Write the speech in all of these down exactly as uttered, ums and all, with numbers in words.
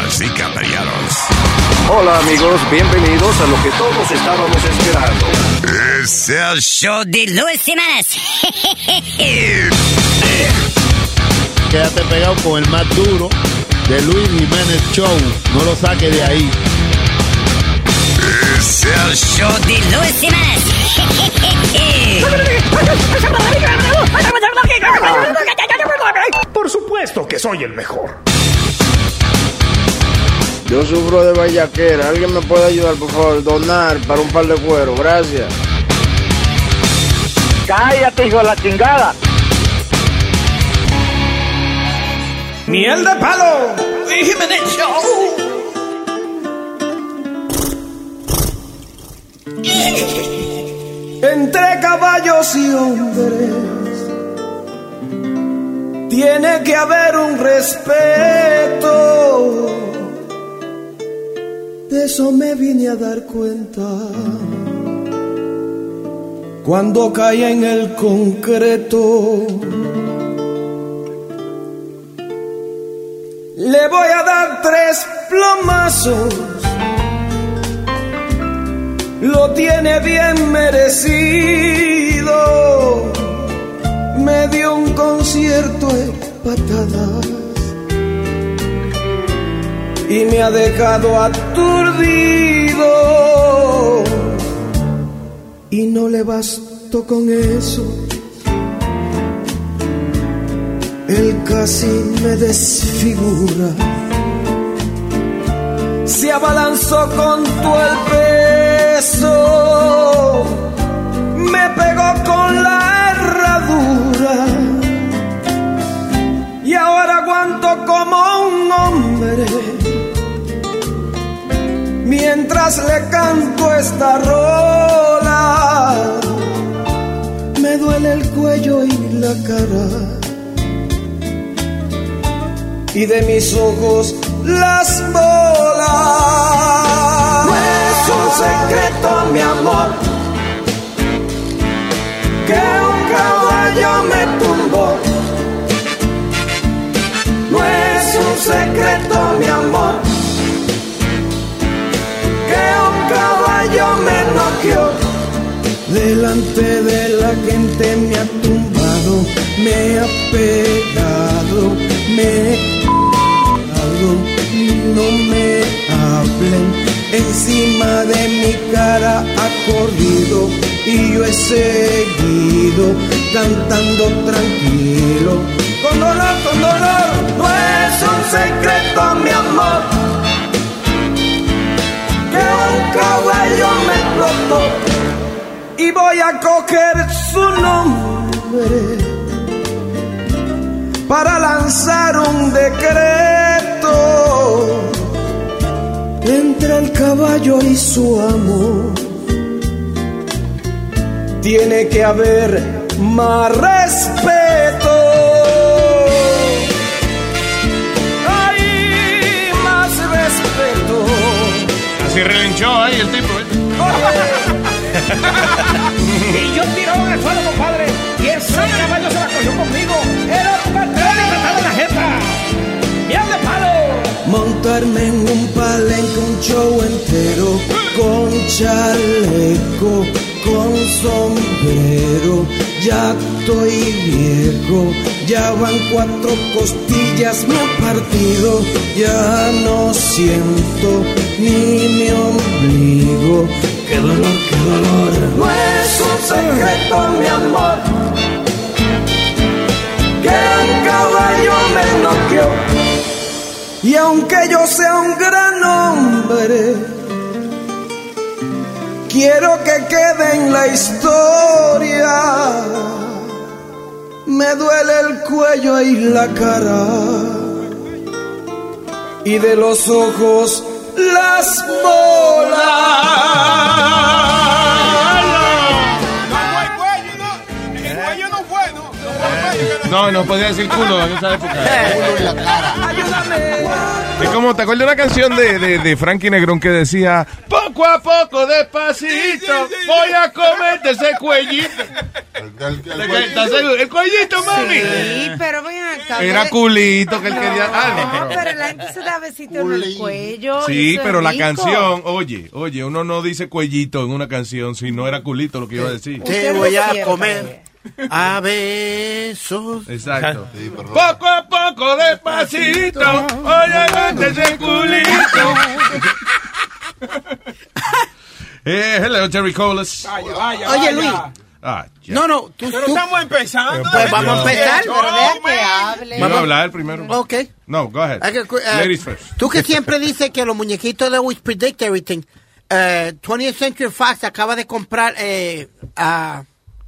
Damas y caballeros. Hola amigos, bienvenidos a lo que todos estábamos esperando. Es el show de Luis Jiménez. Quédate pegado con el más duro de Luis Jiménez Show. No lo saques de ahí. Es el show de Luis Jiménez. Por supuesto que soy el mejor. Yo sufro de vallaquera. ¿Alguien me puede ayudar, por favor? Donar para un par de cuero. Gracias. Cállate, hijo de la chingada. Miel de palo. Y Jiménez Show. Entre caballos y hombres tiene que haber un respeto. De eso me vine a dar cuenta cuando caí en el concreto. Le voy a dar tres plomazos, lo tiene bien merecido. Me dio un concierto de patadas y me ha dejado aturdido. Y no le bastó con eso, él casi me desfigura. Se abalanzó con todo el peso, me pegó con la herradura y ahora aguanto como un hombre mientras le canto esta rola. Me duele el cuello y la cara y de mis ojos las bolas. No es un secreto, mi amor, que un caballo me tumbó. No es un secreto, mi amor, que un caballo me noqueó. Delante de la gente me ha tumbado, me ha pegado, me no me hablen, encima de mi cara ha corrido y yo he seguido cantando tranquilo. Con dolor, con dolor, no es un secreto, mi amor, que un caballo me explotó y voy a coger su nombre para lanzar un decreto entre el caballo y su amo. Tiene que haber más respeto. Hay más respeto. Así relinchó ahí el tipo, ¿eh? Y yo tirado en el suelo, compadre, y ese caballo se la cogió conmigo. Era un patrón y trataba la jefa. ¡Miel de palo! Montarme en un palenque, un show entero, con chaleco, con sombrero. Ya estoy viejo, ya van cuatro costillas, me han partido. Ya no siento ni mi ombligo. ¡Qué dolor, qué dolor! No es un secreto, mi amor, que un caballo me noqueó. Y aunque yo sea un gran hombre, quiero que quede en la historia. Me duele el cuello y la cara, y de los ojos las bolas. No, no podía decir culo en esa época. Culo y la cara. Ayúdame. Es como, ¿te acuerdas de una canción de, de, de Frankie Negrón que decía, ¿por Poco a poco, despacito, sí, sí, sí. voy a comerte ese cuellito. El, el, el, el, el cuellito, mami. Sí, pero ven acá. Era culito que él no, quería. Ah, no, pero, pero la gente se da besito en el cuello. Sí, pero la rico. canción, oye, oye, uno no dice cuellito en una canción si no era culito lo que iba a decir. Te voy a comer a besos. Exacto. Sí, poco a poco, despacito, oye, ese culito. Eh, hello, Terry Colas. Vaya, vaya, Oye, vaya. Luis. Ah, no, no, tú, pero tú. estamos empezando. Pues vamos a empezar. Pero vea que hable. Vamos a hablar primero. Ok. No, go ahead. Okay, uh, Ladies first. Tú que siempre dices que los muñequitos de We Predict Everything. Uh, twentieth Century Fox acaba de comprar. Eh, uh,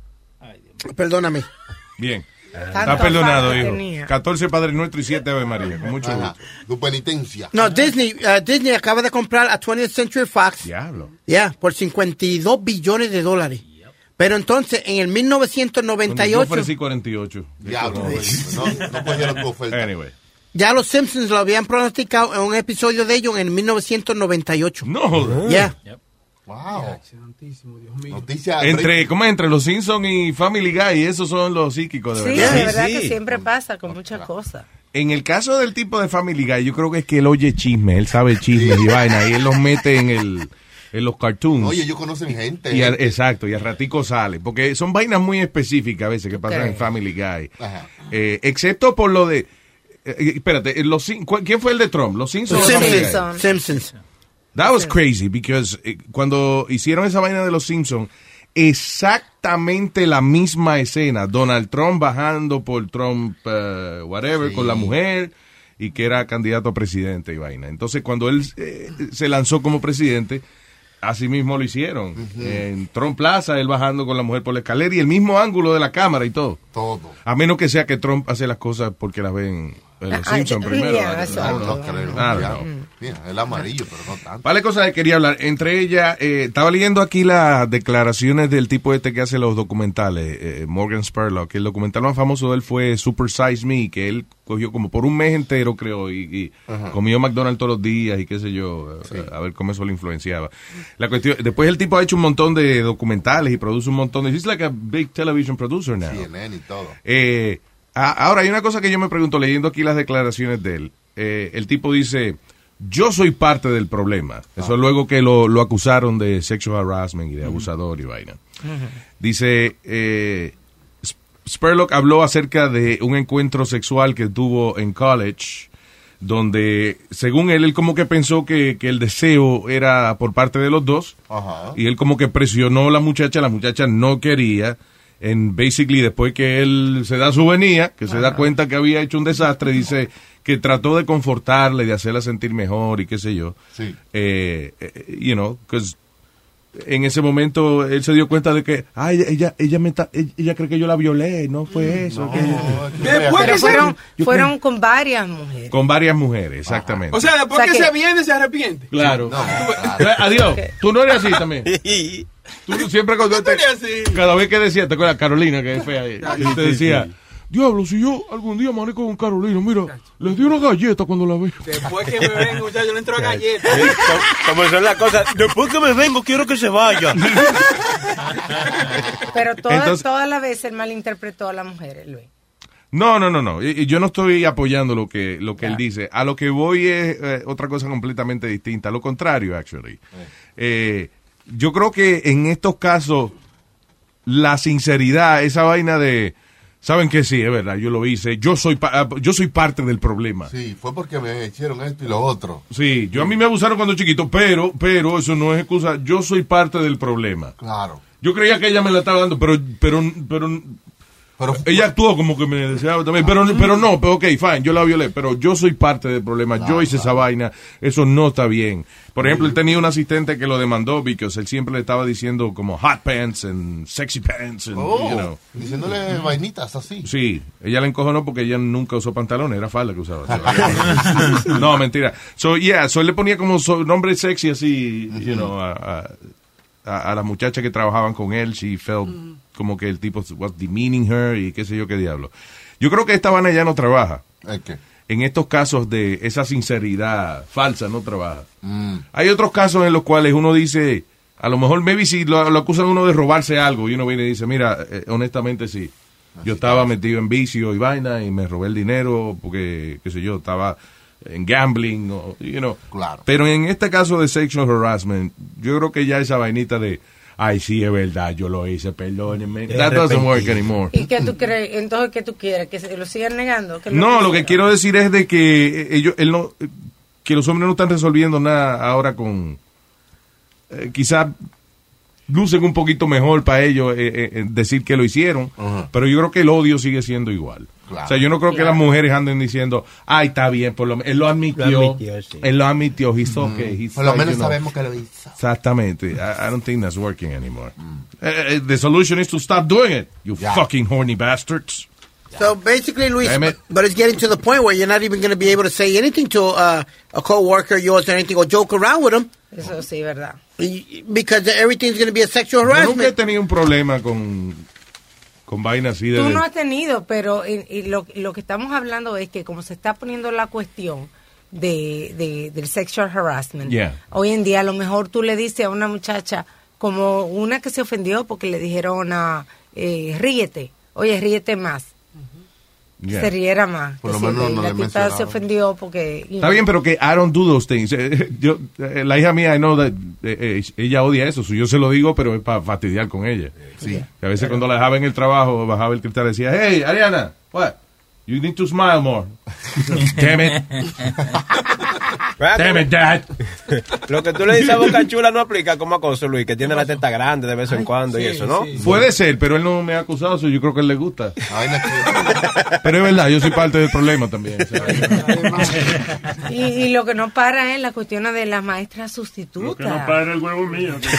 perdóname. Bien. Está perdonado, hijo. catorce Padre Nuestro y siete Ave María. Con mucho gusto. Tu penitencia. No, Disney uh, Disney acaba de comprar a twentieth Century Fox. Diablo. Ya, yeah, por cincuenta y dos billones de dólares. Yep. Pero entonces, en el mil novecientos noventa y ocho... Yo ofrecí cuarenta y ocho. Diablo. No, no cogieron tu oferta. Anyway. Ya los Simpsons lo habían pronosticado en un episodio de ellos en el mil novecientos noventa y ocho. No. Ya. Yeah. Yep. Wow. Dios mío. Noticia entre, ¿cómo es? Entre los Simpsons y Family Guy, esos son los psíquicos, de sí, verdad. Sí, de verdad sí. que siempre pasa con muchas cosas. En el caso del tipo de Family Guy, yo creo que es que él oye chisme, él sabe chismes y vaina, y él los mete en el en los cartoons. Oye, ellos conocen gente. Y al, exacto, y al ratico sale, porque son vainas muy específicas a veces que pasan okay. en Family Guy. Ajá. Eh, excepto por lo de... Eh, espérate, los, ¿quién fue el de Trump? ¿Los Simpsons? Los Simpsons. Simpsons. That was crazy, because eh, cuando hicieron esa vaina de los Simpsons, exactamente la misma escena, Donald Trump bajando por Trump, uh, whatever, sí. con la mujer, y que era candidato a presidente y vaina. Entonces, cuando él eh, se lanzó como presidente, así mismo lo hicieron. Uh-huh. En Trump Plaza, él bajando con la mujer por la escalera, y el mismo ángulo de la cámara y todo. Todo. A menos que sea que Trump hace las cosas porque las ven... En los Simpsons primero. Yeah, no, no, creo. Ah, no. Mira, el amarillo, pero no tanto. Vale, cosas que quería hablar. Entre ellas, eh, estaba leyendo aquí las declaraciones del tipo este que hace los documentales, eh, Morgan Spurlock. El documental más famoso de él fue Super Size Me, que él cogió como por un mes entero, creo, y, y comió McDonald's todos los días y qué sé yo, sí. a, a ver cómo eso lo influenciaba. La cuestión, después el tipo ha hecho un montón de documentales y produce un montón de... He's like a big television producer now. C N N y todo. Eh... Ahora, hay una cosa que yo me pregunto, leyendo aquí las declaraciones de él. Eh, el tipo dice, yo soy parte del problema. Eso ah. luego que lo, lo acusaron de sexual harassment y de abusador uh-huh. y vaina. Uh-huh. Dice, eh, Spurlock habló acerca de un encuentro sexual que tuvo en college, donde, según él, él como que pensó que, que el deseo era por parte de los dos. Uh-huh. Y él como que presionó a la muchacha, la muchacha no quería. En basically, después que él se da su venía, que se da cuenta que había hecho un desastre, dice que trató de confortarle, de hacerla sentir mejor y qué sé yo. Sí. Eh, eh, you know, because en ese momento él se dio cuenta de que, ay, ella, ella me está, ella cree que yo la violé, no fue eso. No, que después pero que fueron, se, fueron creo, con varias mujeres. Con varias mujeres, exactamente. O sea, después o sea que, que se viene, se arrepiente. Claro. No, claro. Adiós. Tú no eres así también. Tú siempre cuando te, cada vez que decía, te acuerdas, Carolina, que es fea, y te decía, diablo, si yo algún día amanezco con Carolina, mira, les di una galleta cuando la veo. Después que me vengo, muchachos, le entro a galleta. Sí, como son las cosas, después que me vengo, quiero que se vaya. Pero todas, Entonces, todas las veces él malinterpretó a las mujeres, Luis. No, no, no, no. Y, y yo no estoy apoyando lo que lo que yeah. él dice. A lo que voy es eh, otra cosa completamente distinta. Lo contrario, actually. Eh, yo creo que en estos casos, la sinceridad, esa vaina de... Saben que sí, es verdad, yo lo hice. Yo soy pa- yo soy parte del problema. Sí, fue porque me hicieron esto y lo otro. Sí, yo a mí me abusaron cuando chiquito, pero pero eso no es excusa. Yo soy parte del problema. Claro. Yo creía que ella me la estaba dando, pero pero pero... Pero, ella actuó como que me deseaba también, pero, pero no, pero ok, fine, yo la violé, pero yo soy parte del problema, claro, yo hice claro. esa vaina, eso no está bien. Por ejemplo, él tenía un asistente que lo demandó porque él siempre le estaba diciendo como hot pants and sexy pants, and, oh, you know. Diciéndole vainitas así. Sí, ella le encojonó porque ella nunca usó pantalones, era falda que usaba. No, mentira. So, yeah, so él le ponía como so, nombre sexy así, you know, a, a, a, a las muchachas que trabajaban con él, she felt... Mm. como que el tipo was demeaning her y qué sé yo qué diablo. Yo creo que esta vaina ya no trabaja. ¿El qué? en estos casos de esa sinceridad falsa no trabaja. Mm. Hay otros casos en los cuales uno dice, a lo mejor, maybe si lo, lo acusan uno de robarse algo y uno viene y dice, mira, eh, honestamente sí, yo estaba metido en vicio y vaina y me robé el dinero porque, qué sé yo, estaba en gambling, o, you know. Claro. Pero en este caso de sexual harassment, yo creo que ya esa vainita de, ay, sí, es verdad, yo lo hice, perdónenme. That doesn't work anymore. ¿Y qué tú crees? Entonces, ¿qué tú quieres? ¿Que se lo sigan negando? ¿Que No, lo quieran? que quiero decir es de que ellos, él no, que los hombres no están resolviendo nada ahora con, eh, quizás lucen un poquito mejor para ellos eh, eh, decir que lo hicieron, uh-huh. pero yo creo que el odio sigue siendo igual. Claro. O sea, yo no creo claro. que las mujeres anden diciendo, ay, está bien, por lo menos, él lo admitió, lo admitió sí. él lo admitió, he's okay, he's por lo like, menos you know. sabemos que lo hizo. Exactamente, I, I don't think that's working anymore. Mm. Uh, the solution is to stop doing it, you yeah. fucking horny bastards. So basically, Luis, but, but it's getting to the point where you're not even going to be able to say anything to uh, a co-worker of yours or anything, or joke around with them. Eso sí, verdad. Because everything's going to be a sexual harassment. Yo nunca he tenido un problema con, con vainas así de... Tú no has tenido, pero y, y lo, lo que estamos hablando es que como se está poniendo la cuestión de, de del sexual harassment, yeah. hoy en día a lo mejor tú le dices a una muchacha, como una que se ofendió porque le dijeron a, eh, ríete, oye, ríete más. Yeah. Se riera más. Por lo menos no la le tipa se ofendió porque... Está know. bien, pero que I don't do those things. Yo, la hija mía, I know that, eh, ella odia eso. Yo se lo digo, pero es para fastidiar con ella. Sí. Yeah. Que a veces pero, cuando la dejaba en el trabajo, bajaba el cristal y decía, hey, Ariana, what? You need to smile more. Damn it. Damn it, Dad. Lo que tú le dices a Boca Chula no aplica como acoso, Luis, que tiene la teta grande de vez en cuando. Ay, y sí, eso, ¿no? Sí, sí. Puede ser, pero él no me ha acusado, eso yo creo que a él le gusta. Ay, no. Pero es verdad, yo soy parte del problema también. y, y lo que no para es la cuestión de las maestras sustitutas. Lo que no para es el huevo mío. No,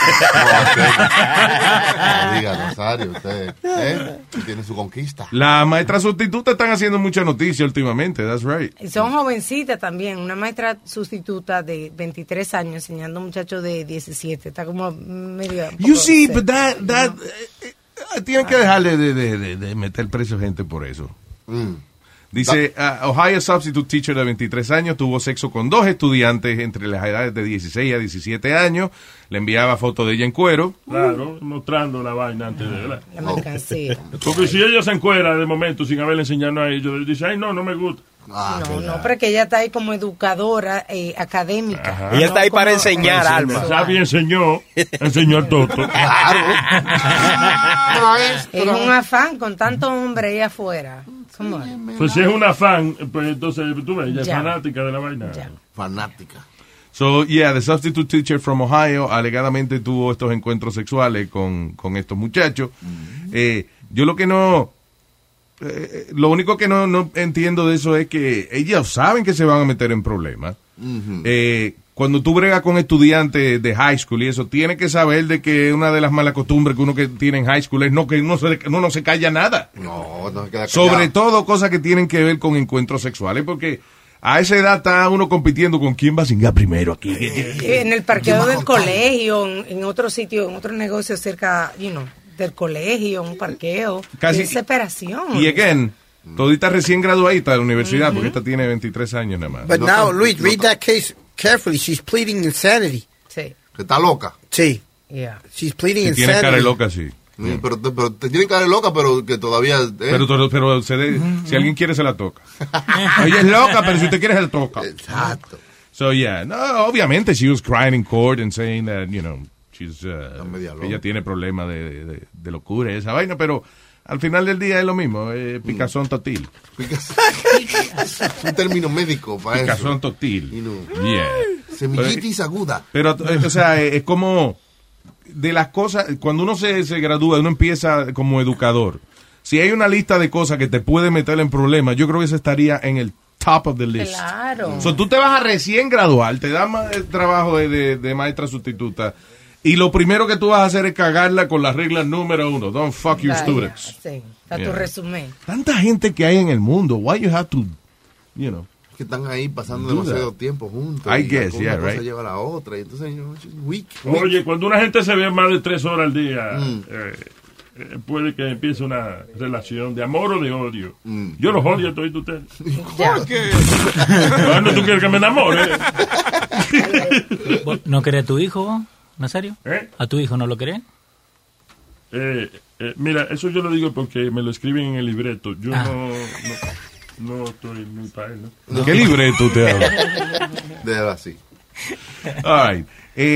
diga, Rosario, usted ¿eh? tiene su conquista. Las maestras sustitutas están haciendo mucha noticia últimamente, that's right. Y son jovencitas también, una maestra sustituta de veintitrés años enseñando a un muchacho de diecisiete, está como medio... You see, but that, that, uh, tienen que dejarle de, de, de, de meter preso gente por eso. Mm. Dice, uh, Ohio substitute teacher de veintitrés años tuvo sexo con dos estudiantes entre las edades de dieciséis a diecisiete años. Le enviaba fotos de ella en cuero. Claro, mostrando la vaina antes de la... La mercancía. Porque si ella se encuera de momento sin haberle enseñado a ellos, dice, ay, no, no me gusta. Ah, no, no, pero que ella está ahí como educadora eh, académica. Ajá. Ella está ahí para enseñar, Alma. Xavi enseñó, enseñó el toto. Claro. Es un afán con tanto hombre ahí afuera. ¿Cómo es? Pues si es una fan, pues entonces tú ves, ella es fanática de la vaina. Ya. Fanática. So, yeah, the substitute teacher from Ohio alegadamente tuvo estos encuentros sexuales con, con estos muchachos. Mm-hmm. Eh, yo lo que no... Eh, lo único que no, no entiendo de eso es que ellos saben que se van a meter en problemas. Uh-huh. Eh, cuando tú bregas con estudiantes de high school y eso, tienes que saber de que una de las malas costumbres que uno que tiene en high school es no que uno, se, uno no se calla nada. No, no se queda callado. Sobre todo cosas que tienen que ver con encuentros sexuales, porque a esa edad está uno compitiendo con quién va a cingar primero aquí. En el parqueo del colegio, en, en otro sitio, en otro negocio cerca, you know, del colegio, un parqueo, casi desesperación. Y again, todita recién graduadita de la universidad, uh-huh. porque esta tiene veintitrés años nada más. But no now, tan, Luis, no read tan. that case carefully. She's pleading insanity. Sí. ¿Que está loca? Sí. Yeah. She's pleading si insanity. Tiene cara de loca, sí. Sí, yeah. pero, pero te tiene cara de loca, pero que todavía... Eh. Pero, pero, pero se de, uh-huh. si alguien quiere, se la toca. Ella es loca, pero si usted quiere, se la toca. Exacto. So, yeah. No, obviamente, she was crying in court and saying that, you know, she's, uh, ella tiene problemas de, de, de locura y esa vaina, pero... Al final del día es lo mismo, eh, picazón totil. Un término médico para picazón eso. totil. You know. Yeah. Semillitis aguda. Pero, o sea, es como de las cosas, cuando uno se, se gradúa, uno empieza como educador. Si hay una lista de cosas que te puede meter en problemas, yo creo que eso estaría en el top of the list. Claro. So, tú te vas a recién graduar, te dan el trabajo de, de, de maestra sustituta. Y lo primero que tú vas a hacer es cagarla con la regla número uno. Don't fuck your Vaya, students. Sí, está Yeah. tu resumen. Tanta gente que hay en el mundo. Why you have to, you know. Que están ahí pasando Do demasiado that. tiempo juntos. I y guess, una yeah, cosa right. lleva a la otra. Y entonces, you know, weak, weak. Oye, cuando una gente se ve más de tres horas al día, mm. eh, eh, puede que empiece una relación de amor o de odio. Mm. Yo los odio a todos ustedes. ¿Por qué? Bueno, tú quieres que me enamore. ¿No querés a tu hijo, Nazario? ¿Eh? ¿A tu hijo no lo querés? Eh, eh, mira, eso yo lo digo porque me lo escriben en el libreto. Yo ah. no, no, no estoy muy para él, ¿no? ¿Qué libreto te habla? Déjalo así. All right.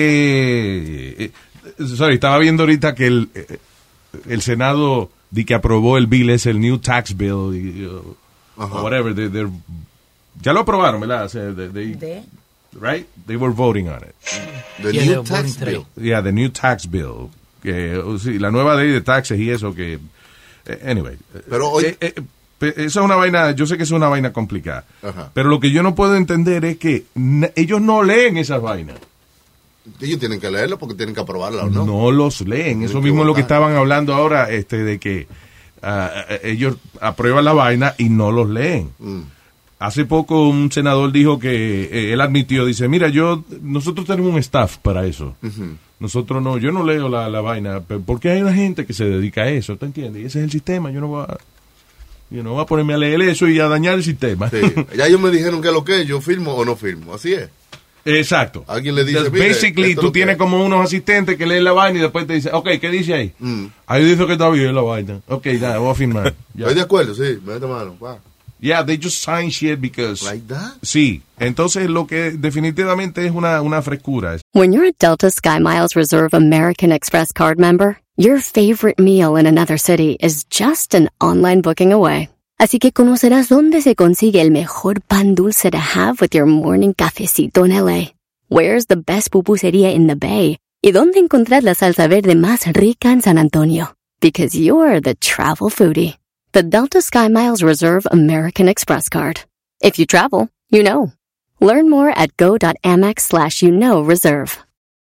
Eh, eh, sorry, estaba viendo ahorita que el, el Senado di que aprobó el bill, es el New Tax Bill, y, uh, uh-huh. whatever. They, ya lo aprobaron, ¿verdad? O sea, they, they, ¿De? Right? They were voting on it. The yeah, New Tax Bill. Yeah, the New Tax Bill. Que, uh, sí, la nueva ley de taxes y eso que... Eh, anyway. Pero hoy... Eh, eh, esa es una vaina, yo sé que es una vaina complicada. Uh-huh. Pero lo que yo no puedo entender es que n- ellos no leen esas vainas. Ellos tienen que leerlo porque tienen que aprobarla, ¿o no? No los leen. Tienen eso mismo es lo que estaban hablando ahora, este, de que uh, ellos aprueban la vaina y no los leen. Mm. Hace poco un senador dijo que eh, él admitió, dice, mira, yo nosotros tenemos un staff para eso. Uh-huh. Nosotros no, yo no leo la, la vaina, porque hay una gente que se dedica a eso, ¿te entiendes? Y ese es el sistema, yo no voy a... Yo no voy a ponerme a leer eso y a dañar el sistema. Sí. Ya ellos me dijeron que lo que es, yo firmo o no firmo, así es. Exacto. Alguien le dice, Entonces, basically, tú tienes como unos asistentes que leen la vaina y después te dicen, ok, ¿qué dice ahí? Mm. Ahí dice que está bien la vaina. Ok, ya, voy a firmar. Ya. Estoy de acuerdo, sí, mete mano. Wow. Yeah, they just sign shit because... Like that? Sí. Entonces, lo que definitivamente es una, una frescura. When you're a Delta SkyMiles Reserve American Express card member, your favorite meal in another city is just an online booking away. Así que conocerás dónde se consigue el mejor pan dulce to have with your morning cafecito en L A. Where's the best pupusería in the Bay? Y dónde encontrar la salsa verde más rica en San Antonio. Because you're the travel foodie. The Delta SkyMiles Reserve American Express card. If you travel, you know. Learn more at go.amex slash you know reserve.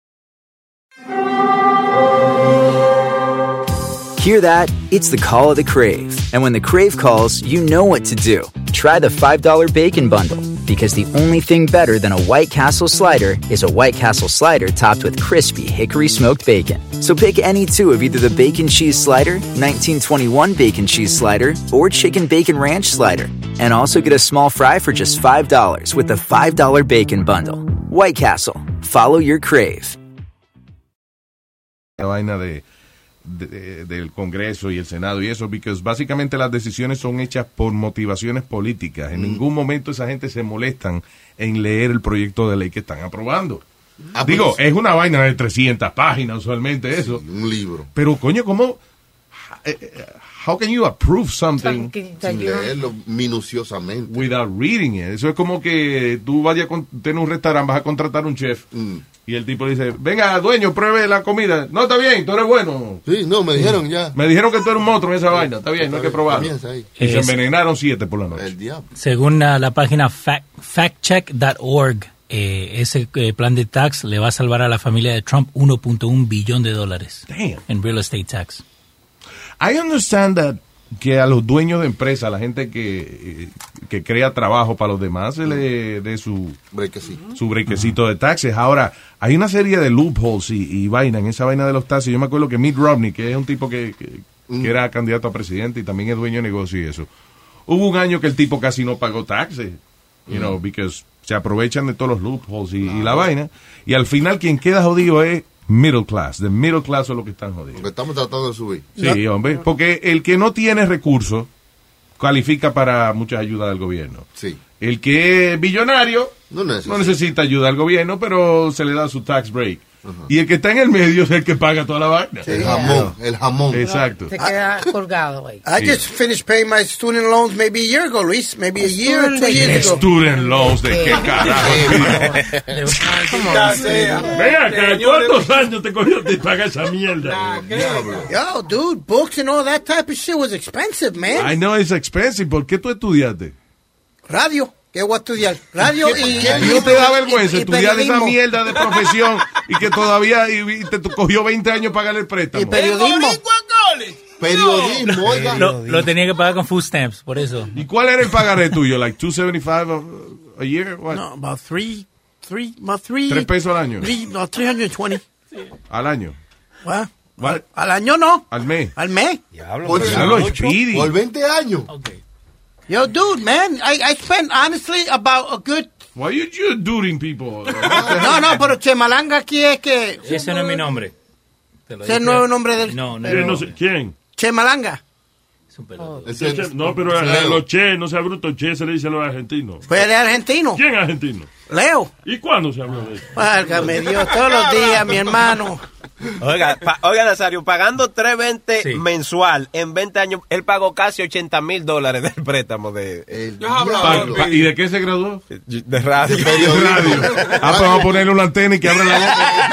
Hear that? It's the call of the Crave. And when the Crave calls, you know what to do. Try the five dollar Bacon Bundle. Because the only thing better than a White Castle slider is a White Castle slider topped with crispy hickory smoked bacon. So pick any two of either the Bacon Cheese Slider, nineteen twenty-one Bacon Cheese Slider, or Chicken Bacon Ranch Slider. And also get a small fry for just five dollars with the five dollar Bacon Bundle. White Castle. Follow your Crave. La vaina de... De, de, del Congreso y el Senado y eso, porque básicamente las decisiones son hechas por motivaciones políticas. En mm. ningún momento esa gente se molestan en leer el proyecto de ley que están aprobando. Ah, Digo, pues, es una vaina de trescientas páginas usualmente eso. Sí, un libro. Pero coño, ¿cómo? How can you approve something sin leerlo minuciosamente? Without reading it. Eso es como que tú vayas a tener un restaurante, vas a contratar un chef. Mm. Y el tipo dice, venga, dueño, pruebe la comida. No, está bien, tú eres bueno. Sí, no, me dijeron ya. Me dijeron que tú eres un monstruo en esa vaina. Está bien, no hay que probarlo. Y se envenenaron siete por la noche. El diablo. Según la, la página fact, factcheck punto org, eh, ese eh, plan de tax le va a salvar a la familia de Trump uno punto uno billón de dólares. Damn. En real estate tax. I understand that que a los dueños de empresas, a la gente que, que crea trabajo para los demás, se le dé su brequecito, su brequecito uh-huh. de taxes. Ahora, hay una serie de loopholes y, y vaina en esa vaina de los taxes. Yo me acuerdo que Mitt Romney, que es un tipo que, que, uh-huh. que era candidato a presidente y también es dueño de negocio y eso. Hubo un año que el tipo casi no pagó taxes, you uh-huh. know, because se aprovechan de todos los loopholes y, uh-huh. y la vaina. Y al final quien queda jodido es middle class. The middle class son los que están jodidos. Porque estamos tratando de subir. Sí, no. hombre. Porque el que no tiene recursos califica para muchas ayudas del gobierno. Sí. El que es billonario no necesita, no necesita ayuda del gobierno, pero se le da su tax break. Uh-huh. Y el que está en el medio es el que paga toda la vaina. Sí, el jamón, el jamón. Exacto. Se queda colgado, güey. I just finished paying my student loans maybe a year ago, Luis. Maybe a year or two years ago. Student loans, ¿de qué carajo? Vea, acá, ¿cuántos años te cogió te paga esa mierda? Yo, dude, books and all that type of shit was expensive, man. I know it's expensive. ¿Por qué tú estudiaste? Radio. ¿Qué voy a estudiar? Radio y... ¿Y no te da vergüenza estudiar esa mierda de profesión y que todavía y, y te cogió veinte años pagar el préstamo? Y periodismo. Periodismo, oiga. Lo, lo tenía que pagar con food stamps, por eso. ¿Y cuál era el pagaré tuyo? Like two seventy-five a year? What? No, about three, three, about three. ¿Tres pesos al año? Three, about three hundred twenty. ¿Al año? What? What? Al año no. Al mes. Al mes. Diablo, Por, Diablo, Speedy. por veinte años. Okay. Yo, dude, man, I, I spent honestly about a good... Why are you just during people? No, no, pero Chemalanga aquí es que... Ese no es mi nombre. Te lo Ese dije. no es el nombre del... No, no. ¿Quién? No sé, ¿quién? Chemalanga. Es un pelotudo. Ese- Che- no, pero a, a los che, no sea bruto, che se le dice a los argentinos. Pues él es argentino. ¿Quién es argentino? Leo. ¿Y cuándo se habló de eso? Válgame Dios, todos los días, mi hermano. Oiga, pa- oiga, Nazario, pagando tres veinte Sí. mensual en veinte años, él pagó casi ochenta mil dólares del préstamo de, El Yo hablo- Pa- diablo. pa- ¿Y de qué se graduó? de radio. De radio. Ah, pues vamos a ponerle una antena y que abra la boca.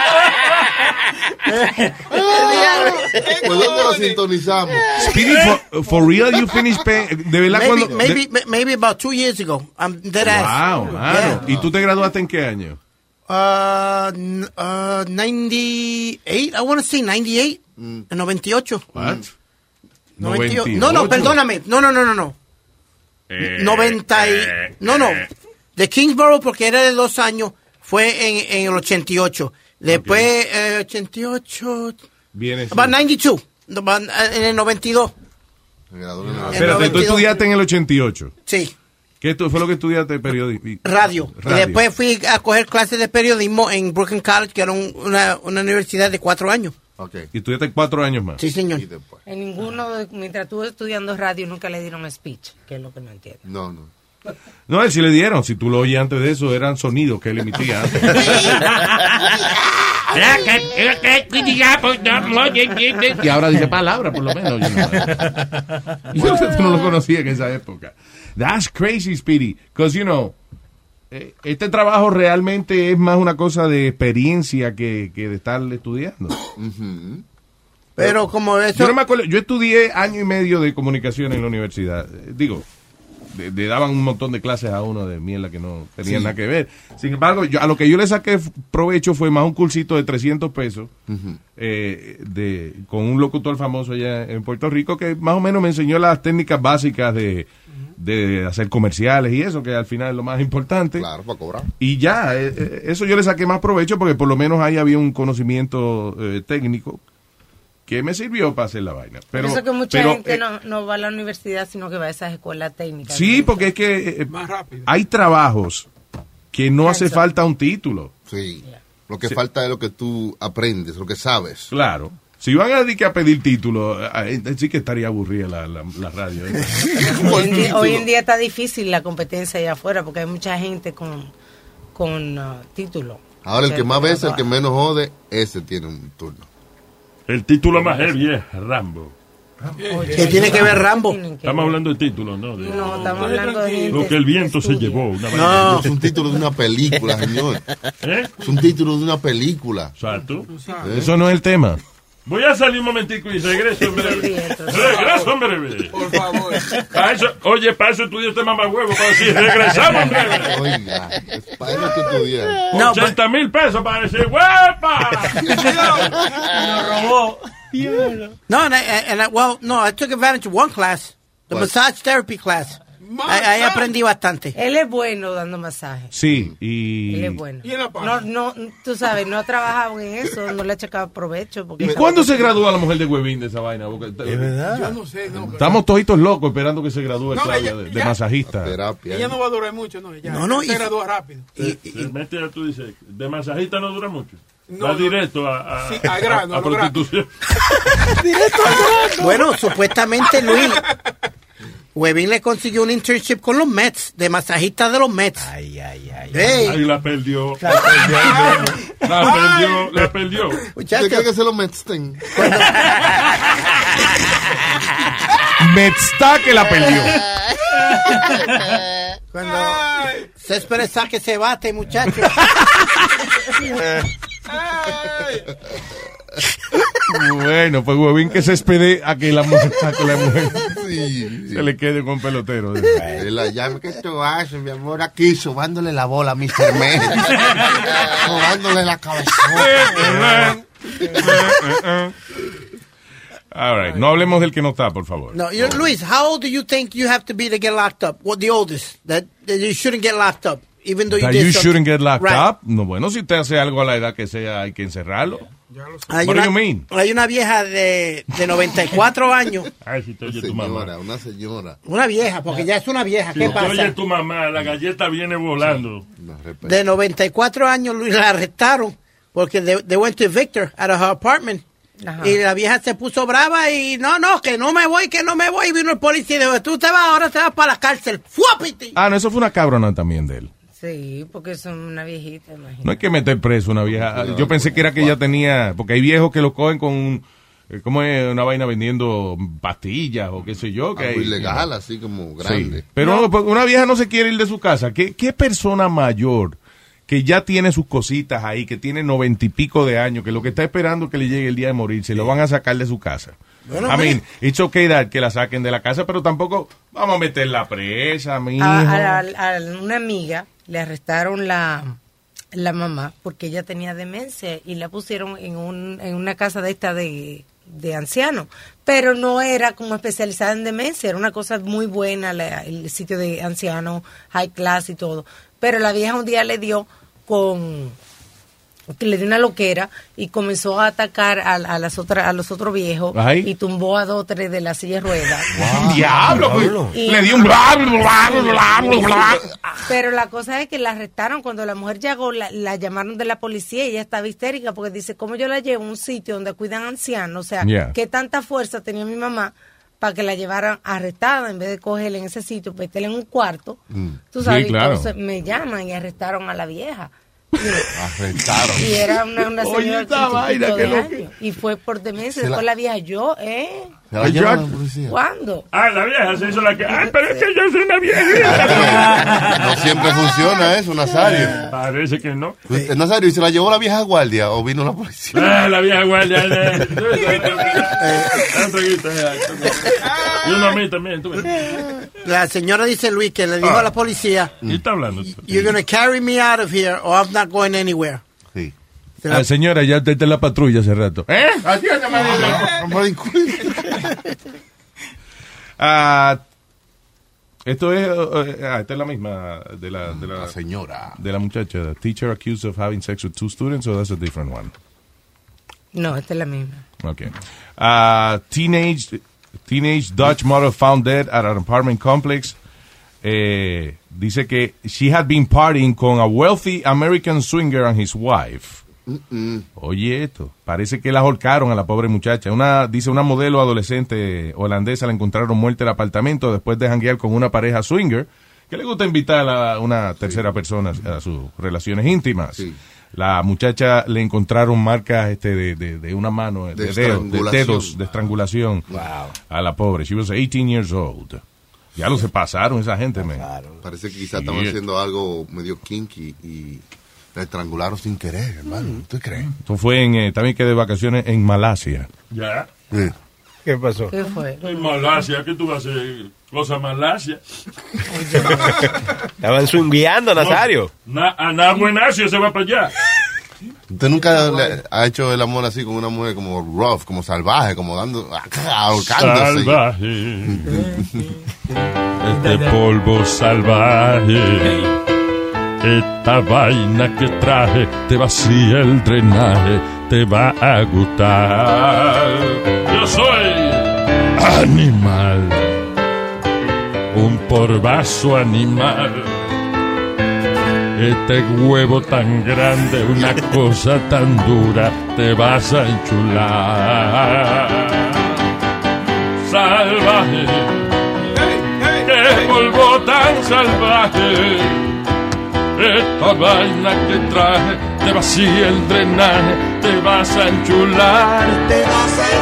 ¿Por dónde lo sintonizamos? Speedy, for, for real, you finished paying. De verdad, Maybe, cuando. maybe, de- maybe about two years ago. I'm dead ass. Wow, mano. ¿Y tú te graduaste en qué año? Uh, n- uh, ninety-eight, I want to say ninety-eight. En noventa y ocho. What? noventa y ocho. noventa y No, no, ocho. perdóname. No, no, no, no, no. Eh, noventa y... eh, No, no. eh. De Kingsborough, porque era de dos años, fue en, en el ochenta y ocho. Después, eh, ochenta y ocho... Viene. About ninety-two. About, eh, en el noventa y dos. Me gradué en el- En Espérate, tú noventa y dos. estudiaste en el ochenta y ocho. Sí. ¿Qué tú- fue lo que estudiaste periodismo? Radio. Y después fui a coger clases de periodismo en Brooklyn College, que era un- una, una universidad de cuatro años. Okay. Y estudiaste cuatro años más. Sí, señor. Y después. En ninguno, de- mientras estuve estudiando radio, nunca le dieron speech, que es lo que no entiendo. No, no. No, él sí le dieron. Si tú lo oías antes de eso, eran sonidos que él emitía antes. Y ahora dice palabras, por lo menos. Yo no, yo no lo conocía en esa época. That's crazy, Speedy. Because, you know, eh, este trabajo realmente es más una cosa de experiencia que, que de estar estudiando. Ujú. Pero como eso... Yo no me acuerdo, yo estudié año y medio de comunicación en la universidad. Eh, Digo, le, le daban un montón de clases a uno de mierda que no tenían Sí. nada que ver. Sin embargo, yo, a lo que yo le saqué f- provecho fue más un cursito de trescientos pesos Ujú. eh, de, con un locutor famoso allá en Puerto Rico que más o menos me enseñó las técnicas básicas de, de hacer comerciales y eso, que al final es lo más importante. Claro, para cobrar. Y ya, eh, eh, eso yo le saqué más provecho porque por lo menos ahí había un conocimiento eh, técnico que me sirvió para hacer la vaina. Pero, Por eso que mucha pero, gente eh, no, no va a la universidad, sino que va a esas escuelas técnicas. sí, porque es que eh, Más rápido. hay trabajos que no hace Hands-on. falta un título. Sí. Lo que Sí. falta es lo que tú aprendes, lo que sabes. Claro. Si van a dedicar a pedir título, eh, eh, sí que estaría aburrida la, la, la radio. ¿eh? Hoy en, día, hoy en día está difícil la competencia allá afuera porque hay mucha gente con, con uh, título. Ahora el que Pero- más besa, el que menos jode, ese tiene un turno. El título más heavy es Rambo. ¿Qué tiene que ver Rambo? Estamos hablando de título, ¿no? De- No, estamos hablando de gente Lo que el viento se estudia. llevó. Una vaina. No, es un título de una película, señor. ¿Eh? Es un título de una película. Exacto. Eso no es el tema. Voy a salir un momentico y regreso en breve. Regreso en breve. Por favor. Para eso, oye, para eso estudié este mamahuevo, para decir, regresamos en breve. Oiga, es para eso que estudiar. No, ochenta mil pesos para decir, ¡huepa! Lo robó. No, and I, and I, well, no, I took advantage of one class, the What? massage therapy class. Ahí ahí aprendí bastante. Él es bueno dando masajes. Sí, y... Él es bueno. ¿Y en la No, pana? no, tú sabes, no ha trabajado en eso, no le ha sacado provecho. Porque ¿Y cuándo se gradúa la mujer de Huevín de esa vaina? Porque- Yo no sé, no. pero- Estamos toditos locos esperando que se gradúe No, Claudia ella- de, de ya- masajista. Terapia. Ella no va a durar mucho, no. Ella No, no, se y- gradúa rápido. Y- y- Se mete a, tú dices, de masajista no dura mucho. No, Va no. directo a, a, Sí, a grano, a- a a lo grano. prostitución. bueno, supuestamente Luis, Webin le consiguió un internship con los Mets, de masajista de los Mets. Ay, ay, ay. Hey, Ahí la perdió. La perdió. La perdió. La perdió. ¿Usted muchacho, cree que se lo mesten? Metsta que la perdió. cuando Céspedes saque se bate, muchacho. Bueno, pues Huevín que se espere a que la mujer, a que la mujer Sí, sí. se le quede con pelotero. Él la llama, ¿qué tú haces, mi amor? Aquí, subándole la bola a mister Men. Subándole la cabeza. All right, no hablemos del que no está, por favor. No, you, Luis, how old do you think you have to be to get locked up? What the oldest that, that you shouldn't get locked up, even though you That did you something- shouldn't get locked Right. up. No, bueno, si usted hace algo a la edad que sea, hay que encerrarlo. Hay What una, do you mean? hay una vieja de, de noventa y cuatro años. Ay, si te oye tu Señora, mamá. una señora. Una vieja, porque ya es una vieja. Si ¿Qué te pasa? oye tu mamá, la galleta viene volando. De noventa y cuatro años, Luis, la arrestaron porque they, they went to Victor at her apartment. Ajá. Y la vieja se puso brava y no, no, que no me voy, que no me voy. Y vino el policía y dijo, tú te vas, ahora te vas para la cárcel. ¡Fuapiti! Ah, no, eso fue una cabrona también de él. Sí, porque son una viejita, imagínate. No hay que meter preso una vieja. Yo pensé que era que ella tenía, porque hay viejos que lo cogen con un, eh, ¿cómo es? Una vaina vendiendo pastillas o qué sé yo. Que Algo hay, ilegal, así como grande. Sí. Pero no, pues, una vieja no se quiere ir de su casa. ¿Qué, qué persona mayor que ya tiene sus cositas ahí, que tiene noventa y pico de años, que lo que está esperando es que le llegue el día de morir, se lo van a sacar de su casa? Bueno, I mean, pues. it's okay that que la saquen de la casa, pero tampoco vamos a meterla presa, mi hijo. A, a- a- a una amiga le arrestaron la, la mamá porque ella tenía demencia y la pusieron en, un, en una casa de esta de, de ancianos, pero no era como especializada en demencia, era una cosa muy buena la- el sitio de ancianos, high class y todo, pero la vieja un día le dio con... que le dio una loquera y comenzó a atacar a, a las otras a los otros viejos. Ay. Y tumbó a dos o tres de la silla de ruedas. Diablo, pues, Y- le dio un bla, bla, bla, bla, bla, bla. Pero la cosa es que la arrestaron cuando la mujer llegó, la, la llamaron de la policía y ella estaba histérica porque dice, ¿cómo yo la llevo a un sitio donde cuidan ancianos? O sea, Yeah. ¿qué tanta fuerza tenía mi mamá para que la llevaran arrestada en vez de cogerla en ese sitio, meterla en un cuarto? Tú sabes, Sí, claro. entonces me llaman y arrestaron a la vieja. Arrestaron. Y era una, una Oye, señora esta de vaina, de que lo años. Y fue por demencia. Se Después la- la vieja, yo, ¿eh? Se la llevan a la policía. ¿Cuándo? Ah, la vieja se hizo la que. Ay, pero es que yo soy una vieja. No siempre funciona eso, Nazario. Parece que no. Eh, Nazario, ¿y se la llevó la vieja guardia o vino la policía? Ah, la vieja guardia. eh. Un traguito, eh. Y uno a mí también. Tú ves. La señora dice, Luis, que le dijo Ah. a la policía, ¿Qué está hablando? you're going to carry me out of here or I'm not going anywhere. Sí. Ah, señora, ya usted está en la patrulla hace rato. ¿Eh? Ah, esto es, eh, ah, esta es la misma de la, de la, La señora. de la muchacha. The teacher accused of having sex with two students, or that's a different one. No, esta es la misma. Okay. Uh, teenage teenage Dutch mother found dead at an apartment complex. Eh, dice que she had been partying con a wealthy American swinger and his wife. Mm-mm. Oye, esto. Parece que la ahorcaron a la pobre muchacha. Una, dice una modelo adolescente holandesa la encontraron muerta en el apartamento después de janguear con una pareja swinger que le gusta invitar a una tercera persona a sus relaciones íntimas. Sí. La muchacha le encontraron marcas este, de, de, de una mano, de, De dedos, de estrangulación. dedos, de estrangulación a la pobre. She was eighteen years old. Ya lo se pasaron esa gente, man. Parece que quizás estaban Yeah. haciendo algo medio kinky y la estrangularon sin querer, hermano. ¿Tú crees? Esto fue en, eh, también que de vacaciones en Malasia. Ya. Sí. ¿Qué pasó? ¿Qué fue? En Malasia, ¿qué tú vas a hacer? Cosa Malasia. Estaban swingueando, Nazario. Na, a nada buenacio se va para allá. ¿Usted nunca le ha hecho el amor así con una mujer como rough, como salvaje, como dando, ahorcándose? Salvaje. Este polvo salvaje. Esta vaina que traje te vacía el drenaje, te va a gustar. Yo soy animal, un porvazo animal. Este huevo tan grande, una cosa tan dura, te vas a enchular. Salvaje, qué polvo tan salvaje. Esta vaina que traje te vacía el drenaje, te vas a enchular, te vas a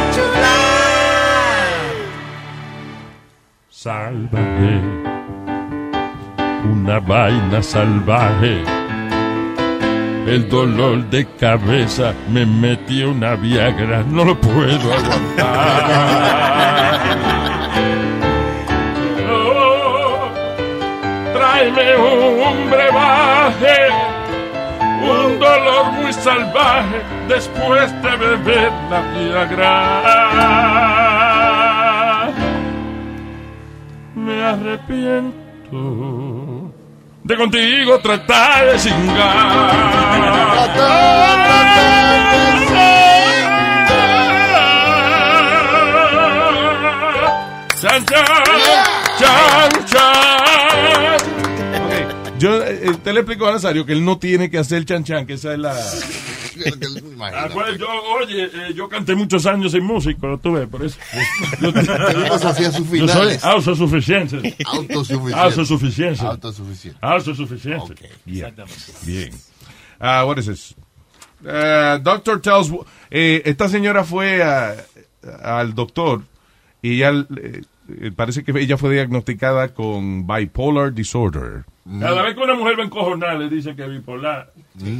enchular. Salvaje, una vaina salvaje. El dolor de cabeza me metió una Viagra, no lo puedo aguantar. Oh, tráeme un brebaje, un dolor muy salvaje después de beber la Viagra. Me arrepiento de contigo tratar de cingar. usted le explicó a Nazario que él no tiene que hacer chan chan, que esa es la... Ah, pues yo, oye, eh, yo canté muchos años sin músico, tú ves, por eso. Yo, hacía sus yo soy finales. autosuficiente. Autosuficiente. Autosuficiente. Autosuficiente. Autosuficiente. Okay. Yeah. Bien. Uh, what is this? Uh, doctor tells... Eh, esta señora fue a, al doctor y ella... Eh, parece que ella fue diagnosticada con bipolar disorder. Cada vez que una mujer va encojonada le dicen que es bipolar.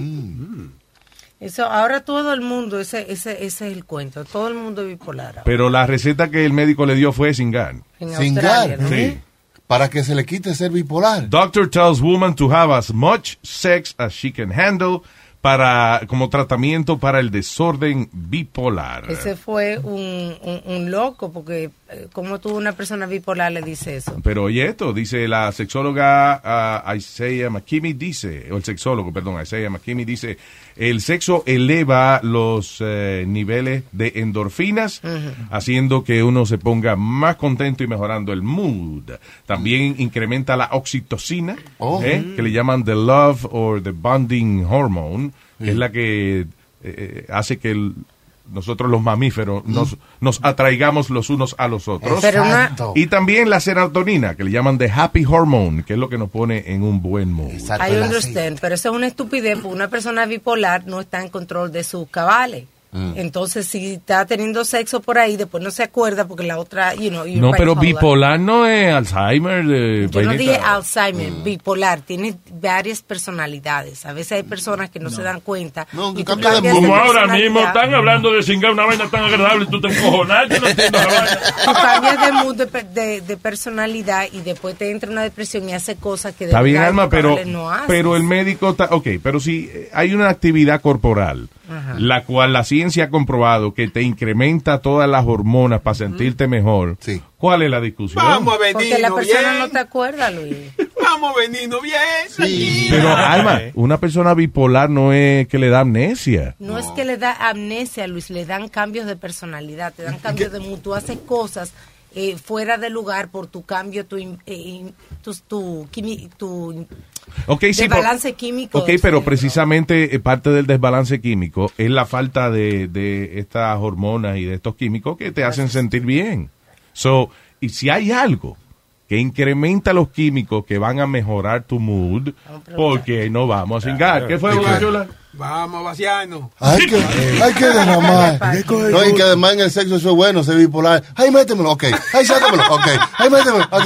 Mm. Eso, ahora todo el mundo, ese, ese, ese es el cuento, todo el mundo es bipolar ahora. Pero la receta que el médico le dio fue Singan. En Sin Australia, gas. ¿no? Sí. Para que se le quite ser bipolar. Doctor tells woman to have as much sex as she can handle para como tratamiento para el desorden bipolar. Ese fue un, un, un loco, porque eh, como tú una persona bipolar le dice eso. Pero oye esto, dice la sexóloga uh, Isaiah McKinney, dice, o el sexólogo, perdón, Isaiah McKinney dice, el sexo eleva los eh, niveles de endorfinas, uh-huh. haciendo que uno se ponga más contento y mejorando el mood. También incrementa la oxitocina, Oh. ¿eh? que le llaman the love or the bonding hormone, que Sí. es la que eh, hace que el, nosotros los mamíferos nos, nos atraigamos los unos a los otros. Pero una- Exacto. Y también la serotonina, que le llaman the happy hormone, que es lo que nos pone en un buen mood. Exacto, I el understand, pero eso es una estupidez, porque una persona bipolar no está en control de sus cabales. Mm. Entonces, si está teniendo sexo por ahí, después no se acuerda porque la otra, you know, you're No, pero bipolar. bipolar no es Alzheimer. De Yo no vainita. dije Alzheimer, bipolar, tiene varias personalidades. A veces hay personas que no, se dan cuenta. No, y tú cambia de cambias Como ahora personalidad. mismo están hablando de cingar una vaina tan agradable y tú te encojonas. Yo no entiendo la vaina. Tú cambias de mood, de, per- de- de personalidad y después te entra una depresión y hace cosas que de Está bien, verdad Alma, pero, bipolar no haces. pero el médico está... Ok, pero si hay una actividad corporal, Ajá. la cual la ciencia ha comprobado que te incrementa todas las hormonas para sentirte mejor, Sí. ¿cuál es la discusión? Vamos a Porque la venirnos persona bien. no te acuerda, Luis. Vamos a venirnos bien. Sí. Pero, Alma, una persona bipolar no es que le da amnesia. No, es que le da amnesia, Luis, le dan cambios de personalidad, te dan cambios de mood. Tú haces cosas eh, fuera de lugar por tu cambio, tu, in- eh, in- tu, tu, quimi- tu Ok, sí, por- desbalance químico. Ok, del pero cerebro. precisamente eh, parte del desbalance químico es la falta de, de estas hormonas y de estos químicos que te hacen sentir bien. So, y si hay algo que incrementa los químicos que van a mejorar tu mood, porque no vamos a cingar. ¿Qué fue, Boca Chula? Vamos a vaciarnos. Hay que, hay que derramar. No, y que además en el sexo eso es bueno, ser bipolar. Ay, métemelo, ok. Ay, sácamelo, ok. Ay, métemelo, ok.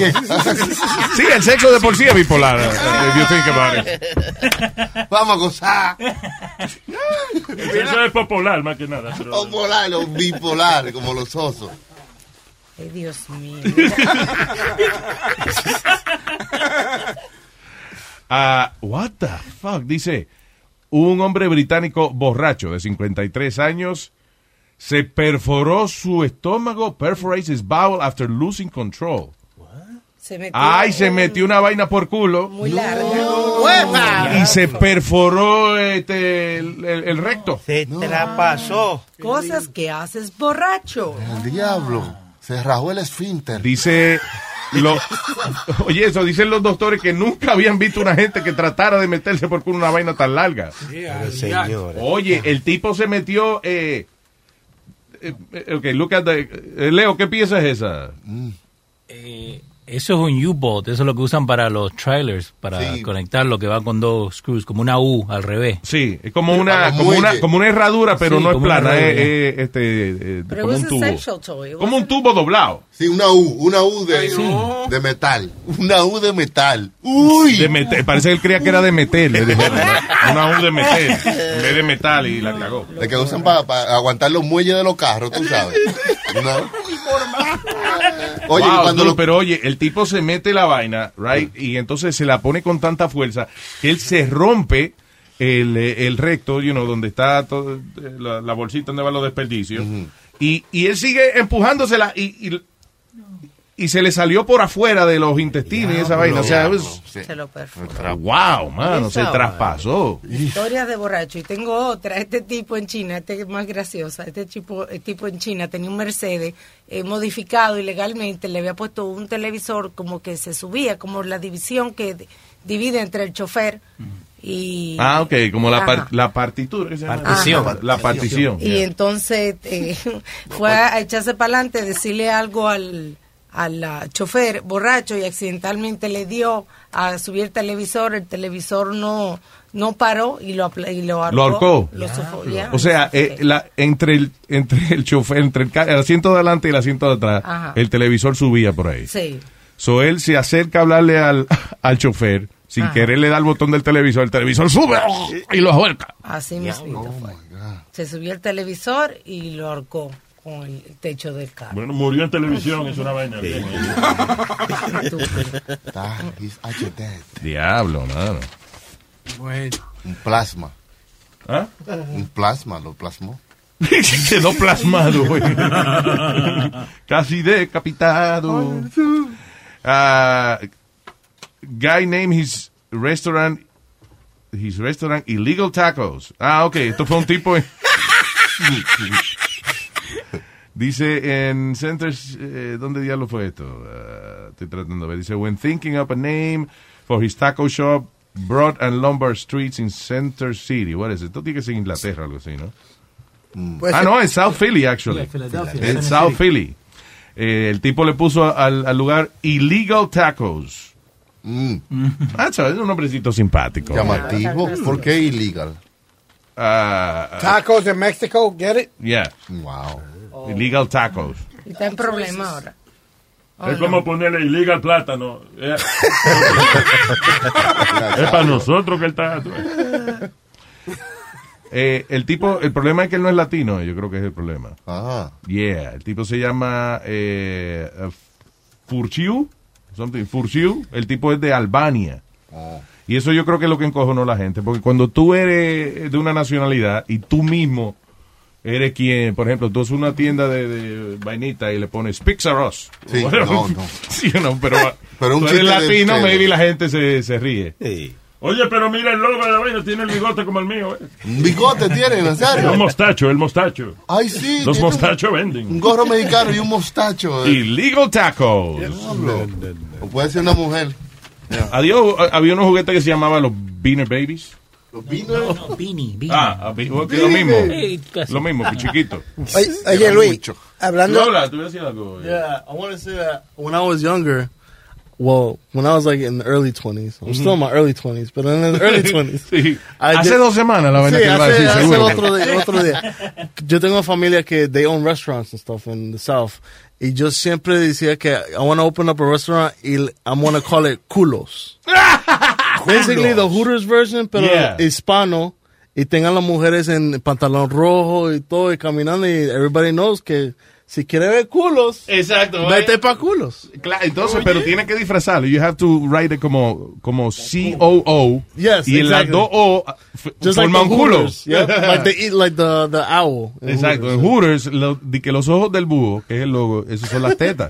Sí, el sexo de por sí es bipolar. If you think about it. Vamos a gozar. Eso es popular más que nada. Pero... Popular o bipolar, como los osos. Ay, Dios mío. Ah, what the fuck, dice, un hombre británico borracho de cincuenta y tres años se perforó su estómago, perforates his bowel after losing control. Se metió Ay, se un- metió una vaina por culo muy larga. y se perforó este, el, el- el recto. Se traspasó. Cosas que haces borracho. El diablo. Se rajó el esfínter. Dice, lo, oye, eso dicen los doctores que nunca habían visto una gente que tratara de meterse por culo una vaina tan larga. Señor. Oye, el tipo se metió. Eh, eh, eh, ok, look at the- eh, Leo, ¿qué pieza es esa? Eh, eso es un U-boat, eso es lo que usan para los trailers, para Sí. conectar lo que va con dos screws, como una U al revés. Sí, es como Sí, una, para como muelle. una, como una herradura, pero Sí, no es como una plana, es, herradura. es, este, eh, Pero como it un was a tubo. sexual toy. It Como was- un tubo doblado. Sí, una U, una U de, de metal. Una U de metal. Uy. De metal. Parece que él creía que era de metal, le dijeron, ¿no? Una U de metal, en vez de metal, y la cagó. De que usan para aguantar los muelles de los carros, tú sabes. ¿No? Oye, Wow, cuando no, lo- pero oye, el tipo se mete la vaina, right, y entonces se la pone con tanta fuerza que él se rompe el, eh, el recto, you know, donde está todo, eh, la, la bolsita donde van los desperdicios, y, y él sigue empujándosela y, y, y se le salió por afuera de los intestinos y esa vaina, o sea, it was- Se lo perforó. wow, mano, se Esa traspasó. Historias de borracho. Y tengo otra. Este tipo en China, este es más graciosa. Este tipo, el tipo en China tenía un Mercedes eh, modificado ilegalmente. Le había puesto un televisor como que se subía, como la división que de, divide entre el chofer y... Ah, ok, como la, Ajá. par- la partitura. ¿qué se llama? Partición. Ajá. La partición. Y yeah. entonces eh, fue a echarse para adelante, decirle algo al, al uh, chofer borracho y accidentalmente le dio a subir el televisor. El televisor no no paró y lo apla- y lo ahorcó. Lo ahorcó. Lo sofo- ya. O sea, eh, la, entre el entre el chofer, entre el, ca- el asiento de adelante y el asiento de atrás, Ajá. el televisor subía por ahí. Sí. So él se acerca a hablarle al, al chofer, sin Ajá. querer le da el botón del televisor, el televisor sube y lo vuelca. Así mismo fue. Se subió el televisor y lo ahorcó con el techo del carro. Bueno, murió en televisión, es una vaina. Bien, Ah, he's actually dead. Diablo, mano. Bueno. Un plasma. ¿Ah? Un plasma, lo plasmó. Quedó plasmado, güey. Casi decapitado. Uh, guy named his restaurant his restaurant Illegal Tacos. Ah, ok, esto fue un tipo en- dice en Centers, eh, ¿dónde diablo fue esto? Uh, estoy tratando de ver. Dice, when thinking up a name for his taco shop, Broad and Lombard Streets in Center City. What is it? Esto tiene que ser Inglaterra, algo así, ¿no? Pues, ah, no, es South Philly, actually. Yeah, Philadelphia. En Tennessee. South Philly. Eh, el tipo le puso al, al lugar Illegal Tacos. Mm. Ah, ¿sabes? Es un nombrecito simpático. Llamativo. ¿Por qué ilegal? Ah, ah, Tacos in Mexico, get it? yeah. Wow. Illegal Tacos. Y está en problema ahora. Es como ponerle illegal plátano. Eh. Es para nosotros que él está. Eh, el tipo, el problema es que él no es latino, yo creo que es el problema. Ah. Yeah, el tipo se llama eh, uh, Furciu, something, Furciu, el tipo es de Albania. Oh. Y eso yo creo que es lo que encojonó a la gente, porque cuando tú eres de una nacionalidad y tú mismo eres quien, por ejemplo, tú haces una tienda de, de vainita y le pones Pizza Us. Sí, Bueno, no, no. sí, no, pero, Pero un tú eres chiste de latino, ustedes. maybe la gente se, se ríe. Sí. Oye, pero mira el logo de la vaina, tiene el bigote como el mío. ¿eh? ¿Un bigote tiene, Nazario? El mostacho, el mostacho. Ay, sí. Los tiene mostachos un, venden. un gorro mexicano y un mostacho. eh. Illegal Tacos. Diablo. O puede ser una mujer. Adiós, había unos juguetes que se llamaban los Beaner Babies. Los vinos. No, Beanie, Beanie. Ah, a Be- ok, lo mismo. Sí, casi. Lo mismo, que chiquito. Oye, oye, Luis, hablando... Lola, tú decías algo. Yeah, I want to say that when I was younger, well, when I was like in the early twenties, I'm still in my early twenties, but in the early twenties. Sí. I Hace did- dos semanas la vaina Sí, que él va a hace, decir, hace seguro. otro día, otro día. Yo tengo una familia que they own restaurants and stuff in the South. Y yo siempre decía que I want to open up a restaurant y I'm going to call it Culos. Basically the Hooters version, pero Yeah. hispano. Y tengan las mujeres en pantalón rojo y todo y caminando y everybody knows que si quiere ver culos, Exacto. vete pa' culos. Claro, entonces, pero tiene que disfrazarlo. You have to write it como, como C O O. Yes, y en las exactly. dos O f- Just like forman the culo. Hooters. Yep. Like they eat like the, the owl. in Exacto. En Hooters. Hooters, lo, di que los ojos del búho, que es el logo, esos son las tetas.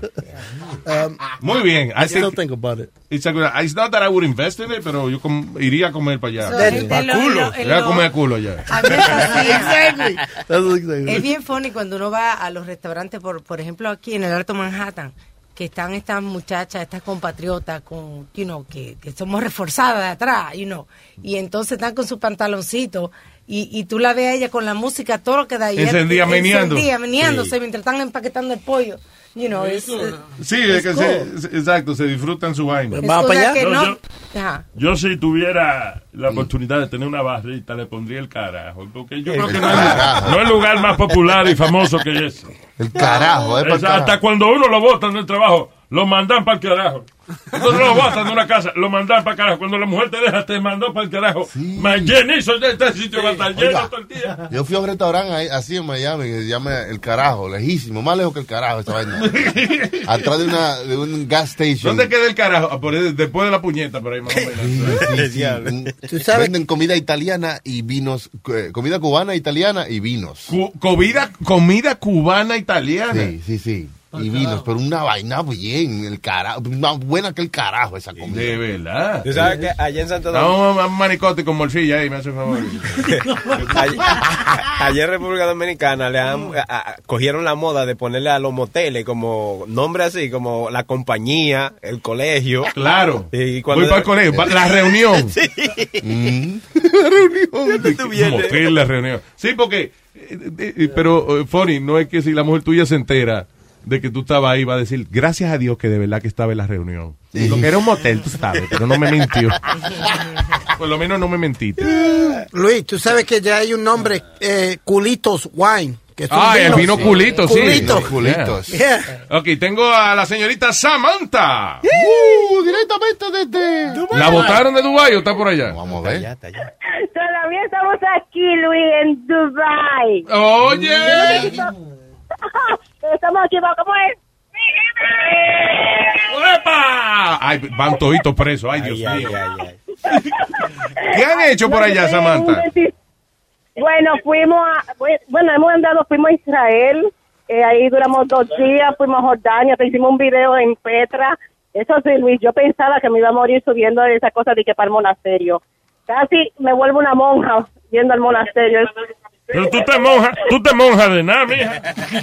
Um, Muy bien. I I still think, think about it. it's, a good, it's not that I would invest in it, pero yo com- iría a comer para allá. So, gente, Pa' lo- culo. lo- Iría a lo- comer culo allá. A mí me fascina. Exactly. That's exactly. Es bien funny cuando uno va a los restaurantes, por por ejemplo aquí en el Alto Manhattan, que están estas muchachas, estas compatriotas con, you know, que, que somos reforzadas de atrás, you know, y entonces están con su pantaloncito y, y tú la ves a ella con la música, todo lo que da. Y ella- Encendida, meneando. encendida, meneándose Sí. mientras están empaquetando el pollo, you know, es, eh, Sí, es es que cool. se, se- exacto, se disfrutan su vaina. es cosa que No, no, yo- ajá. Yo si tuviera la oportunidad de tener una barrita le pondría el carajo, porque yo creo que no es, no es el lugar más popular y famoso que ese. El carajo, es Es para el hasta carajo. cuando uno lo botan del trabajo, lo mandan para el carajo. Cuando no lo botan de una casa, lo mandan para el carajo. Cuando la mujer te deja, te mandó para el carajo. Más llenizo de este sitio va a estar lleno Oiga, todo el día. Yo fui a un restaurante ahí, así en Miami que se llama El Carajo, lejísimo, más lejos que El Carajo esa vaina. Atrás de una de un gas station. ¿Dónde queda el carajo? Ah, por ahí, después de la puñeta, por ahí más o menos. Sí, sí, sí. Un- Venden comida italiana y vinos, eh, comida cubana, italiana y vinos. Cu- comida, comida cubana italiana. Sí, sí, sí. y vinos, pero una vaina bien, el carajo, más buena que el carajo esa comida. De verdad. Tú sabes que allá en Santo Domingo. Vamos a un manicote con morcilla ahí, me hace favor. Ayer, ayer en República Dominicana le han, a, a, cogieron la moda de ponerle a los moteles como nombre así, como la compañía, el colegio. Claro. Y cuando voy para el colegio, pa- la reunión. Sí. Mm. La reunión. Motel, la reunión. Sí, porque, eh, eh, pero, eh, funny, no es que si la mujer tuya se entera de que tú estabas ahí, va a decir, gracias a Dios que de verdad que estaba en la reunión. Sí. Lo que era un motel, tú sabes, pero no me mintió. Por lo menos no me mentiste. Luis, tú sabes que ya hay un nombre, eh, Culitos Wine. Que ah, el vino sí. Culitos, sí. Culitos. Culitos. Yeah. Yeah. Ok, tengo a la señorita Samantha. Uh, directamente desde Dubai. ¿La botaron de Dubái o está por allá? Vamos a ver. Todavía estamos aquí, Luis, en Dubai. Oye. Estamos aquí, ¿cómo es? ¡Epa! Ay, van toditos presos. Ay, Dios ay, mío. Ay, ay, ay. ¿Qué han hecho por allá, Samantha? Bueno, fuimos a, bueno, hemos andado, fuimos a Israel, eh, ahí duramos dos días, fuimos a Jordania, te hicimos un video en Petra. Eso sí, Luis, yo pensaba que me iba a morir subiendo esa cosa de que para el monasterio. Casi me vuelvo una monja yendo al monasterio. Pero tú te monjas, tú te monjas de nada, mija.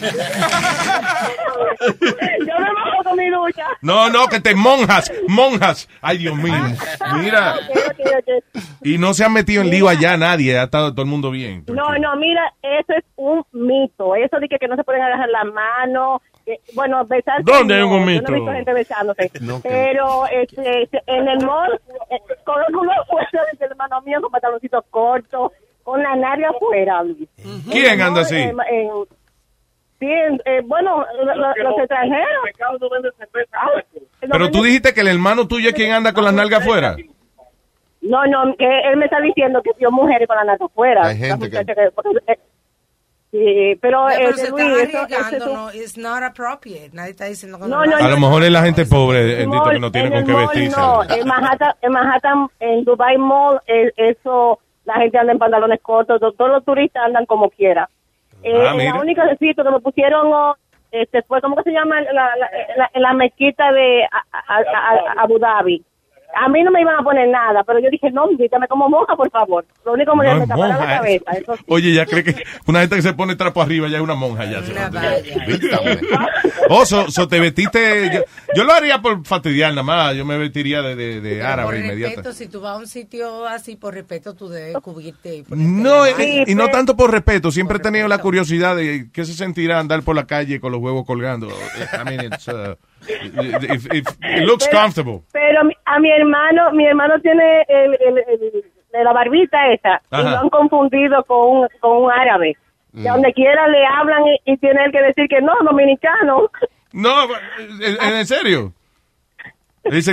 Yo me mojo con mi ducha. No, no, que te monjas, monjas. Ay, Dios mío. Mira. Okay, okay, okay. Y no se han metido en lío allá nadie, ha estado todo el mundo bien. No, no, mira, eso es un mito. Eso de que, que no se pueden agarrar la mano. Eh, bueno, besarse. ¿Dónde hay no, un mito? Yo no he visto gente besándose. No, pero este, en el mall, eh, con uno puesto de hermano mío con pantaloncitos cortos, con la nariz afuera. Uh-huh. ¿Quién anda así? En, en, sí, eh, bueno, lo, lo, los extranjeros. Ah, pero tú dijiste que el hermano tuyo es quien anda con las nalgas afuera. No, no, que él me está diciendo que vio mujeres con la nalga afuera. Hay gente que... que eh, sí, pero, no, pero eh, se Luis, está eso, eso, no, it's not appropriate. Nadie está diciendo que no, no, a lo mejor es la gente pobre, mall, que no tiene con qué mall, vestirse. No, en Manhattan, en Manhattan, en Dubai Mall, eh, eso, la gente anda en pantalones cortos, todos los turistas andan como quiera. Eh, ah, la única recito que me pusieron, oh, este, fue, ¿cómo que se llama? La, la, la, la mezquita de a, a, a, Abu Dhabi. A mí no me iban a poner nada, pero yo dije, no, quítame como monja, por favor. Lo único que me, no me es taparon monja, la cabeza. Eso sí. Oye, ya cree que una gente que se pone trapo arriba ya es una monja. Ya se oh, so, so te vestiste... Yo, yo lo haría por fastidiar nada más. Yo me vestiría de, de, de árabe inmediato. Si tú vas a un sitio así, por respeto, tú debes cubrirte. No, y, y no tanto por respeto. Siempre he tenido la curiosidad de qué se sentirá andar por la calle con los huevos colgando. I mean, it's... Uh, If, if it looks pero, comfortable. Pero a mi hermano, mi hermano tiene el, el, el, el la barbita esa. Ajá. Y lo han confundido con un, con un árabe. Mm. Que donde quiera le hablan y, y tiene él que decir que no, dominicano. No, ¿en, en serio? Dicen,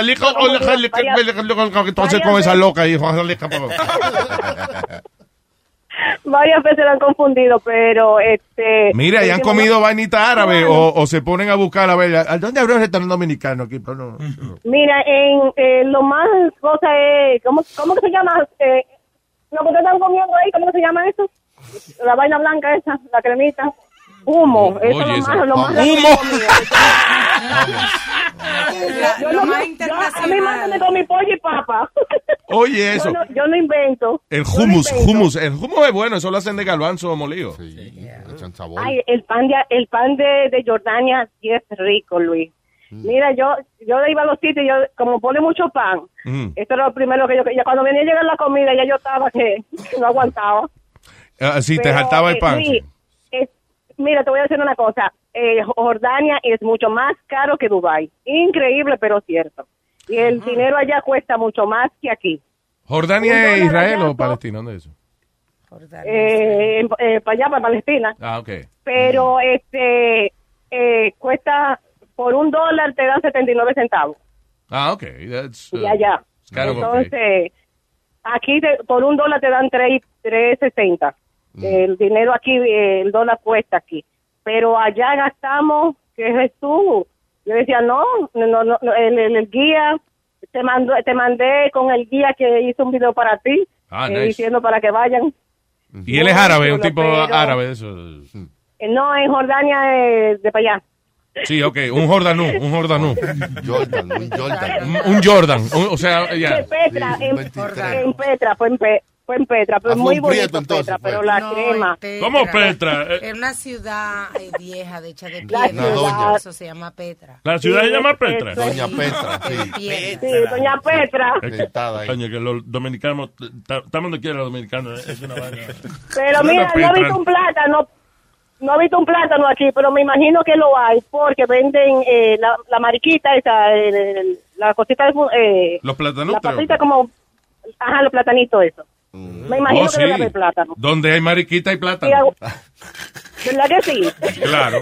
entonces con esa loca hijo. Varias veces lo han confundido, pero este... Mira, y han comido vainita árabe o, o se ponen a buscar a ver, ¿a dónde habrá un restaurante dominicano aquí? Pero no, no. Mira, en eh, lo más cosa es, ¿cómo, cómo que se llama? Eh, lo que están comiendo ahí, ¿cómo que se llama eso? La vaina blanca esa, la cremita. Humo, eso es lo más, lo más humo. Yo no, más internacional. A mí mándame con mi pollo y papa. Oye, eso. Yo no, yo no invento. El hummus, no hummus. El hummus es bueno, eso lo hacen de garbanzo molido. Sí, yeah. Echan sabor. Ay, el pan de, el pan de, de Jordania sí es rico, Luis. Mm. Mira, yo yo iba a los sitios y yo, como pone mucho pan, mm. esto era lo primero que yo, ya cuando venía a llegar la comida, ya yo estaba que, que no aguantaba. Uh, sí, Pero, te saltaba el pan. Eh, sí. es, mira, te voy a decir una cosa. Eh, Jordania es mucho más caro que Dubái. Increíble, pero cierto. Y el uh-huh. dinero allá cuesta mucho más que aquí. ¿Jordania es Israel o Palestina? ¿Dónde es eso? Eh, eh, para allá, para Palestina. Ah, ok. Pero uh-huh. este eh, cuesta, por un dólar te dan setenta y nueve centavos. Ah, ok. That's, uh, y allá. Entonces, okay. aquí te, por un dólar te dan tres sesenta. Uh-huh. El dinero aquí, el dólar cuesta aquí. Pero allá gastamos, ¿qué es tú? Yo decía, no, no, no, el, el, el guía, te mandó, te mandé con el guía que hizo un video para ti, ah, eh, nice. diciendo para que vayan. Y él es árabe, un tipo pero, árabe, eso. No, en Jordania, eh, de para allá. Sí, ok, un Jordanú, un Jordanú. Jordan, un Jordan. Un, un Jordan, un- o sea, ya. De Petra, Sí, en, veintitrés. en Petra, fue en, Pe- fue en Petra, pero Ah, fue muy un bonito Prieto, entonces, Petra, fue. pero la No, crema. en ¿Cómo Petra? Eh, Es una ciudad eh, vieja, de hecha de La piedra. ciudad. Eso se llama Petra. ¿La ciudad se Sí, llama eso Petra? es. Doña Petra, De sí. piedra. Sí, doña Petra. Es que, Sentada ahí. coño, que los dominicanos, ta- estamos donde quiera los dominicanos, eh, es una vaina. Pero Doña mira, no he Petra. visto un plátano, no he visto un plátano aquí, pero me imagino que lo hay, porque venden eh, la, la mariquita esa, el- el- la cosita de... fu- Eh, Los plátanos. la papita como... Ajá, los platanitos eso. Me imagino Oh, que debe sí. haber plátano. Donde hay mariquita y Sí, plátano. hago- ¿Verdad que sí? Claro.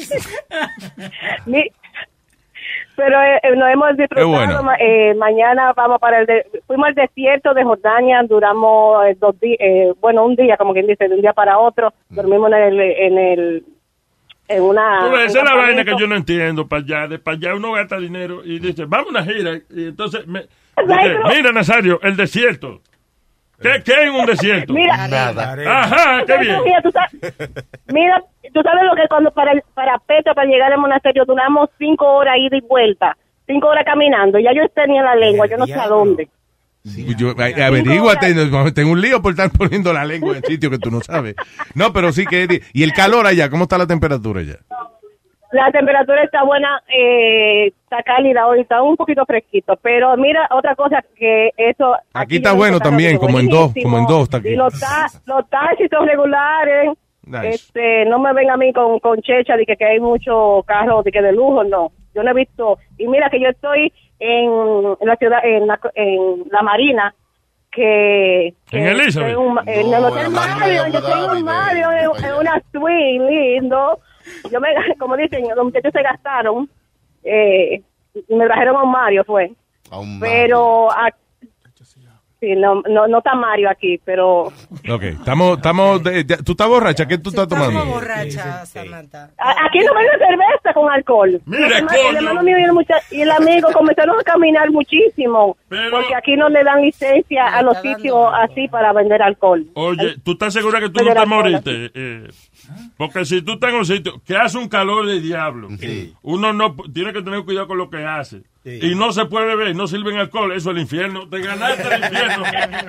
Mi- Pero eh, eh, nos hemos disfrutado. bueno. ma- eh, mañana vamos para el... de- fuimos al desierto de Jordania, duramos eh, dos días, eh, bueno, un día, como quien dice, de un día para otro. Dormimos en el... En el en una... Tú ves, un esa es la vaina campamento. que yo no entiendo. Para allá, de para allá uno gasta dinero y dice, vamos a una gira. Y entonces, me, Ay, dice, pero- mira, Nazario, el desierto. ¿Qué, qué hay en un desierto? Mira, Nada. Ajá, qué bien. Mira, tú sabes, mira, tú sabes lo que cuando para el- para Petra, para llegar al monasterio, duramos cinco horas ida y vuelta, cinco horas caminando. Ya yo tenía la lengua, yo no sé a dónde. Yo, a- averíguate, no, tengo un lío por estar poniendo la lengua en sitio que tú no sabes. No, pero sí que... ¿Y el calor allá? ¿Cómo está la temperatura allá? La temperatura está buena, eh, está cálida hoy, está un poquito fresquito. Pero mira, otra cosa que eso... Aquí está yo bueno creo que también, como en dos, buenísimo. como en dos está aquí. Y los, ta- los taxis son regulares. Nice. Este, no me ven a mí con, con checha de que, que hay muchos carros de que de lujo, no. Yo no he visto. Y mira que yo estoy en, en la ciudad, en la, en la Marina, que... que ¿En Elizabeth? estoy en un- en No, el en Hotel la Marina de Marion, Abu yo estoy en Dhabi, un de- Marion, de en, allá. en una suite lindo. Yo me, como dicen, los muchachos se gastaron, eh, y me trajeron a un Mario, fue. A un Pero, a- sí, no, no, no está Mario aquí, pero... Ok, estamos... estamos de- de- ¿Tú estás borracha? ¿Qué tú estás Estamos tomando? borracha, Samantha. A- Aquí no venden cerveza con alcohol. Mire, el, hermano, coño. el hermano mío y el, mucha- y el amigo comenzaron a caminar muchísimo, Pero- porque aquí no le dan licencia a los sitios así para vender alcohol. Oye, ¿tú estás segura que tú no te moriste? Eh, porque si tú estás en un sitio que hace un calor de diablo, uno no p- tiene que tener cuidado con lo que hace. Y no se puede beber, no sirven alcohol, eso es el infierno. Te ganaste el infierno.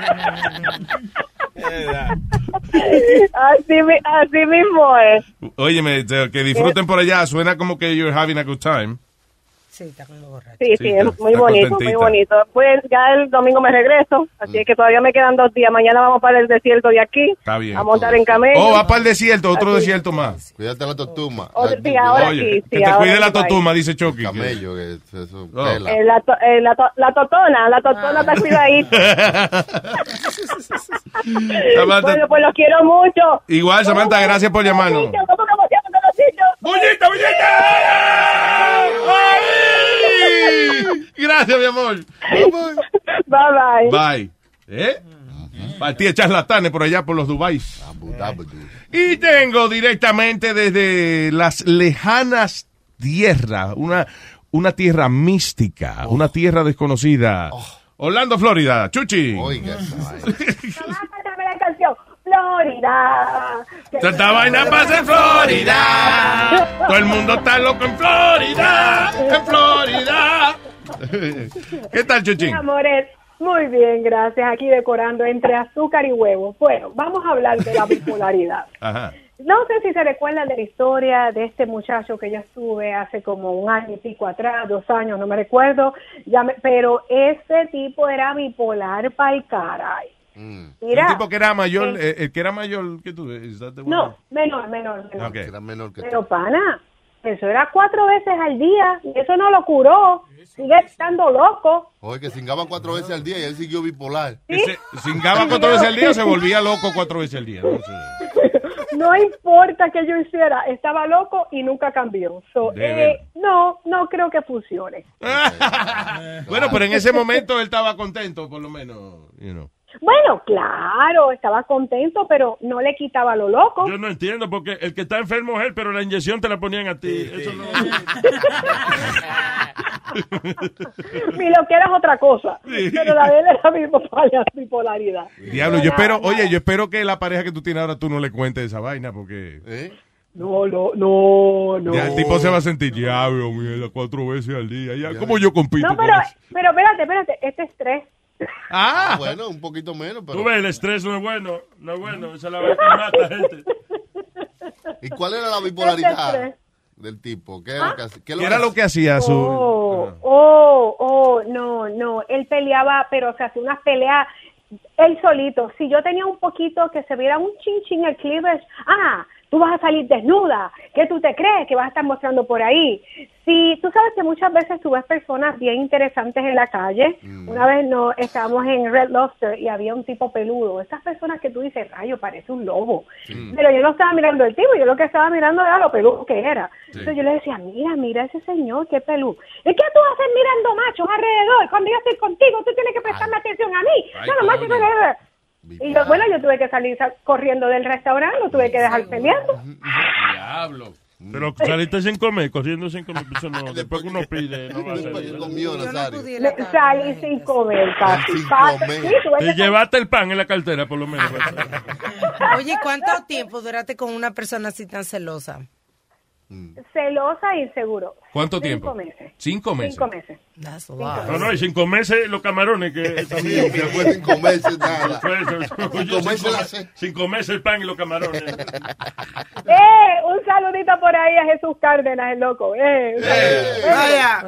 así, mi- así mismo es. Óyeme, te- que disfruten por allá. Suena como que you're having a good time. Sí, está como borracha. Sí, sí, Sí, es está- muy está bonito, contentita. muy bonito. Pues ya el domingo me regreso, así es que todavía me quedan dos días. Mañana vamos para el desierto de aquí, Está bien. a montar en camello. Oh, va para el desierto, otro Así. desierto más. Cuídate la totuma. Otro- La- sí, ahora Oye, sí, sí, que te ahora cuide la sí, bye. totuma, dice Chucky. Camello, que es- eso, Oh. tela. Eh, la, to- eh, la, to- la totona, la totona está cuidadita. Samantha, Bueno, pues los quiero mucho. igual, Samantha, gracias por llamarnos. ¿Cómo que me llaman de los sitios? ¡Bullita, bullita! ¡Ay! Gracias, mi amor. Bye, bye. Bye. ¿Eh? Partí de charlatanes por allá por los Dubáis. Abu Dhabi. Y tengo directamente desde las lejanas tierras, una, una tierra mística, una tierra desconocida. Orlando, Florida. Chuchi. Oiga, esa vaina. Cántame la canción. Florida. Esta vaina pasa en Florida. Todo el mundo está loco en Florida. En Florida. ¿Qué tal, Chuchi? Mi amores, muy bien, gracias. Aquí decorando entre azúcar y huevo. Bueno, vamos a hablar de la bipolaridad. Ajá. No sé si se recuerdan de la historia de este muchacho que yo estuve hace como un año y pico atrás, dos años, no me recuerdo, ya me- pero ese tipo era bipolar pa'l caray. Mira, El tipo que era mayor, eh, eh, el que era mayor que tú. ¿is that the one? no, menor, menor, menor. Ok. Era menor que Pero pana, eso era cuatro veces al día y eso no lo curó. Sigue estando loco. Oye, que cingaba cuatro veces al día y él siguió bipolar. Que se cingaba cuatro veces al día o se volvía loco cuatro veces al día. No sé. No importa que yo hiciera, estaba loco y nunca cambió. So, Debe. eh, no, no creo que funcione. Bueno, pero en ese momento él estaba contento, por lo menos. You know. Bueno, claro, estaba contento, pero no le quitaba lo loco. Yo no entiendo, porque el que está enfermo es él, pero la inyección te la ponían a ti. Eso no... Mi loquera es otra cosa, pero la de él era bipolar- bipolaridad. Diablo, yo espero, oye, yo espero que la pareja que tú tienes ahora tú no le cuentes esa vaina, porque No, no, no, no. Ya el tipo se va a sentir, diablo, mierda, cuatro veces al día. Ya, ¿cómo yo compito No, con pero, eso? pero espérate, espérate, este es tres. Ah, bueno, un poquito menos, pero... Tú ves, el estrés no es bueno, no es bueno, esa es la verdad que mata gente. ¿Y cuál era la Este bipolaridad del tipo? ¿Qué era, ¿Ah? lo, que, hacía? ¿Qué ¿Qué era lo que hacía su...? Oh, oh, oh, no, no. Él peleaba, pero o sea, hacía unas peleas él solito. Si yo tenía un poquito que se viera un chin chin el cleavage, ah, tú vas a salir desnuda. ¿Qué tú te crees que vas a estar mostrando por ahí? Si tú sabes que muchas veces tú ves personas bien interesantes en la calle. Mm. Una vez no estábamos en Red Lobster y había un tipo peludo. Esas personas que tú dices, rayo, parece un lobo. Mm. Pero yo no estaba mirando el tipo, yo lo que estaba mirando era lo peludo que era. Sí. Entonces yo le decía, mira, mira ese señor, qué peludo. ¿Y qué tú haces mirando machos alrededor? Cuando yo estoy contigo, tú tienes que prestarme ay. atención a mí. Ay, no, los machos alrededor. Y yo, bueno, yo tuve que salir corriendo del restaurante, lo tuve que dejar peleando. Diablo. Pero saliste sin comer, corriendo sin comer, eso no, después que uno pide, no va a ser. No salí sin comer, casi. Te llevaste el pan en la cartera, por lo menos. Oye, ¿cuánto tiempo duraste con una persona así tan celosa? Celosa e inseguro. ¿Cuánto cinco tiempo? Meses. Cinco meses. Cinco meses. No, no, y sin comerse los camarones que también. Sí, fue sin comerse nada. Sin comerse, sin comerse el pan y los camarones. Eh, un saludito por ahí a Jesús Cárdenas, el loco. Eh, vaya.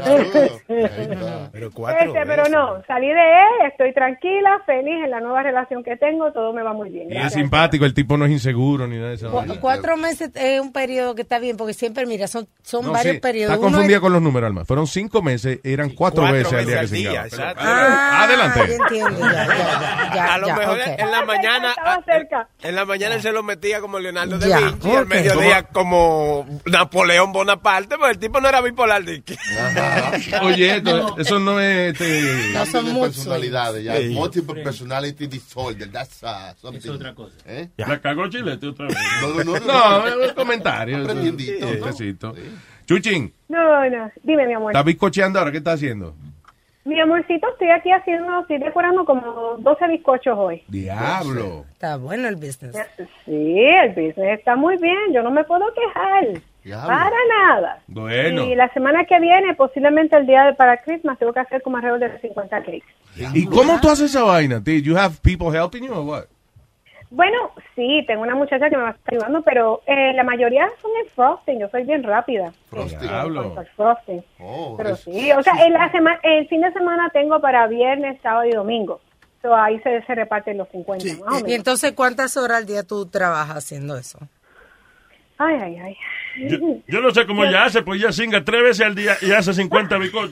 Pero cuatro este, pero no, salí de él, estoy tranquila, feliz en la nueva relación que tengo, todo me va muy bien. Y es simpático, el tipo no es inseguro ni nada de eso. Cu cuatro meses es un periodo que está bien, porque siempre, mira, son, son no, varios sí, periodos. Está confundida es... con los números, Alma. Fueron cinco meses, eran cuatro, cuatro veces al día que se día, ah, adelante. Entiendo, ya, ya, ya, a lo ya, mejor okay. en la mañana, cerca. en la mañana él se lo metía como Leonardo da ya, Vinci, okay. Al mediodía como Napoleón Bonaparte, pero el tipo no era bipolar. De que... Oye, esto, eso no es... Este... No son de personalidades, ya. Sí. Multiple personality disorder, that's uh, something. Es otra cosa. ¿Eh? La cagó Chilete otra vez. No, no, no. No, no, no, comentario. Aprendiendito. Sí, ¿no? Sí. Chuchín. No, no, dime, mi amor. ¿Estás bizcocheando ahora? ¿Qué estás haciendo? Mi amorcito, estoy aquí haciendo, estoy decorando como doce bizcochos hoy. Diablo. Está bueno el business. Sí, el business está muy bien, yo no me puedo quejar. Diablo. Para nada. Bueno. Y la semana que viene, posiblemente el día de para Christmas, tengo que hacer como alrededor de cincuenta cakes. ¿Y cómo tú haces esa vaina? ¿Do you have people helping you or what? Bueno, sí, tengo una muchacha que me va a estar ayudando, pero eh, la mayoría son en frosting. Yo soy bien rápida. Frosting. Eh, frosting. Oh, pero es... sí, o sea, en la semana, el fin de semana tengo para viernes, sábado y domingo. So, ahí se, se reparten los cincuenta. Sí. ¿Y entonces cuántas horas al día tú trabajas haciendo eso? Ay, ay, ay. Yo, yo no sé cómo ella hace, pues ella singa tres veces al día y hace cincuenta bizcochos.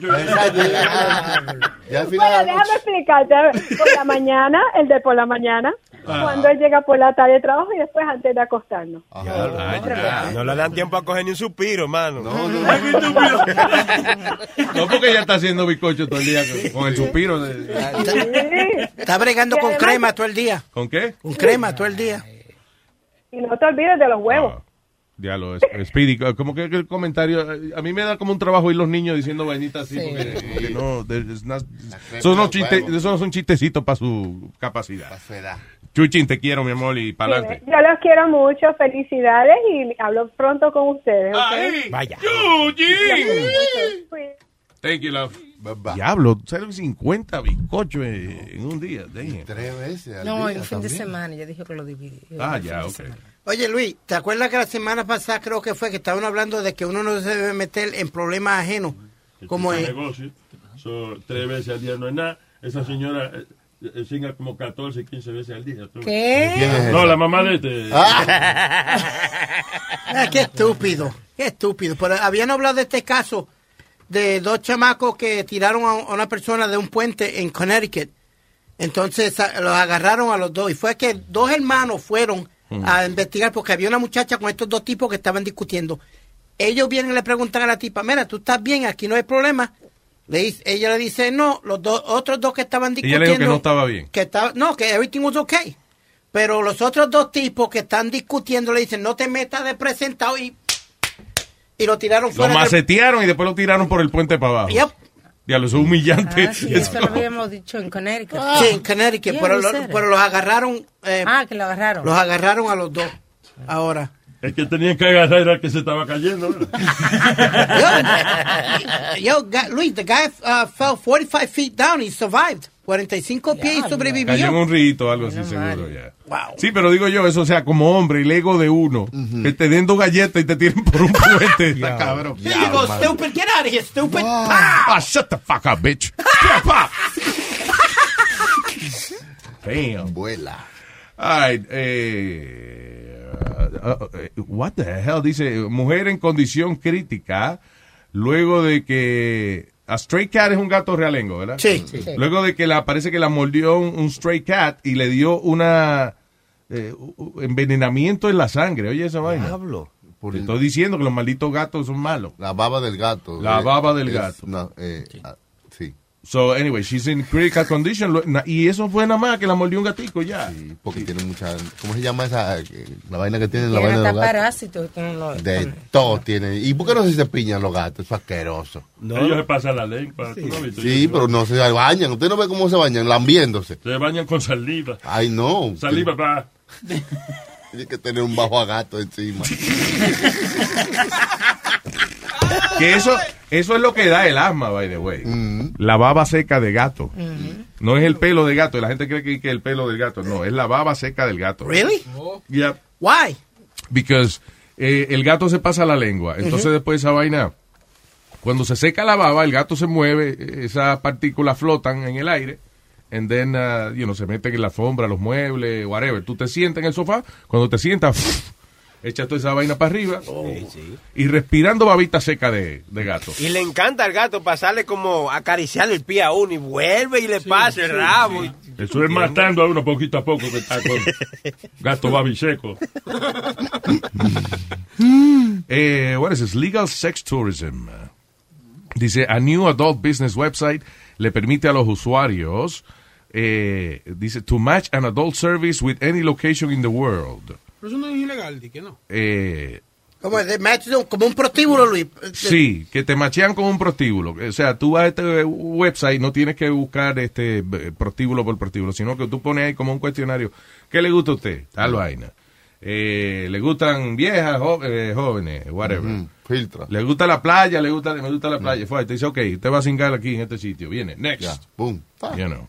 Bueno, déjame explicarte. Por la mañana, el de por la mañana, ah. cuando él llega por la tarde de trabajo y después antes de acostarnos. Ya, ay, ya. No le dan tiempo a coger ni un suspiro, mano. No, no, no. No, porque ella está haciendo bizcocho todo el día con, con el suspiro. De... Sí. Está bregando con crema todo el día. ¿Con qué? Con crema todo el día. Y no te olvides de los huevos. Ah. Diablo, Speedy, como que el comentario, a mí me da como un trabajo ir los niños diciendo vainitas así, sí. porque, porque no, not, esos no, chiste, eso no son chistecitos para su capacidad. Chuchín, te quiero, mi amor, y para adelante. Yo los quiero mucho, felicidades, y hablo pronto con ustedes, ¿okay? Ay, vaya. Chuchín. Thank you, love. Bye bye. Diablo, ¿sabes? cincuenta bizcochos en un día. Damn. Tres veces al No, día en fin de también. semana, yo dije que lo dividí. Ah, ya, ok. Oye, Luis, ¿te acuerdas que la semana pasada creo que fue que estaban hablando de que uno no se debe meter en problemas ajenos? Como es. es. Negocio, so, tres veces al día no es nada. Esa señora eh, eh, singa como catorce, quince veces al día. ¿Tú? ¿Qué? No, la mamá de este. Ah. Ah, qué estúpido, qué estúpido. Pero habían hablado de este caso de dos chamacos que tiraron a una persona de un puente en Connecticut. Entonces los agarraron a los dos. Y fue que dos hermanos fueron a investigar porque había una muchacha con estos dos tipos que estaban discutiendo. Ellos vienen y le preguntan a la tipa, mira, tú estás bien, aquí no hay problema. Le dice, ella le dice, no, los dos, otros dos que estaban discutiendo. Ella le dijo que no estaba bien. Que estaba, no, que everything was okay. Pero los otros dos tipos que están discutiendo le dicen, no te metas de presentado y, y lo tiraron fuera. Lo macetearon del... y después lo tiraron por el puente para abajo. Yep. Diablo, eso es humillante. Ah, sí, eso lo habíamos dicho en Connecticut. Ah. Sí, en Connecticut, yeah, pero, lo, pero los agarraron. Eh, ah, que lo agarraron. Los agarraron a los dos ahora. El que tenía que agarrar era el que se estaba cayendo. Yo, yo guy- Luis, the guy uh, fell forty-five feet down. He survived. cuarenta y cinco pies y sobrevivió. Cayó en un rito o algo así, seguro, ya. Wow. Sí, pero digo yo, eso, o sea, como hombre, el ego de uno, que te den dos galletas y te tiren por un puente, está cabrón. There you go, stupid. Get out of here, stupid. Ah, shut the fuck up, bitch. Damn. Vuela. All right, eh, uh, uh, uh, what the hell, dice, mujer en condición crítica, luego de que, a stray cat es un gato realengo, ¿verdad? Sí. sí. Luego de que la, parece que la mordió un, un stray cat y le dio una, eh, u- envenenamiento en la sangre, oye esa vaina. Diablo. Te estoy diciendo que los malditos gatos son malos. La baba del gato. La eh, baba del es gato. una, eh, ah, sí. So, anyway, she's in critical condition. Lo- na- Y eso fue nada más que la mordió un gatico ya. Sí, porque tiene mucha... ¿Cómo se llama esa? eh, La vaina que tiene la Tiene vaina de hasta los gatos. parásitos. que no lo- De todo tiene. ¿Y por qué no se cepillan los gatos? Eso es asqueroso. Ellos se pasan la lengua. ¿tú no has visto? Sí, pero no se bañan. Usted no ve cómo se bañan, lambiéndose. Se bañan con saliva. Ay, no. Saliva para... Tiene que tener un bajo a gato encima. Que eso, eso es lo que da el asma, by the way. La baba seca de gato. No es el pelo de gato. La gente cree que que es el pelo del gato. No, es la baba seca del gato. Really? Yeah. Why? Because eh, el gato se pasa la lengua. Entonces Ujú. después esa vaina, cuando se seca la baba, el gato se mueve, esas partículas flotan en el aire. And then, uh, you know, se meten en la alfombra, los muebles, whatever. Tú te sientas en el sofá. Cuando te sientas, echas toda esa vaina para arriba. Sí, sí. Y respirando babita seca de, de gato. Y le encanta al gato pasarle como acariciarle el pie a uno y vuelve y le pasa el sí, rabo. sí. Eso es matando a uno poquito a poco que está con gato babiseco. eh, what is this? Legal sex tourism. Dice, a new adult business website le permite a los usuarios, eh, dice, to match an adult service with any location in the world. Pero eso no es ilegal, di que no. Eh, Como, de match, como un prostíbulo, Luis. sí, que te machean con un prostíbulo. O sea, tú vas a este website, no tienes que buscar este eh, prostíbulo por prostíbulo, sino que tú pones ahí como un cuestionario. ¿Qué le gusta a usted? Tal vaina. Eh, ¿Le gustan viejas, jo- eh, jóvenes, whatever? Ujú, filtra. ¿Le gusta la playa? ¿Le gusta, me gusta la playa? Fue, te dice, ok, usted va a cingar aquí en este sitio. Viene, next. Ya, boom. You know.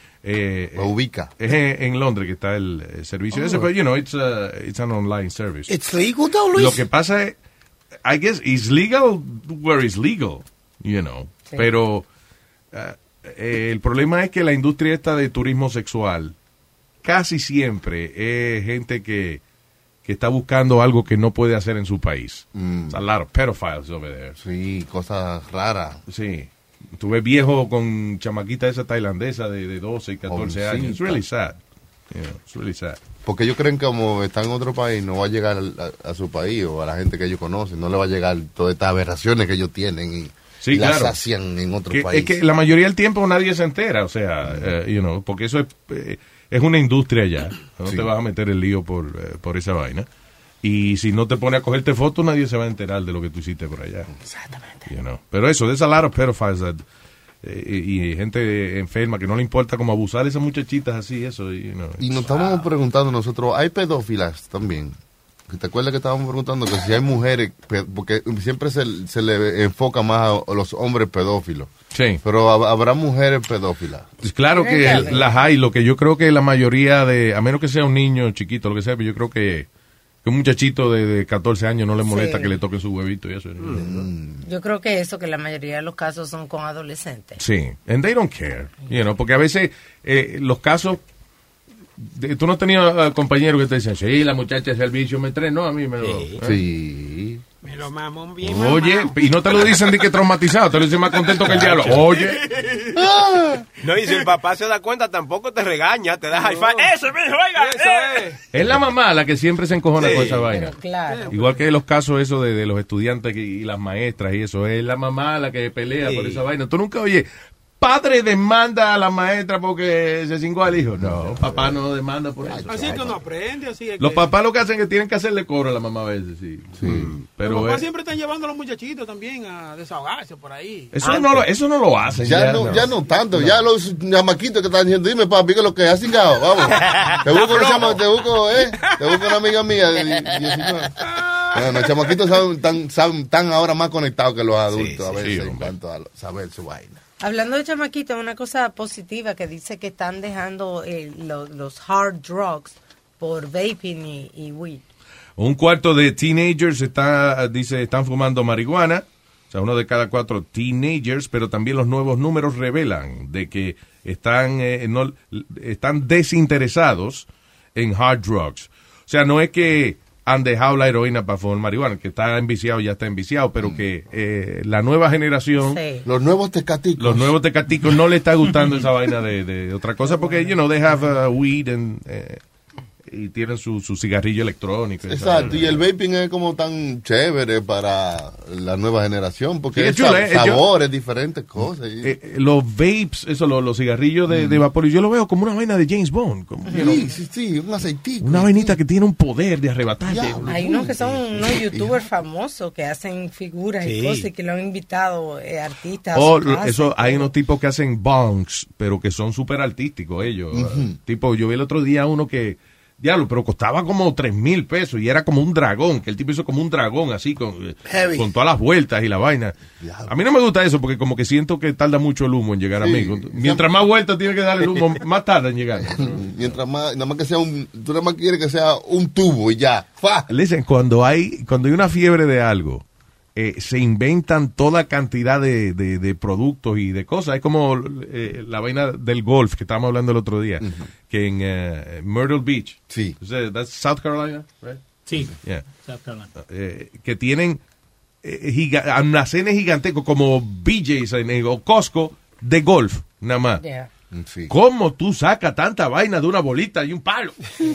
Eh, Lo ubica. Es en, en Londres que está el, eh, servicio Oh. ese, pero, you know, it's, uh, it's an online service. It's legal, though, Luis. Lo que pasa es, I guess, it's legal where it's legal, you know. Sí. Pero uh, eh, el problema es que la industria esta de turismo sexual casi siempre es gente que, que está buscando algo que no puede hacer en su país. Mm. There's a lot of pedophiles over there. Sí, cosas raras. Sí. Tú ves viejo con chamaquita esa tailandesa de, de doce y catorce años. It's really sad. You know, it's really sad. Porque ellos creen que como está en otro país, no va a llegar a, a su país o a la gente que ellos conocen. No le va a llegar todas estas aberraciones que ellos tienen y, Sí, y las claro. hacían en otro Que- país. es que la mayoría del tiempo nadie se entera, o sea, eh, you know, porque eso es, eh, es una industria ya. No Sí. te vas a meter el lío por, eh, por esa vaina. Y si no te pones a cogerte fotos, nadie se va a enterar de lo que tú hiciste por allá. Exactamente. You know. Pero eso, there's a lot of pedophiles that, eh, y, y gente enferma que no le importa como abusar de esas muchachitas así, eso. You know. Y nos estábamos preguntando nosotros, ¿hay pedófilas también? ¿Que ¿Te acuerdas que estábamos preguntando que si hay mujeres, pe- porque siempre se, se le enfoca más a los hombres pedófilos? Sí. Pero hab- habrá mujeres pedófilas. Pues claro que el- las hay, lo que yo creo que la mayoría de, a menos que sea un niño chiquito, lo que sea, pero yo creo que, que un muchachito de, de catorce años no le molesta Sí. que le toquen su huevito y eso. Yo creo que eso, que la mayoría de los casos son con adolescentes. Sí, and they don't care, you know, porque a veces eh, los casos, de- tú no tenías uh, compañeros que te decían, sí, la muchacha de servicio me entrenó, a mí me lo... ¿eh? Sí. Me lo mamó bien. Oye, y no te lo dicen de que traumatizado, te lo dicen más contento que el diablo. Oye, No, y si el papá se da cuenta, tampoco te regaña, te da high five. ¡Eso, mijo, oiga! ¡Eh! es la mamá la que siempre se encojona Sí. con esa vaina. Claro. Igual que los casos eso de, de los estudiantes que- y las maestras y eso, es la mamá la que pelea Sí. por esa vaina. Tú nunca oyes, padre demanda a la maestra porque se cingó al hijo. No, papá no demanda por eso. Así que uno aprende, así es Los que- papás lo que hacen es que tienen que hacerle coro a la mamá a veces, sí. Mm, Los Pero papás eh, siempre están llevando a los muchachitos también a desahogarse por ahí. eso, no lo, eso no lo hacen. Ya, no, ya no tanto, ya los chamaquitos que están diciendo, dime papi, ¿qué es lo que has cingado? Vamos. Te busco, una chama- te busco, eh, te busco una amiga mía de diecinueve. Bueno, los chamaquitos saben, tan, saben, tan ahora más conectados que los adultos Sí, a sí, veces sí, en hombre. cuanto a lo- saber su vaina. Hablando de chamaquitos, una cosa positiva que dice que están dejando eh, lo- los hard drugs por vaping y, y weed. Un cuarto de teenagers está, dice, están fumando marihuana. O sea, uno de cada cuatro teenagers, pero también los nuevos números revelan de que están, eh, no, están desinteresados en hard drugs. O sea, no es que han dejado la heroína para fumar marihuana, que está enviciado ya está enviciado, pero que eh, la nueva generación, Sí. Los nuevos tecaticos. los nuevos tecaticos no le está gustando esa vaina de, de otra cosa, porque, you know, they have uh, weed and, eh, y tienen su, su cigarrillo electrónico. esa Exacto, vaina. y el vaping es como tan chévere para la nueva generación, porque Sí, es es chulo, sab- eh, yo- sabores, diferentes cosas. y- Eh, eh, los vapes, eso, los, los cigarrillos de, de vapor, yo lo veo como una vaina de James Bond. Como, you know, sí, sí, sí, un aceitito. una vainita que tiene un poder de arrebatarte. Diablo. Hay unos que son unos youtubers famosos que hacen figuras Sí. y cosas y que lo han invitado eh, artistas. a O su lo- casa. eso, hay unos tipos que hacen bongs, pero que son súper artísticos ellos. Ujú. Tipo, yo vi el otro día uno que, diablo, pero costaba como tres mil pesos y era como un dragón, que el tipo hizo como un dragón así, con, Heavy. con todas las vueltas y la vaina. A mí no me gusta eso porque como que siento que tarda mucho el humo en llegar a Sí. mí. Mientras más vueltas tiene que darle el humo, más tarda en llegar. Mientras más, nada más que sea un, tú nada más quieres que sea un tubo y ya. ¡Fa! Listen, cuando hay, cuando hay una fiebre de algo, eh, se inventan toda cantidad de, de, de productos y de cosas. Es como eh, la vaina del golf que estábamos hablando el otro día, que en eh, Myrtle Beach, sí. that's South Carolina, right? Sí, Yeah. South Carolina. Eh, que tienen eh, giga- almacenes gigantescos como B J's en- o Costco de golf, nada más. Yeah. Sí. ¿Cómo tú sacas tanta vaina de una bolita y un palo?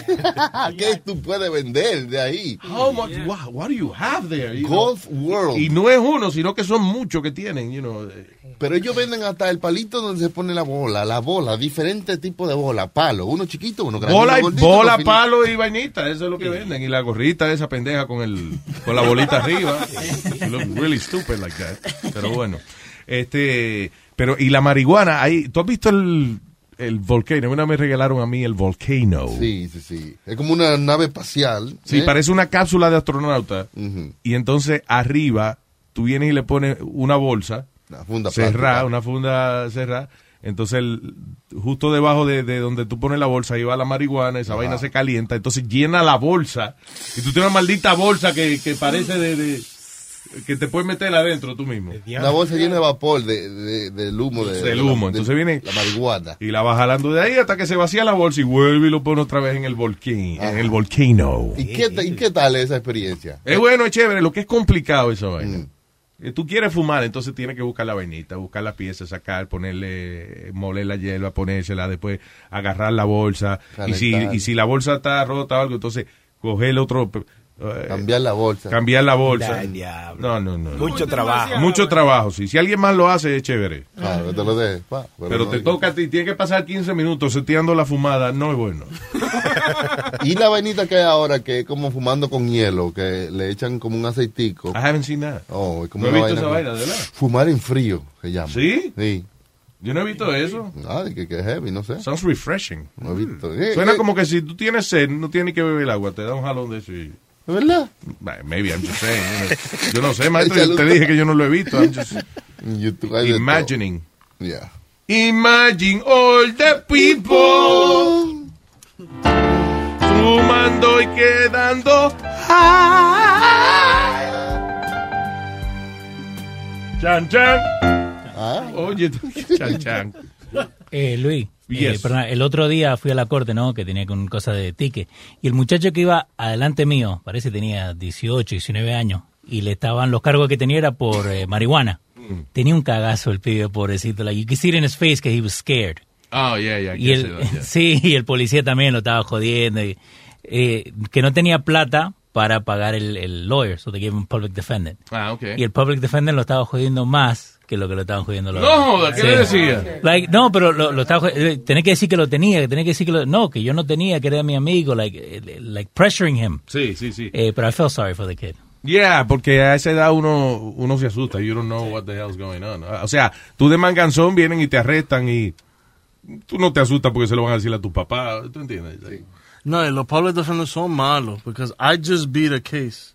¿Qué tú puedes vender de ahí? How much, what, what do you have there? You Golf know? World. Y no es uno, sino que son muchos que tienen, you know. Pero ellos venden hasta el palito donde se pone la bola, la bola, diferentes tipos de bola, palo, uno chiquito, uno grande. Bola, uno y, gordito, bola uno finito. palo y vainita, eso es lo que venden. Y la gorrita esa pendeja con el con la bolita arriba. You look really stupid like that. Pero bueno. Este, pero y la marihuana, ahí, ¿tú has visto el el Volcano? Una vez me regalaron a mí el Volcano. Sí, sí, sí. Es como una nave espacial. Sí, ¿eh? parece una cápsula de astronauta. Ujú. Y entonces arriba tú vienes y le pones una bolsa Una funda cerrada, plástica. una funda cerrada. Entonces, el- justo debajo de, de donde tú pones la bolsa, ahí va la marihuana, esa vaina se calienta, entonces llena la bolsa. Y tú tienes una maldita bolsa que, que parece de, de- que te puedes meter adentro tú mismo. Una bolsa llena de vapor de, de- del humo. De, Del de humo. la- Entonces de viene la marihuana. y la vas jalando de ahí hasta que se vacía la bolsa y vuelve y lo pone otra vez en el volcán, en el volcano. ¿Y qué, ta- ¿Y qué tal esa experiencia? Es bueno, es chévere. Lo que es complicado esa vaina. Mm. Eh, Tú quieres fumar, entonces tienes que buscar la vainita, buscar las piezas, sacar, ponerle, moler la hierba, ponérsela, después agarrar la bolsa. Y si, Calentar. y si la bolsa está rota o algo, entonces coger el otro. eh, Cambiar la bolsa. Cambiar la bolsa. Ay, diablo. No, no, no. Mucho trabajo. Mucho trabajo, sí. Si alguien más lo hace, es chévere. Claro, que te lo dejes. pa, Pero no- te toca a ti, tienes que pasar quince minutos seteando la fumada, no es bueno. Y la vainita que hay ahora, que es como fumando con hielo, que le echan como un aceitico. I haven't seen that. Oh, es como No he una visto esa que- vaina, ¿de verdad? Fumar en frío, se llama. ¿Sí? Sí. Yo no he visto eso. Ah, de que, que es heavy, no sé. Sounds refreshing. No he visto. Eh, Suena eh, como que si tú tienes sed, no tienes que beber agua, te da un jalón de eso y... ¿Es verdad? Bah, maybe I'm just saying. you know. Yo no sé, maestro, Échale yo te un- dije que yo no lo he visto. I'm just En YouTube hay de imagining. todo. Yeah. Imagine all the people fumando y quedando high. Chan, chan. Ah. Oye, chan, chan. Eh, Luis, Yes. eh, perdona, el otro día fui a la corte, ¿no? Que tenía con cosa de ticket. Y el muchacho que iba adelante mío, parece que tenía dieciocho, diecinueve años, y le estaban, los cargos que tenía era por eh, marihuana. Tenía un cagazo el pibe, pobrecito. Like, you could see it in his face que he was scared. Oh, yeah, yeah. I Y guess el, it was, yeah. sí, y el policía también lo estaba jodiendo. y, eh, que no tenía plata para pagar el, el lawyer, so they gave him public defendant. Ah, okay. Y el public defendant lo estaba jodiendo más que lo que lo estaban jodiendo los No joda, ¿qué le decía? Like, no, pero lo, lo estaba, eh, tenés que decir que lo tenía, que tenés que decir que lo, no, que yo no tenía, que era mi amigo, like, eh, like pressuring him. Sí, sí, sí. Eh, pero I felt sorry for the kid. Yeah, porque a esa edad uno, uno se asusta. You don't know what the hell's going on. O sea, tú de manganzón vienen y te arrestan y tú no te asustas porque se lo van a decir a tu papá. ¿Tú entiendes? No, y los public defenders son malos, because I just beat a case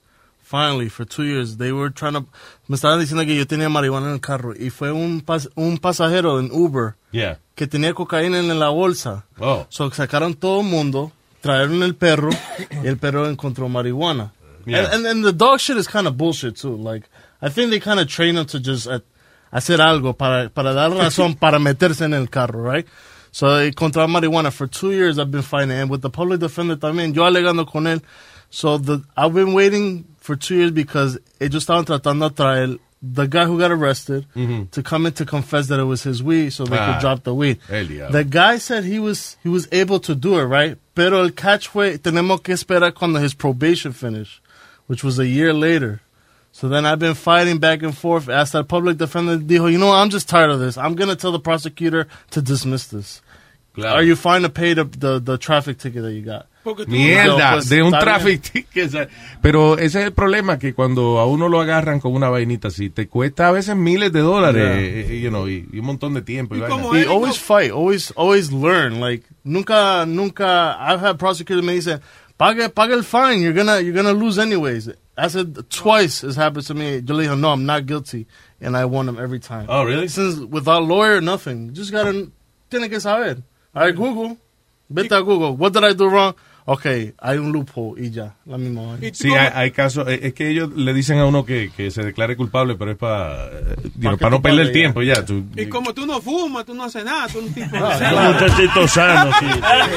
finally, for two years, they were trying to... Me estaban diciendo que yo tenía marihuana en el carro. Y fue un, pas, un pasajero en Uber Yeah. que tenía cocaína en la bolsa. Oh. So sacaron todo el mundo, trajeron el perro, y el perro encontró marihuana. Yeah. And, and, and the dog shit is kind of bullshit, too. Like, I think they kind of train them to just uh, hacer algo para, para dar razón para meterse en el carro, right? So, encontraron marihuana. For two years, I've been fighting. And with the public defender también, yo alegando con él. So, the, I've been waiting for two years because ellos estaban tratando de traer the guy who got arrested Mhm. to come in to confess that it was his weed so they Ah, could drop the weed. el diablo. The guy said he was he was able to do it, right? Pero el catch fue, tenemos que esperar cuando his probation finished, which was a year later. So then I've been fighting back and forth. Hasta el public defender dijo, you know what, I'm just tired of this. I'm going to tell the prosecutor to dismiss this. Claro. Are you fine to pay the, the, the traffic ticket that you got? Mierda, Pues, de un está traffic ticket. o sea, Pero ese es el problema, que cuando a uno lo agarran con una vainita así, te cuesta a veces miles de dólares, Yeah. eh, you know, y, y un montón de tiempo. Y vaina. Y always fight, always, always learn. Like, nunca, nunca, I've had prosecutors me dicen, paga, paga el fine, you're gonna, you're gonna lose anyways. I said twice it's happened to me. Yo le dije, no, I'm not guilty. And I won them every time. Oh, really? Since without lawyer, nothing. Just gotta, tiene que saber. All right, Google. Vete a Google. What did I do wrong? Okay, hay un loophole y ya, la misma vaina. Sí, hay, hay casos, eh, es que ellos le dicen a uno que, que se declare culpable, pero es para ¿Pa para no qué perder el tú tiempo ya. Tú, Y como tú no fumas, tú no haces nada, tú eres un tipo Ah, de un muchachito sano, sí.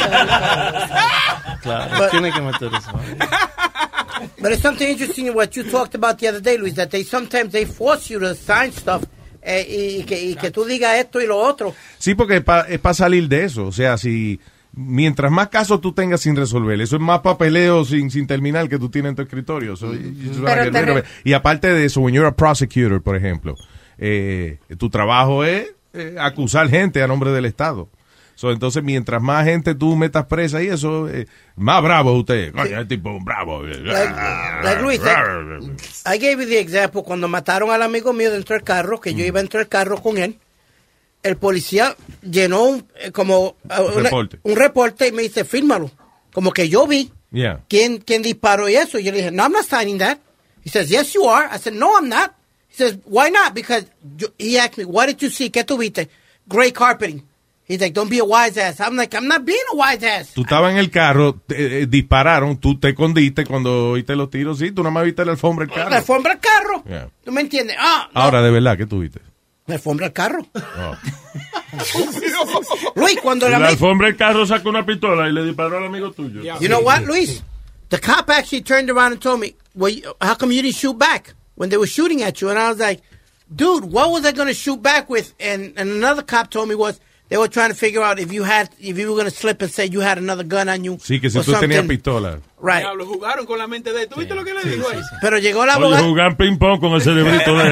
Claro, tiene que meter eso. But it's something interesting in what you talked about the other day, Luis, that they sometimes they force you to sign stuff eh, y, que, y que tú digas esto y lo otro. Sí, porque es para pa salir de eso. O sea, si mientras más casos tú tengas sin resolver, eso es más papeleo sin, sin terminar que tú tienes en tu escritorio. So, you just wanna get rid of it. Y aparte de eso, when you're a prosecutor, por ejemplo, eh, tu trabajo es eh, acusar gente a nombre del Estado. So, entonces, mientras más gente tú metas presa y eso, eh, más bravo usted. Coño, el tipo bravo. Like, like Luis, I, I gave you the example cuando mataron al amigo mío dentro del carro, que yo iba dentro del carro con él. El policía llenó un, eh, como uh, una- Reporte. un reporte y me dice, fírmalo. Como que yo vi Yeah. quién, quién disparó y eso. Y yo le dije, no, I'm not signing that. He says, yes, you are. I said, no, I'm not. He says, why not? Because you, he asked me, what did you see? ¿Qué tuviste? Gray carpeting. He's like, don't be a wise ass. I'm like, I'm not being a wise ass. Tú estabas en el carro, te, eh, dispararon, tú te escondiste cuando oíste los tiros. Sí, tú nada más viste la alfombra del carro. La alfombra del carro. Yeah. ¿Tú me entiendes? Ah, no. Ahora, de verdad, ¿qué tuviste? La alfombra del carro. Oh. Luis, cuando la, La mi- alfombra del carro sacó una pistola y le disparó al amigo tuyo. You know what, Luis? The cop actually turned around and told me, well, you- how come you didn't shoot back when they were shooting at you? And I was like, dude, what was I going to shoot back with? And, and another cop told me was they were trying to figure out if you had, if you were going to slip and say you had another gun on you. Sí, que si or tú tenías something. pistola. Right. Diablo, jugaron con la mente de él. ¿Tú viste lo que le dijo ahí? Pero llegó la Oye, abogada. jugar ping-pong con el cerebrito de él.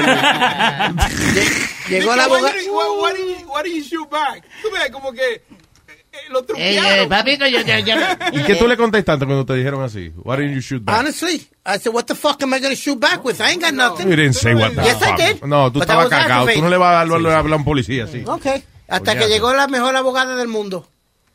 Llegó la Why abogada. did he- why- why did he- why did he shoot back? Tú ves, como que eh, eh, lo Eh, truquearon. eh, papito, yo, yo, yo. ¿Y qué tú le contestaste cuando te dijeron así? Why didn't you shoot back? Honestly, I said, what the fuck am I going to shoot back with? I ain't got nothing. You didn't say what the Yes, I fuck. did. No, tú But I estabas was cagado. Tú aggravated. no le vas a hablar, hablar a un policía así. Okay. Hasta Oye, que llegó la mejor abogada del mundo.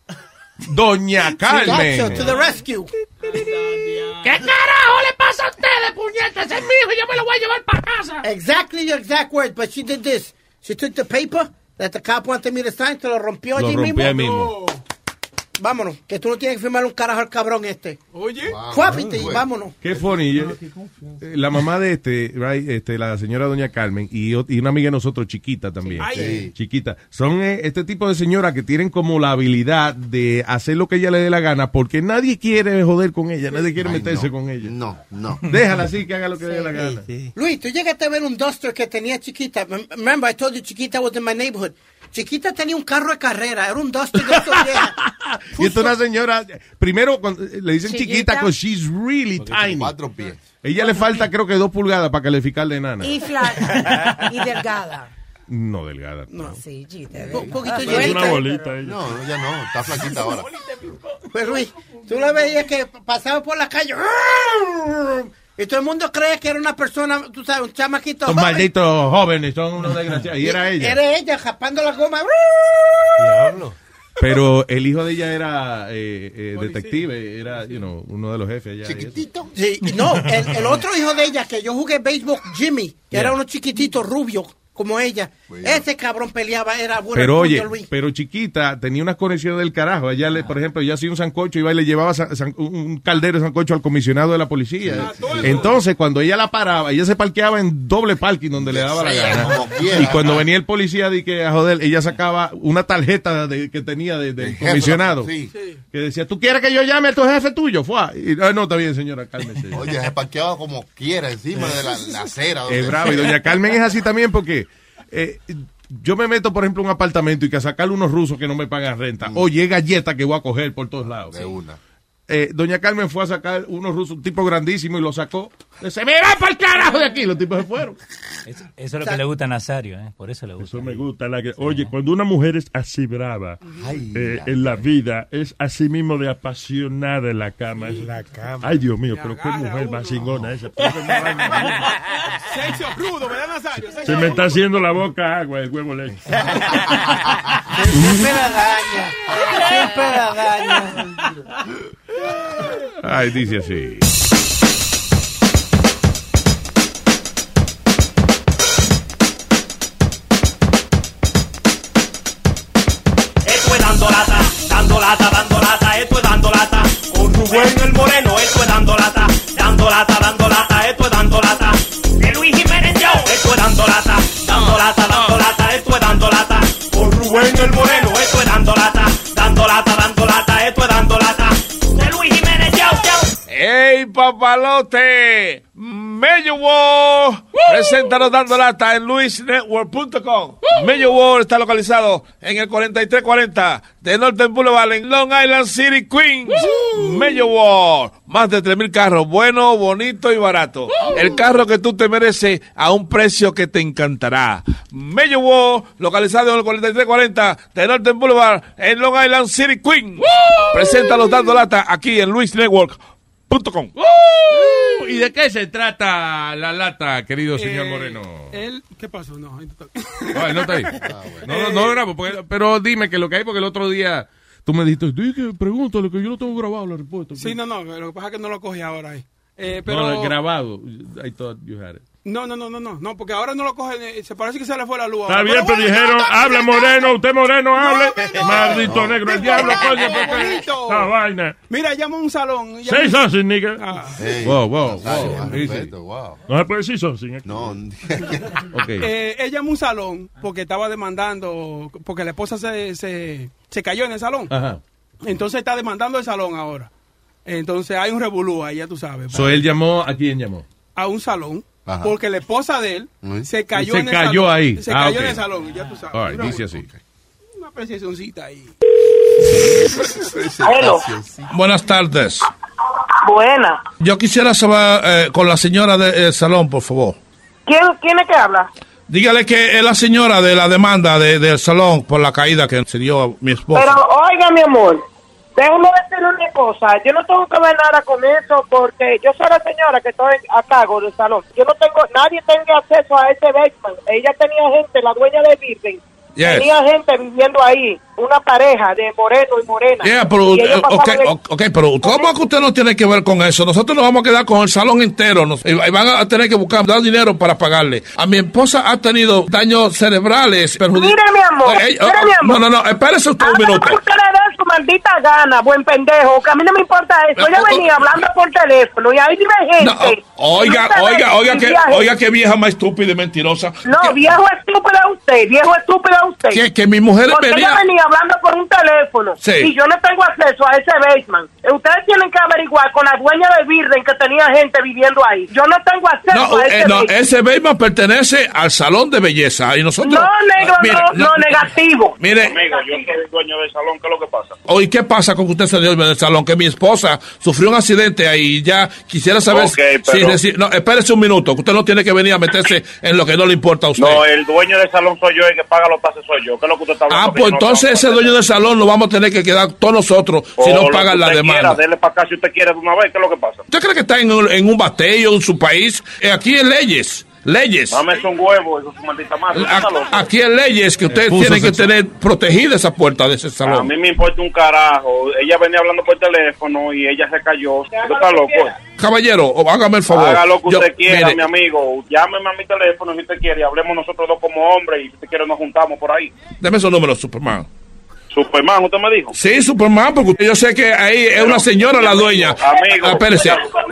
Doña Carmen. Gotcha, to the rescue. ¿Qué carajo le pasa a ustedes, puñetas? Ese es mi hijo y yo me lo voy a llevar para casa. Exactly your exact words, but she did this. She took the paper that the cop wanted me to sign, te lo rompió Lo allí rompió mismo. ahí mismo. Vámonos, que tú no tienes que firmar un carajo al cabrón este. Oye. Fuápite y vámonos. Qué funny. Yo- eh, la mamá de este, right, este, la señora Doña Carmen y, o- y una amiga de nosotros, chiquita también. Ay. Sí. Chiquita. Son eh, este tipo de señoras que tienen como la habilidad de hacer lo que ella le dé la gana porque nadie quiere joder con ella, nadie quiere Ay, meterse no. con ella. No, no. Déjala así que haga lo que le dé la gana. Luis, tú llegaste a ver un Duster que tenía Chiquita. Rem- Remember, I told you Chiquita was in my neighborhood. Chiquita tenía un carro de carrera, era un Duster de esos viejos. Y esta es una señora, primero cuando, eh, le dicen chiquita, Chiquita. because she's really Porque son tiny. cuatro pies. Ella le falta creo que dos pulgadas para calificar de nana. Y flaca. Y delgada. No, delgada. No. Sí, chita. Un poquito Ah, llenita. Es una bolita ella. No, no, ya no. Está flaquita ahora. Pues Luis, tú la veías que pasaba por la calle. Y todo el mundo cree que era una persona, tú sabes, un chamaquito. Son joven. malditos jóvenes, son unos desgraciados. Y era ella. Era ella, japando la goma. Diablo. Pero el hijo de ella era eh, eh, detective, era you know, uno de los jefes allá. Chiquitito. Sí, no, el, el otro hijo de ella, que yo jugué béisbol, Jimmy, que Yeah. era uno chiquitito, rubio, como ella. Ese cabrón peleaba, era bueno. Pero oye, punto, Luis. pero chiquita, tenía unas conexiones del carajo. Ella, le, por ejemplo, ella hacía un sancocho, iba y le llevaba san- san- un caldero de sancocho al comisionado de la policía. Entonces, cuando ella la paraba, ella se parqueaba en doble parking donde le daba la gana. Y cuando venía el policía de que a joder, ella sacaba una tarjeta de, que tenía de, del jefe, comisionado. sí. Que decía, ¿tú quieres que yo llame a tu jefe tuyo? Fue. Y, "Ah, no, está bien, señora, cálmese. Oye, se parqueaba como quiera encima de la, la acera. Es bravo. Y doña Carmen es así también porque eh, yo me meto, por ejemplo, a un apartamento y que a sacarle unos rusos que no me pagan renta. Mm. Oye, galletas que voy a coger por todos lados. De una. Eh, doña Carmen fue a sacar unos rusos, un tipo grandísimo, y lo sacó. Se me va para el carajo de aquí. Los tipos se fueron. Eso, eso es lo que le gusta a Nazario, ¿eh? Por eso le gusta. Eso me gusta. La que- oye, cuando una mujer es así brava eh, en la vida, es así mismo de apasionada en la cama. Es- La cama. Ay, Dios mío, pero qué mujer más chingona esa. Sexo rudo, ¿verdad, Nazario? Se Sexo me está haciendo la boca agua el huevo leche. Siempre la daña. Siempre la daña. Ay, dice así. Esto es dando lata, dando lata, dando lata, esto es dando lata. Con Rubén el Moreno, esto es dando lata, dando lata, dando lata, esto es dando lata. De Luis Jiménez Show, esto es dando lata, dando lata, dando lata, esto es dando lata. Con Rubén el Moreno, esto es dando lata, dando lata, dando lata, esto es dando lata. De Luis Jiménez Show, show. ¡Ey, papalote! Mello World presenta los dando lata en luis network punto com. Mello World está localizado en el cuarenta y tres cuarenta de Northern Boulevard en Long Island City, Queens. Mello World, más de tres mil carros, bueno, bonito y barato. El carro que tú te mereces a un precio que te encantará. Mello World, localizado en el cuarenta y tres cuarenta de Northern Boulevard en Long Island City, Queens. Presenta los dando lata aquí en luis network punto com. Uh, ¿Y de qué se trata la lata, querido señor Eh, Moreno? Él, ¿qué pasó? No, ahí está. No, él no está ahí. No, no, no grabo, porque- pero dime que lo que hay, porque el otro día tú me dijiste, di que pregúntale que yo no tengo grabado la respuesta. Sí, no, no, lo que pasa es que no lo cogí ahora ahí. Eh, pero... No, grabado. I thought you had it. No, no, no, no, no, no, porque ahora no lo cogen, eh, se parece que se le fue la luz. Está ahora. bien, pero bueno, dijeron, no, no, habla no, Moreno, usted Moreno, hable. no, Maldito no. negro, el No, diablo, no, coño, no, porque bonito. esa vaina. Mira, llama a un salón. llama Say un- something, nigga. Ah. Hey, Wow, wow, Nazario, wow. más Easy. respeto, wow. No se puede decir something. No. Ok. Eh, ella llamó a un salón porque estaba demandando, porque la esposa se, se, se cayó en el salón. Ajá. Entonces está demandando el salón ahora. Entonces hay un revolú ahí, ya tú sabes. So él llamó, ¿a quién llamó? A un salón. Ajá. Porque la esposa de él Uy. se cayó Se en el cayó salón. ahí. Se Ah, cayó ok. en el salón, ya tú sabes. All right, Un dice revolú. así. Una apreciacióncita ahí. Hello. Buenas tardes. Buena. Yo quisiera saber eh, con la señora del salón, por favor. ¿Quién, ¿Quién es que habla? Dígale que es la señora de la demanda de- del salón por la caída que se dio mi esposa. Pero oiga, mi amor, déjame decirle una cosa. Yo no tengo que ver nada con eso porque yo soy la señora que estoy a cargo del salón. Yo no tengo, nadie tenga acceso a ese basement. Ella tenía gente, la dueña de Virgen, Yes. tenía gente viviendo ahí, una pareja de moreno y morena. Yeah, pero, Y ellos eh, okay, pasaban el- ok, pero ¿cómo es que usted no tiene que ver con eso? Nosotros nos vamos a quedar con el salón entero nos- y y van a tener que buscar dar dinero para pagarle. A mi esposa ha tenido daños cerebrales perjudicados. Mire, mi amor, mire, mi amor. No, no, no, espérese usted un Habla minuto. lo que le dé su maldita gana, buen pendejo, que a mí no me importa eso. Ella venía hablando por teléfono y ahí vive gente. No, oiga, Y no oiga, sabe oiga si que, viaje- oiga que vieja más estúpida y mentirosa. No, viejo estúpido usted, viejo estúpido usted. Que, que mi mujer Porque venía... ella venía hablando por un teléfono Sí. y yo no tengo acceso a ese basement. Ustedes tienen que averiguar con la dueña de Virgen que tenía gente viviendo ahí. Yo no tengo acceso No, a ese eh, no, basement. ese basement pertenece al salón de belleza y nosotros... No, negro, Mire, no, no, negativo. Mire, Amigo, yo soy el dueño del salón, ¿qué es lo que pasa? Oye, ¿qué pasa con que usted se dio del salón? Que mi esposa sufrió un accidente ahí y ya quisiera saber Ok, si... pero- reci- no, espérese un minuto, que usted no tiene que venir a meterse en lo que no le importa a usted. No, el dueño del salón soy yo y el que paga los pases soy yo. ¿Qué es lo que usted está hablando? Ah, Que pues yo no entonces tengo ese por qué dueño del salón lo vamos a tener que quedar todos nosotros si O no lo que pagan la usted demanda. quiera, dele para acá si usted quiere de una vez, ¿qué es lo que pasa? ¿Usted cree que está en un, en un bateo en su país? Eh, aquí hay leyes. Leyes. Dame un huevo, eso es su maldita madre. A- Aquí hay leyes que ustedes Puso tienen que sexual. tener protegida esa puerta de ese A salón. mí me importa un carajo. Ella venía hablando por teléfono y ella se cayó. ¿Usted está loco? Caballero, o hágame el favor. Haga lo que Yo- usted quiera, mire, mi amigo. Llámeme a mi teléfono si usted quiere y hablemos nosotros dos como hombres y si usted quiere nos juntamos por ahí. Deme esos números, Superman. Superman, ¿usted me dijo? Sí, Superman, porque usted- yo sé que ahí es una señora la dueña. Amigo. Ah, espérese.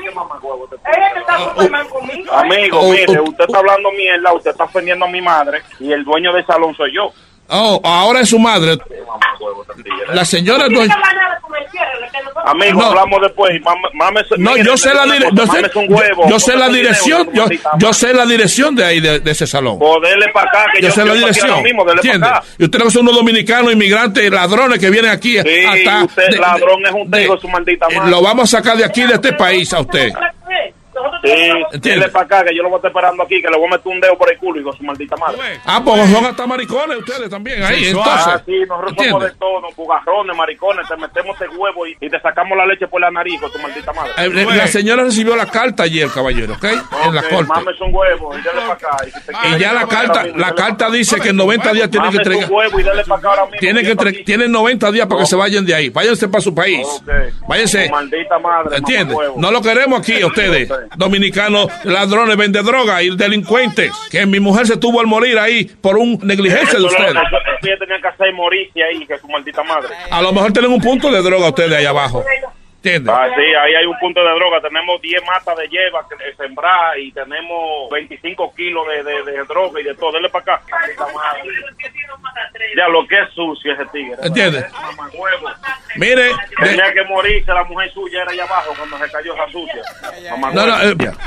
Amigo, Oh, mire, oh, usted está hablando mierda, usted está ofendiendo a mi madre y el dueño del salón soy yo. Oh, ahora es su madre. La señora es dueña. Amigo, No. hablamos después. y mame- mame- No, mire, yo sé la mire, dire- yo sé, mames un huevo, yo- yo sé la cómprate un dirección, dinero, yo, maldita yo sé la dirección de ahí de, de ese salón. Pues dele para acá, que Yo yo, sé la yo estoy dirección. ahora mismo, dele ¿Entiende? para acá. Y ustedes son unos dominicanos, inmigrantes, ladrones que vienen aquí. Sí, hasta usted de- ladrón es un de- hijo de su maldita eh, madre. Lo vamos a sacar de aquí, de este país, a usted. Sí, dele para acá, que yo lo voy a estar esperando aquí, que le voy a meter un dedo por el culo, hijo de su maldita madre. Ah, pues son hasta maricones ustedes también ahí, entonces. Ah, sí, nosotros somos ¿entiende? de todo, bugarrones, maricones, te metemos el huevo y, y te sacamos la leche por la nariz, hijo de tu maldita madre. Eh, La señora recibió la carta ayer, caballero, ¿ok? En la Ok, corte. mames un huevo y dele para acá. Y, si te Y quiere, ya la dele carta, para acá, la dele carta para dice acá. que en noventa días tienen que Mames un entregar. huevo y dele para acá ahora mismo. Tienen que entre- tienen noventa días para que se vayan de ahí. Váyanse para su país. Váyanse. Tu maldita madre, ¿Entiendes? mamá huevo. No lo queremos aquí, ustedes. Dominicanos, ladrones, vende droga y delincuentes. Que mi mujer se tuvo al morir ahí por un negligencia de Eso ustedes. lo- eso- eso ella tenía que hacer morirse ahí, que su maldita madre. A lo mejor tienen un punto de droga ustedes ahí abajo. ¿Entiendes? Ah, sí, ahí hay un punto de droga. Tenemos diez matas de hierba que de sembrar y tenemos veinticinco kilos de, de, de droga y de todo. Dele para acá. Maldita madre. Ya lo que es sucio ese tigre. ¿Entiendes? Mamá huevo. Mire. Tenía que morirse, la mujer suya era allá abajo cuando se cayó esa sucia. Mamá No, no, huevo. eh,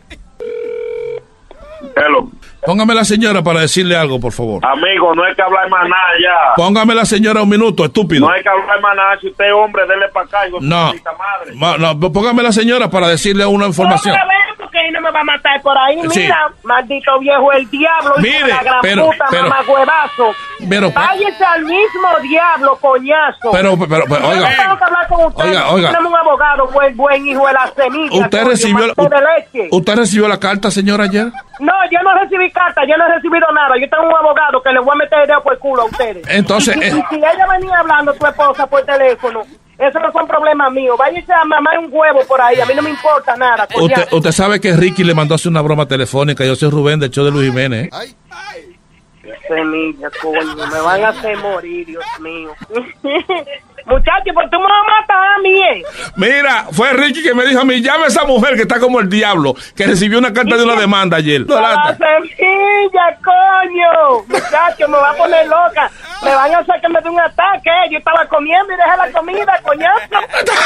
Hello. póngame la señora para decirle algo, por favor. Amigo, no hay que hablar más nada ya. Póngame la señora un minuto, estúpido. No hay que hablar más nada. Si usted es hombre, dele para acá. hijo de su No, maldita madre. Ma- no, póngame la señora para decirle una información. Otra vez, porque él no me va a matar por ahí. Sí. Mira, maldito viejo, el diablo. hijo Mire, de la gran pero- puta, pero- mamagüevazo. Pero- Váyase al mismo diablo, coñazo. Pero, pero, pero, Yo oiga. no tengo que hablar con usted. Oiga, oiga. Tenemos un abogado, buen, buen hijo de la semilla. ¿Usted coño, recibió, manté de leche. ¿Usted recibió la carta, señora, ayer? No, yo no recibí carta, yo no he recibido nada. Yo tengo un abogado que le voy a meter el dedo por el culo a ustedes. Entonces, Y, si- eh. y si ella venía hablando, tu esposa, por teléfono, eso no son problemas míos. Váyase a mamar un huevo por ahí, a mí no me importa nada. Usted, coñazo. usted sabe que Ricky le mandó a hacer una broma telefónica. Yo soy Rubén del show de Luis Jiménez. ¿eh? Semilla, coño, me van a hacer morir, Dios mío. Muchachos, ¿por qué me vas a matar a mí, eh? Mira, fue Ricky que me dijo a mí, llame a esa mujer que está como el diablo, que recibió una carta de una demanda ayer. No, ¡La la- semilla, coño! Muchachos, me va a poner loca. Me van a hacer que me dé un ataque. eh. Yo estaba comiendo y dejé la comida, coñazo.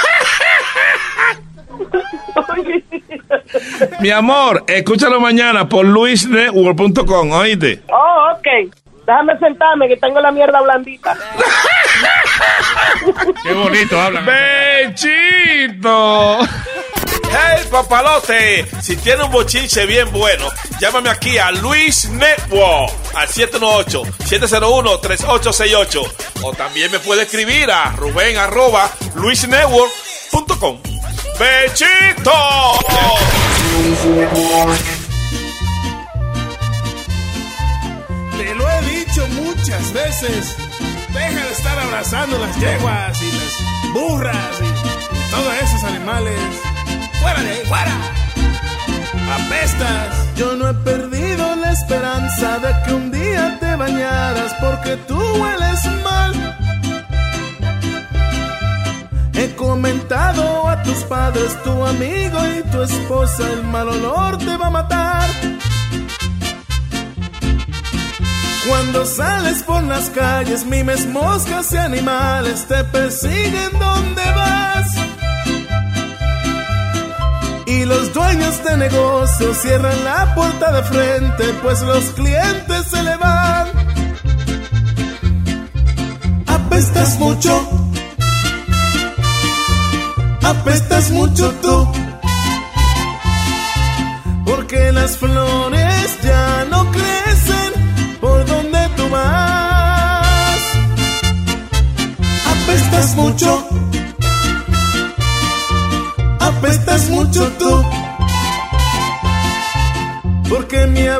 Mi amor, escúchalo mañana por luis network punto com, oíste. Oh, ok. Déjame sentarme que tengo la mierda blandita. Qué bonito habla. ¡Bechito! ¡Hey, papalote! Si tiene un bochinche bien bueno, llámame aquí a Luis Network al siete uno ocho, siete cero uno, tres ocho seis ocho. O también me puede escribir a Rubén arroba luis network punto com. ¡Bechito! Te lo he dicho muchas veces. Deja de estar abrazando las yeguas y las burras y todos esos animales. ¡Fuera de ahí, fuera! ¡Apestas! Yo no he perdido la esperanza de que un día te bañaras porque tú hueles mal. He comentado a tus padres, tu amigo y tu esposa, el mal olor te va a matar. Cuando sales por las calles, mimes, moscas y animales te persiguen donde vas. Y los dueños de negocios cierran la puerta de frente, pues los clientes se le van. Apestas mucho, apestas mucho tú, porque las flores ya no crecen por donde tú vas. Apestas mucho, apestas mucho tú, porque mi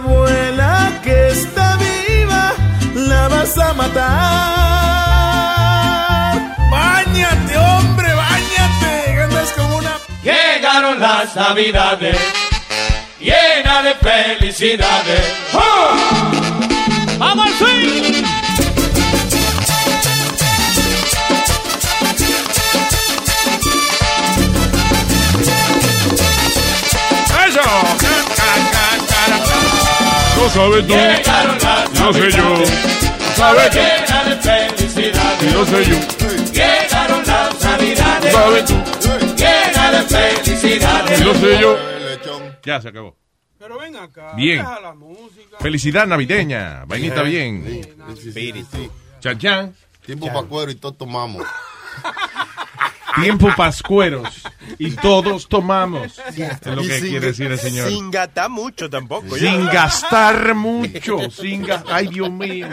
a matar. Báñate, hombre, báñate. Andas como una... Llegaron las navidades, llena de felicidades. ¡Oh! ¡Vamos al swing! ¡Eso! No sabes tú, no sé yo. No sabes tú, llena de felicidades. No sé yo. Llegaron las navidades. No sabes tú, llena de felicidades. No sé yo. Ya se acabó. Pero ven acá. Bien. Deja la música. Felicidad navideña. Vainita bien. Espíritu. Chan chan. Tiempo para cuero y todos tomamos. Tiempo pascueros y todos tomamos. Es lo que sin, quiere decir el señor. Sin gastar mucho tampoco. Sin gastar mucho. Sin ga- Ay, Dios mío.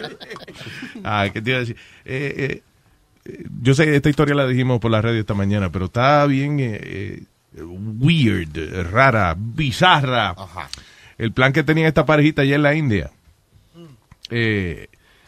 Ay, ¿qué te iba a decir? Eh, eh, yo sé que esta historia la dijimos por la radio esta mañana, pero está bien eh, eh, weird, rara, bizarra. Ajá. El plan que tenía esta parejita allá en la India. Eh,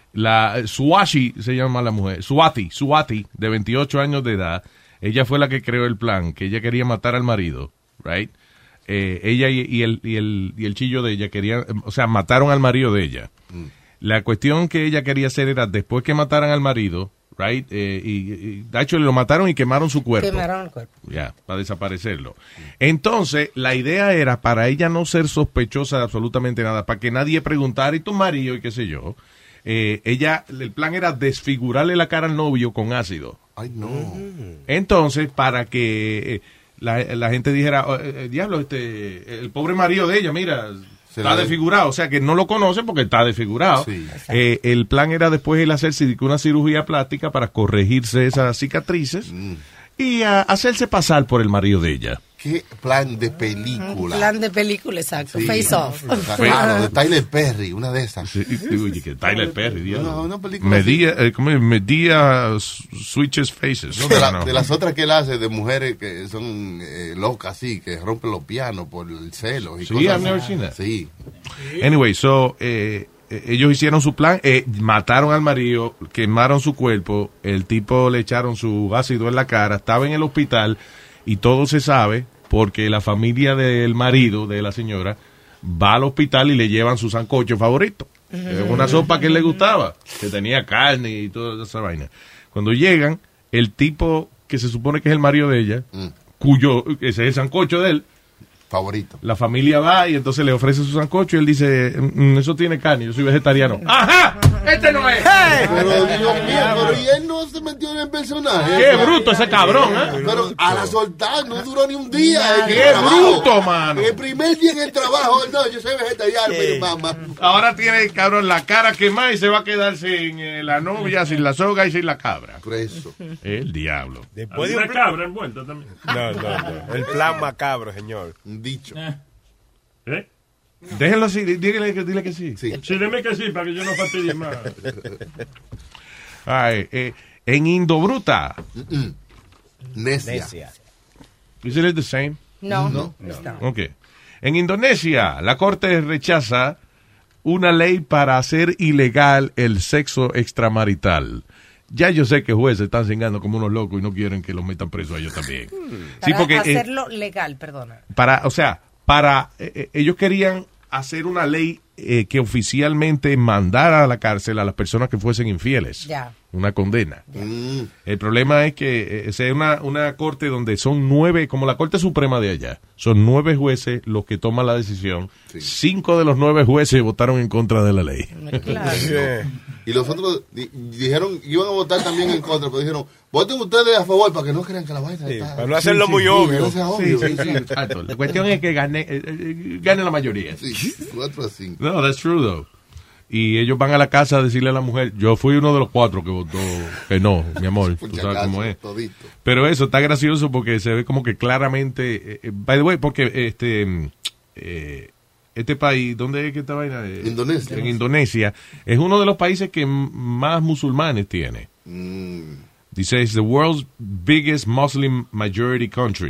la Swati se llama la mujer, Swati, Swati, de veintiocho años de edad. Ella fue la que creó el plan, que ella quería matar al marido, right? Eh, ella y, y, el, y, el, y el chillo de ella querían, o sea, mataron al marido de ella. Mm. La cuestión que ella quería hacer era, después que mataran al marido, right? Eh, y, y, de hecho, lo mataron y quemaron su cuerpo. Quemaron el cuerpo. Ya, yeah, para desaparecerlo. Entonces, la idea era para ella no ser sospechosa de absolutamente nada, para que nadie preguntara, ¿y tu marido? Y qué sé yo. Eh, ella, el plan era desfigurarle la cara al novio con ácido. Ay, no. Entonces, para que eh, la, la gente dijera, oh, eh, diablo, este, el pobre marido de ella, mira, Se está la- desfigurado. O sea, que no lo conoce porque está desfigurado. Sí. Eh, el plan era después él hacerse una cirugía plástica para corregirse esas cicatrices Mm. y uh, hacerse pasar por el marido de ella. Qué plan de película. Plan de película, exacto. Sí. Face Off. Claro, de Tyler Perry, una de esas. Sí, oye, que Tyler Perry, diablo. No, una película Medía, eh, ¿cómo es? Medía switches faces. No, de, la- No. de las otras que él hace de mujeres que son eh, locas, así, que rompen los pianos por el celo y Sí, cosas I've así. never seen that. Sí. Anyway, so, eh, eh, ellos hicieron su plan, eh, mataron al marido, quemaron su cuerpo, el tipo le echaron su ácido en la cara, estaba en el hospital y todo se sabe porque la familia del marido de la señora va al hospital y le llevan su sancocho favorito. Eh, una sopa que le gustaba, que tenía carne y toda esa vaina. Cuando llegan, el tipo que se supone que es el marido de ella, Mm. cuyo, ese es el sancocho de él, favorito. La familia va y entonces le ofrece su sancocho y él dice, "Mm, eso tiene carne, yo soy vegetariano. ¡Ajá! ¡Este no es! Pero Dios mío, pero y él no se metió en el personaje. ¡Qué bruto ese cabrón, eh! Pero a la soltar no duró ni un día. en el ¡Qué trabajo. bruto, mano! El primer día en el trabajo, no, yo soy vegetariano, pero mamá. Ahora tiene, cabrón, la cara quemada y se va a quedar sin eh, la novia, sin la soga y sin la cabra. Preso. El diablo. Después de Una un... cabra envuelta también. No, no, no. El plan macabro, señor. Dicho. ¿Eh? Déjenlo así, dí- dígale que, dile que sí. Sí. Sí, dime que sí, para que yo no fastidie más. Ay, eh, en Indobruta. Mm-mm. Necia. Necia. Isn't it the same? No, No. no. está. Ok. En Indonesia, la corte rechaza una ley para hacer ilegal el sexo extramarital. Ya yo sé que jueces están cingando como unos locos y no quieren que los metan presos a ellos también. Sí, Para porque eh, hacerlo legal, perdona. para, o sea, para eh, eh, ellos querían hacer una ley eh, que oficialmente mandara a la cárcel a las personas que fuesen infieles. Ya. Una condena. Mm. El problema es que es una, una corte donde son nueve, como la Corte Suprema de allá, son nueve jueces los que toman la decisión. Sí. Cinco de los nueve jueces votaron en contra de la ley. Claro. Y los otros di- dijeron, iban a votar también en contra, pero dijeron, voten ustedes a favor para que no crean que la vaina Sí, está... para no hacerlo muy sí, obvio. no sea obvio. Sí, sí, sí, exacto. La cuestión es que gane, eh, eh, gane la mayoría. Sí, cuatro a cinco. No, that's true, though. Y ellos van a la casa a decirle a la mujer, yo fui uno de los cuatro que votó que no, mi amor, Por tú si sabes acaso, cómo es. todito. Pero eso está gracioso porque se ve como que claramente, eh, eh, by the way, porque este mm, eh, este país, ¿dónde es que esta vaina? Eh, Indonesia. En Indonesia, es uno de los países que m- más musulmanes tiene. Mm. Dice, es the world's biggest Muslim majority country.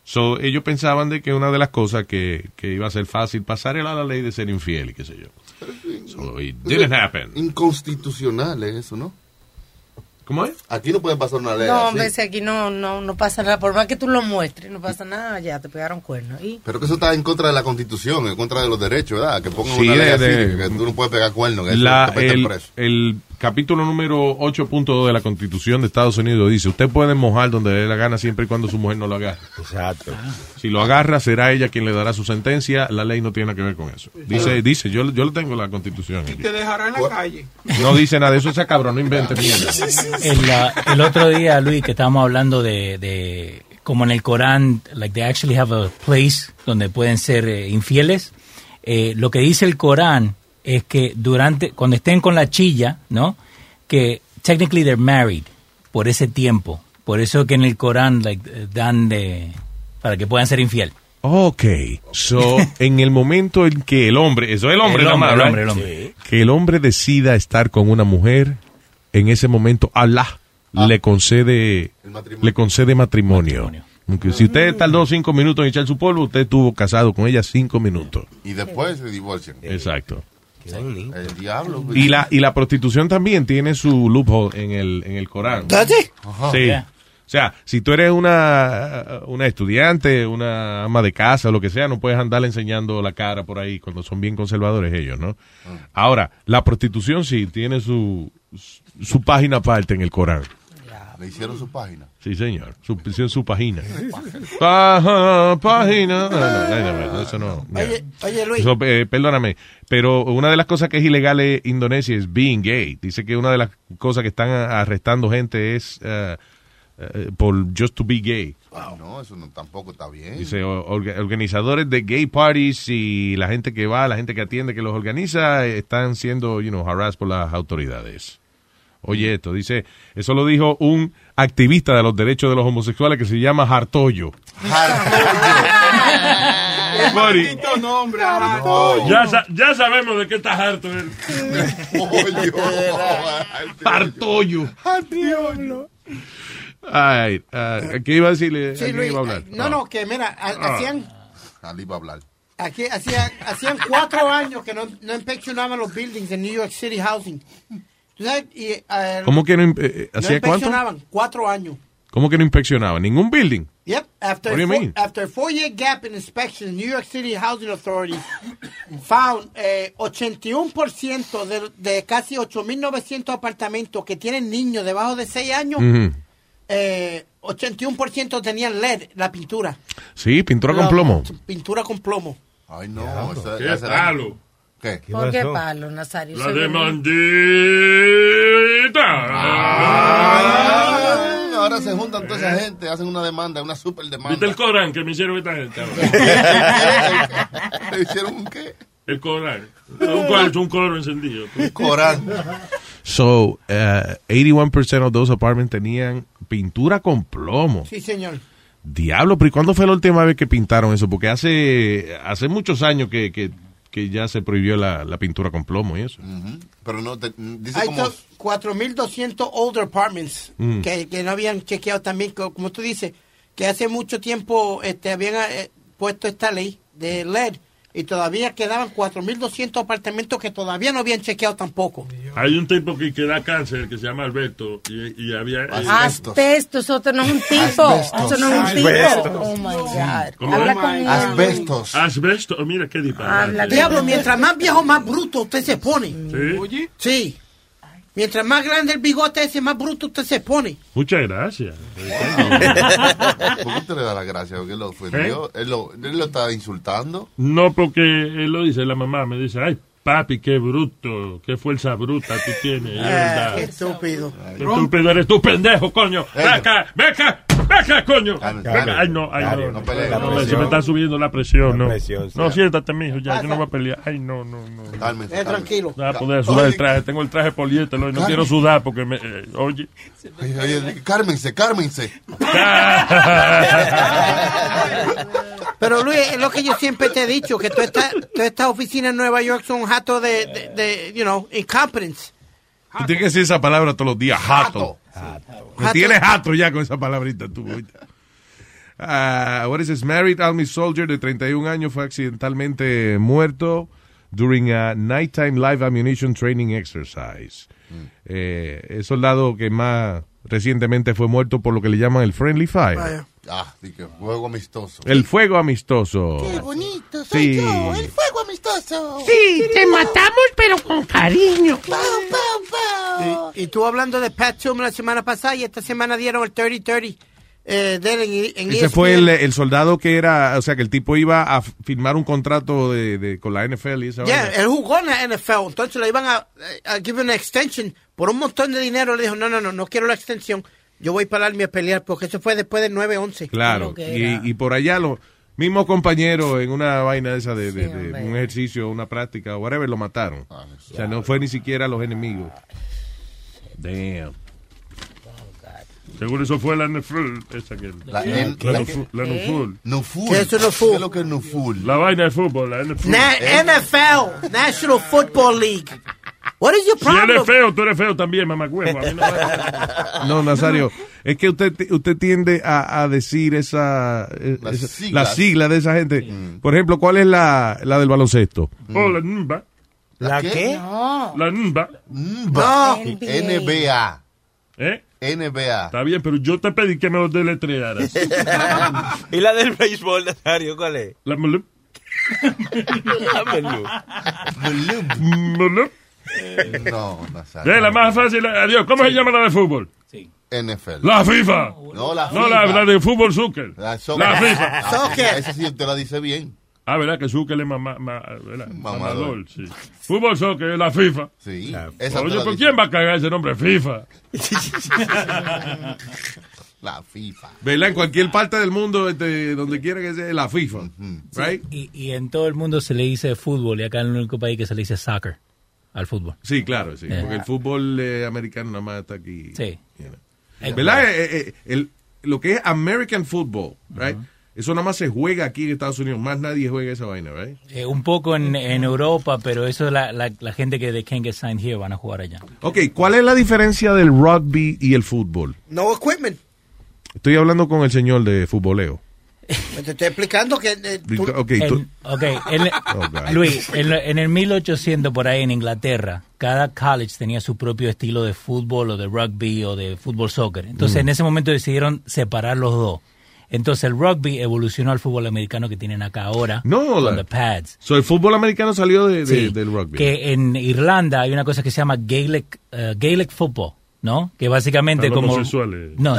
So, ellos pensaban de que una de las cosas que, que iba a ser fácil pasar era la ley de ser infiel y qué sé yo. So, it didn't happen. Inconstitucional es eso, ¿no? ¿Cómo es? Aquí no pueden pasar una ley No, así. hombre, si aquí no, no, no pasa nada. Por más que tú lo muestres, no pasa nada, ya te pegaron cuernos. ¿Y? Pero que eso está en contra de la Constitución, en contra de los derechos, ¿verdad? Que pongan Sí, una ley de- así, de- que tú no puedes pegar cuernos, que La- eso te meten el, preso. el capítulo número ocho punto dos de la Constitución de Estados Unidos dice, usted puede mojar donde le dé la gana siempre y cuando su mujer no lo agarre. Exacto. Si lo agarra, será ella quien le dará su sentencia. La ley no tiene nada que ver con eso. Dice, dice yo, yo lo tengo la Constitución. Y te dejará en la calle. No dice nada de eso, ese cabrón, no invente mierda. El, uh, el otro día, Luis, que estábamos hablando de, de como en el Corán, like they actually have a place donde pueden ser eh, infieles. Eh, lo que dice el Corán es que durante, cuando estén con la chilla, ¿no? Que technically they're married por ese tiempo. Por eso que en el Corán like, eh, dan de para que puedan ser infiel. Ok, so, en el momento en que el hombre, eso es el hombre, El nada hombre, más, el right? hombre, el hombre. Que el hombre decida estar con una mujer, en ese momento Allah le concede le concede matrimonio. Aunque si usted tardó cinco minutos en echar su polvo, usted estuvo casado con ella cinco minutos. Y después se divorcian. Exacto. El diablo. Y la y la prostitución también tiene su loophole en el en el Corán. ¿Does it? Sí. Yeah. O sea, si tú eres una una estudiante, una ama de casa, lo que sea, no puedes andar enseñando la cara por ahí cuando son bien conservadores ellos, ¿no? Ahora, la prostitución sí tiene su su página aparte en el Corán. Le hicieron su página. Sí, señor. Su, su, su página. Paja, página. No, no, no, no, eso no. Oye, oye, Luis. Eso, eh, perdóname, pero una de las cosas que es ilegal en Indonesia es being gay. Dice que una de las cosas que están arrestando gente es uh, uh, por just to be gay. Ay, no, eso no, tampoco está bien. Dice, o- orga- organizadores de gay parties y la gente que va, la gente que atiende, que los organiza, eh, están siendo, you know, harassed por las autoridades. Oye esto, dice, eso lo dijo un activista de los derechos de los homosexuales que se llama Hartoyo. Maldito nombre. Ya, sa- ya sabemos de qué estás harto él. Hartoyo. Ay, ah, ¿qué iba a decirle? Sí, ¿A quién Luis, iba a hablar? no, no, que mira, ha- Ah. hacían, Ali va a hablar. aquí, hacían, hacían cuatro años que no, no inspeccionaban los buildings en New York City Housing. ¿Tú sabes? Y, eh, ¿Cómo que no, imp- eh, no hacía cuánto? inspeccionaban, cuatro años. ¿Cómo que no inspeccionaba? ¿Ningún building? Yep, after What do you four, mean? after a four-year gap in inspections, New York City Housing Authority found eh, ochenta y uno por ciento de, de casi ocho mil novecientos apartamentos que tienen niños debajo de seis años, Ujú. eh, ochenta y uno por ciento tenían L E D, la pintura. Sí, pintura con La- plomo. Pintura con plomo. Ay, no. esa- ¡Qué esa- palo! ¿Qué? ¿Por qué palo, Nazario? La Soy demandita. Ah, ahora se juntan toda esa gente, hacen una demanda, una super demanda. ¿Viste el Corán que me hicieron esta gente? ¿Le hicieron un qué? El Corán. Un cuarto, un coro encendido. Un Corán. So, uh, eighty-one percent of those apartments tenían pintura con plomo. Sí, señor. Diablo, pero ¿y cuándo fue la última vez que pintaron eso? Porque hace hace muchos años que, que, que ya se prohibió la, la pintura con plomo y eso. Ujú. Pero no, te, dice Hay como... cuatro mil doscientos older apartments Mm. que, que no habían chequeado también, co- como tú dices, que hace mucho tiempo este, habían eh, puesto esta ley de L E D y todavía quedaban cuatro mil doscientos apartamentos que todavía no habían chequeado tampoco. Hay un tipo que, que da cáncer que se llama Alberto y, y había... Asbesto, eso no es un tipo. Eso no es un Asbesto. tipo. Oh my God. ¿Cómo? Habla con él. Asbestos. Asbesto, oh, mira qué disparate. Diablo, mientras más viejo, más bruto usted se pone. ¿Sí? Oye, Sí. Mientras más grande el bigote ese, más bruto usted se pone. Muchas gracias. ¿Por qué te le da la gracia? Porque él lo ofendió. Él, lo, él lo está insultando. No, porque él lo dice, la mamá me dice, ay, papi, qué bruto, qué fuerza bruta tú tienes. Y es verdad. Qué estúpido. Qué estúpido eres tú, pendejo, coño. Ven acá, ven acá, ven acá, coño. Ven acá. Ay, no, ay, Dale, no. no no, pelee, no, no no, pelee. se me está subiendo la presión, La no. presión, sí. No, siéntate, mijo, ya, yo no voy a pelear. Ay, no, no, no. Cálmense, Eh, cálmense. tranquilo. No voy a poder sudar el traje, tengo el traje poliéster, hoy no quiero sudar porque me, eh, oye. Oye, oye, cármense, cármense. Pero Luis, es lo que yo siempre te he dicho, que todas estas toda esta oficinas en Nueva York son jatos de, de, de, you know, incompetence. Tú tienes que decir esa palabra todos los días, jato. Me Jato. tienes jato ya con esa palabrita tú. oye. Uh, what is this? Married Army soldier de treinta y un años fue accidentalmente muerto during a nighttime live ammunition training exercise. Mm. Eh, el soldado que más recientemente fue muerto por lo que le llaman el friendly fire. Vaya. Ah, sí, que fuego amistoso. El fuego amistoso. Qué bonito, soy sí. yo, el fuego amistoso. Sí, te matamos, pero con cariño. Pau, pau, pau. Y, y tú hablando de Pat Tillman la semana pasada y esta semana dieron el treinta treinta. Eh, de él en, en Ese fue el, el soldado que era, o sea, que el tipo iba a firmar un contrato de, de con la N F L y esa yeah, vaina. él jugó en la N F L, entonces le iban a, a give una extension por un montón de dinero. Le dijo, no, no, no, no quiero la extensión, yo voy para darme a pelear, porque eso fue después del nueve once. Claro, y, y por allá los mismos compañeros en una vaina esa de, de, de, de un ejercicio, una práctica, whatever, lo mataron. Ah, o sea, no fue ni siquiera los enemigos. Damn. Seguro eso fue la N F L, esa que la, la, en, la, la Nuful, la Nuful. Nuful. ¿Qué es Nuful? ¿Qué es lo que es Nuful? La vaina de fútbol, la N F L. Na- N F L, National Football League. What is your problem? Si eres feo, tú eres feo también, mamacuevo. A mí no, no, Nazario, es que usted usted tiende a, a decir esa, Las esa siglas. la sigla de esa gente. Mm. Por ejemplo, ¿cuál es la, la del baloncesto? Mm. Oh, la N B A. ¿La qué? No. La N B A. N B A. N B A. ¿Eh? N B A. Está bien, pero yo te pedí que me lo deletrearas. ¿Y la del béisbol, Nazario, cuál es? La Mulup. La Mulup. Mulup. No, Nazario. Es la más fácil. Adiós. ¿Cómo sí. se llama la de fútbol? Sí. N F L. La FIFA. No, la FIFA. No, la, la de fútbol soccer. La, soccer. La FIFA. Soccer. Esa sí usted la dice bien. Ah, ¿verdad? Que Zucker es mamá, ma, ¿verdad? Mamador. Mamador, sí. Fútbol soccer es la FIFA. Sí. La, esa oye, ¿por quién va a cagar ese nombre? FIFA. La FIFA. ¿Verdad? En cualquier parte del mundo, este, donde quiera que sea, la FIFA. Sí, right? y, y en todo el mundo se le dice fútbol, y acá en el único país que se le dice soccer al fútbol. Sí, claro, sí. Yeah. Porque el fútbol eh, americano nada más está aquí. Sí. You know. ¿Verdad? Eh, eh, el, lo que es American football, right? Uh-huh. Eso nada más se juega aquí en Estados Unidos. Más nadie juega esa vaina, right? Eh, un poco en, en Europa, pero eso la, la, la gente que they can't get signed here van a jugar allá. Ok, ¿cuál es la diferencia del rugby y el fútbol? No equipment. Estoy hablando con el señor de futboleo. Te estoy explicando que... Eh, tú... Okay, tú... En, ok, en, oh, Luis, en, en el mil ochocientos por ahí en Inglaterra, cada college tenía su propio estilo de fútbol o de rugby o de fútbol soccer. Entonces, mm. en ese momento decidieron separar los dos. Entonces, el rugby evolucionó al fútbol americano que tienen acá ahora. No, con la... the pads. So, el fútbol americano salió de, de, sí, del rugby. Que en Irlanda hay una cosa que se llama Gaelic, uh, Gaelic football, ¿no? Que básicamente Para como... homosexuales. No.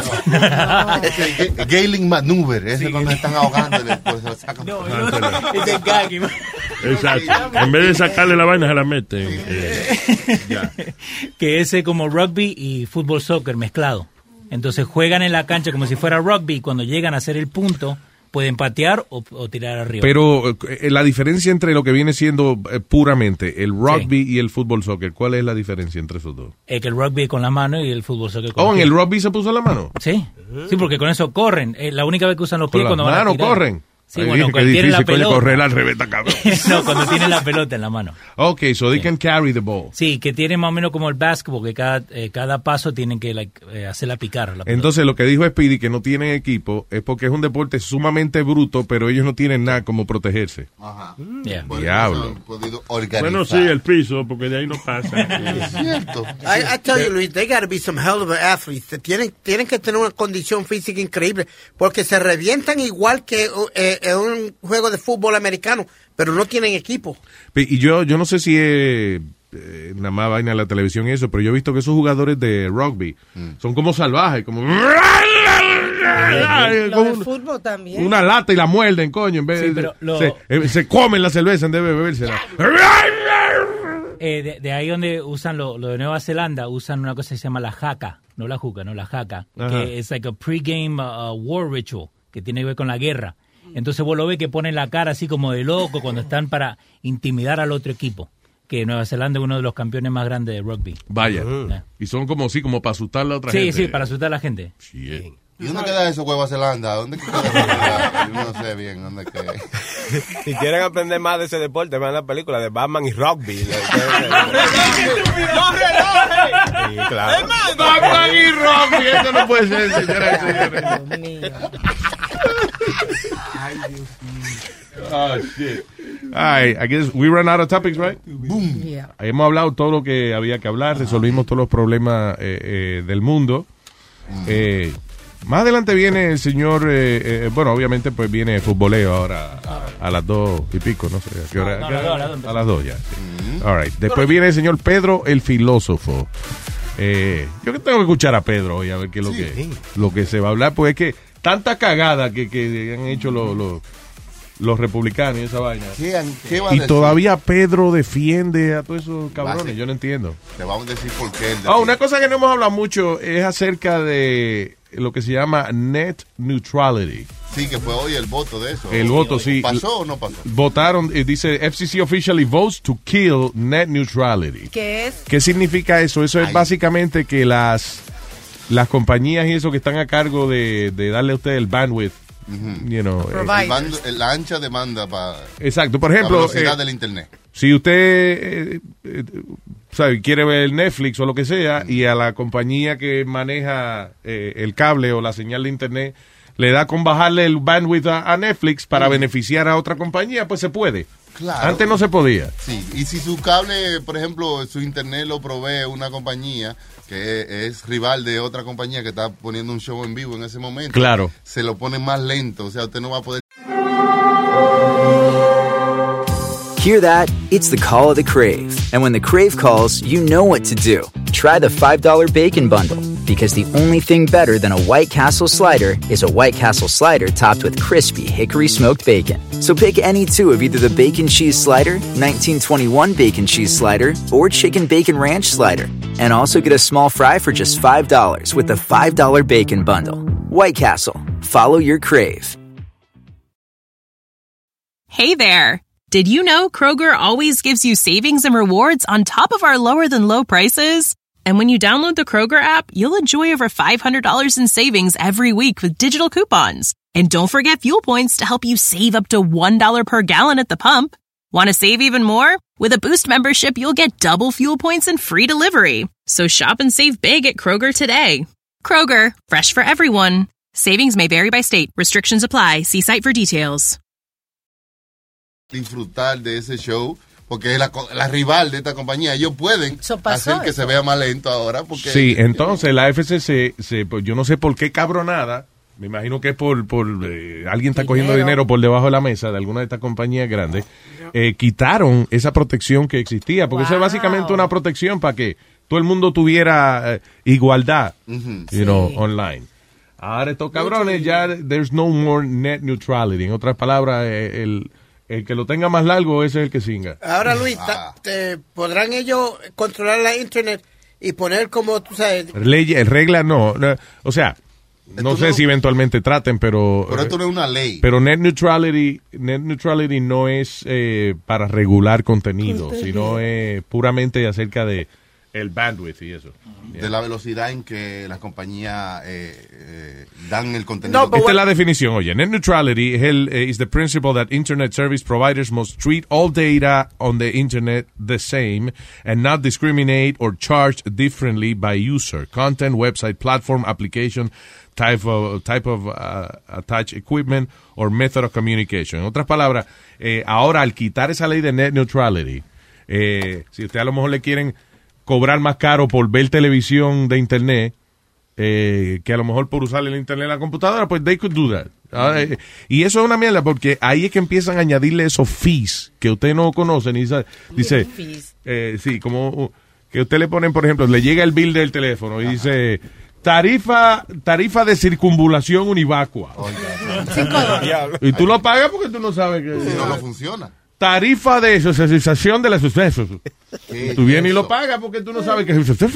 Gaelic maneuver, ese sí. Cuando están ahogando y después se lo sacan. No, no, no. Es el gagging. Exacto. En vez de sacarle la vaina, se la meten. Eh, ya. Que ese como rugby y fútbol soccer mezclado. Entonces juegan en la cancha como si fuera rugby y cuando llegan a hacer el punto pueden patear o, o tirar arriba. Pero eh, la diferencia entre lo que viene siendo eh, puramente el rugby sí. y el fútbol soccer, ¿cuál es la diferencia entre esos dos? Es que el rugby es con la mano y el fútbol soccer con Oh, los ¿en pies. el rugby se puso la mano? Sí, sí, porque con eso corren. Eh, la única vez que usan los pies con cuando las van a manos tirar. corren. Sí, Ay, bueno, dije, cuando qué tienen la difícil, pelota. coño, correr al revés, está cabrón. No, cuando tienen la pelota en la mano. Ok, so they sí. can carry the ball. Sí, que tienen más o menos como el basketball, que cada, eh, cada paso tienen que like, eh, hacerla picar. La Entonces, lo que dijo Speedy, que no tienen equipo, es porque es un deporte sumamente bruto, pero ellos no tienen nada como protegerse. Ajá. Yeah. Diablo. Bueno, sí, el piso, porque de ahí no pasa. Es cierto. I, I tell you, Luis, they gotta be some hell of athletes. Tienen, tienen que tener una condición física increíble, porque se revientan igual que eh, en un juego de fútbol americano, pero no tienen equipo. Y yo, yo no sé si es eh, nada más vaina de la televisión y eso, pero yo he visto que esos jugadores de rugby mm. son como salvajes, como... Lo de fútbol también. Una lata y la muerden, coño, en vez sí, de... pero lo... se, eh, se comen la cerveza en vez de bebérsela. Eh, de, de ahí donde usan lo, lo de Nueva Zelanda, usan una cosa que se llama la haka, no la juca, no la haka, Ajá. que es like a pregame uh, war ritual, que tiene que ver con la guerra. Entonces vos lo ves que ponen la cara así como de loco cuando están para intimidar al otro equipo. Que Nueva Zelanda es uno de los campeones más grandes de rugby. Vaya. Uh-huh. yeah. Y son como así, como para asustar a la otra sí, gente. Sí, sí, para asustar a la gente. Shit. ¿Y dónde queda eso, Nueva Zelanda? ¿Dónde queda? Yo no sé bien dónde queda. Si quieren aprender más de ese deporte, vean la película de Batman y Rugby. ¡No relajes! Sí, claro. Batman y Rugby, eso no puede ser, señoras y señores. Ay, Dios mío. Oh, shit. All right, I guess we ran out of topics, right? Boom. Yeah. Hemos hablado todo lo que había que hablar, resolvimos todos los problemas eh, eh, del mundo. Eh, más adelante viene el señor, eh, eh, bueno, obviamente pues viene futboleo ahora a, a las dos y pico, no sé. ¿A qué hora? No, ¿A qué no, hora? no, no, no, a las dos ya. Sí. All right. Después viene el señor Pedro el filósofo. Eh, yo que tengo que escuchar a Pedro hoy a ver qué es lo, Sí. que, lo que se va a hablar, pues es que tanta cagada que, que han hecho los, los, los republicanos y esa vaina. ¿Qué, qué va a Y decir? todavía Pedro defiende a todos esos cabrones, Va a yo no entiendo. Te vamos a decir por qué. él Ah, una cosa que no hemos hablado mucho es acerca de lo que se llama net neutrality. Sí, que fue hoy el voto de eso. El voto, sí. ¿Pasó o no pasó? Votaron, eh, dice F C C officially votes to kill net neutrality. ¿Qué es? ¿Qué significa eso? Eso es Ay. básicamente que las las compañías y eso que están a cargo de, de darle a usted el bandwidth, you know, eh, El bando- la ancha demanda para exacto. Por la ejemplo, velocidad eh, del internet. si usted eh, eh, sabe, quiere ver Netflix o lo que sea, y a la compañía que maneja eh, el cable o la señal de internet le da con bajarle el bandwidth a, a Netflix para beneficiar a otra compañía, pues se puede. Claro. Antes no se podía. Sí, y si su cable, por ejemplo, su internet lo provee una compañía que es rival de otra compañía que está poniendo un show en vivo en ese momento, Claro. se lo pone más lento, o sea, usted no va a poder. Hear that? It's the call of the Crave. And when the Crave calls, you know what to do. Try the five dollar Bacon Bundle. Because the only thing better than a White Castle slider is a White Castle slider topped with crispy hickory smoked bacon. So pick any two of either the Bacon Cheese Slider, nineteen twenty-one Bacon Cheese Slider, or Chicken Bacon Ranch Slider. And also get a small fry for just five dollars with the five dollar Bacon Bundle. White Castle. Follow your Crave. Hey there! Did you know Kroger always gives you savings and rewards on top of our lower than low prices? And when you download the Kroger app, you'll enjoy over five hundred dollars in savings every week with digital coupons. And don't forget fuel points to help you save up to one dollar per gallon at the pump. Want to save even more? With a Boost membership, you'll get double fuel points and free delivery. So shop and save big at Kroger today. Kroger, fresh for everyone. Savings may vary by state. Restrictions apply. See site for details. Disfrutar de ese show porque es la, la rival de esta compañía. Ellos pueden hacer que eso. se vea más lento ahora porque Sí, entonces la F C C, se, pues, yo no sé por qué cabronada, me imagino que es por, por eh, alguien está cogiendo dinero por debajo de la mesa de alguna de estas compañías grandes, eh, quitaron esa protección que existía, porque eso es básicamente una protección para que todo el mundo tuviera eh, igualdad, Ujú. you know, online. Ahora estos cabrones ya, there's no more net neutrality. En otras palabras, eh, el, el que lo tenga más largo ese es el que singa. Ahora, Luis, ta- te, ¿podrán ellos controlar la internet y poner como, tú sabes... Ley, regla no, no, o sea, no Esto sé no- si eventualmente traten, pero... Pero esto no es una ley. Pero net neutrality, net neutrality no es eh, para regular contenido, Contenido. sino es puramente acerca de el bandwidth y eso. de la velocidad en que las compañías eh, eh, dan el contenido. Esta es la definición, oye. Net neutrality es el, eh, is the principle that internet service providers must treat all data on the internet the same and not discriminate or charge differently by user, content, website, platform, application, type of, type of uh, attached equipment or method of communication. En otras palabras, eh, ahora al quitar esa ley de net neutrality, eh, si usted a lo mejor le quieren cobrar más caro por ver televisión de internet, eh, que a lo mejor por usar el internet en la computadora, pues they could do that. Ah, eh, y eso es una mierda porque ahí es que empiezan a añadirle esos fees que usted no conoce ni sabe. Dice, eh, sí, como que usted le ponen, por ejemplo, le llega el bill del teléfono y dice tarifa tarifa de circunvalación univacua. Y tú lo pagas porque tú no sabes que Si no, no funciona. tarifa de socialización de las sucesos. ¿Qué Tú vienes y es lo eso? pagas porque tú no sabes que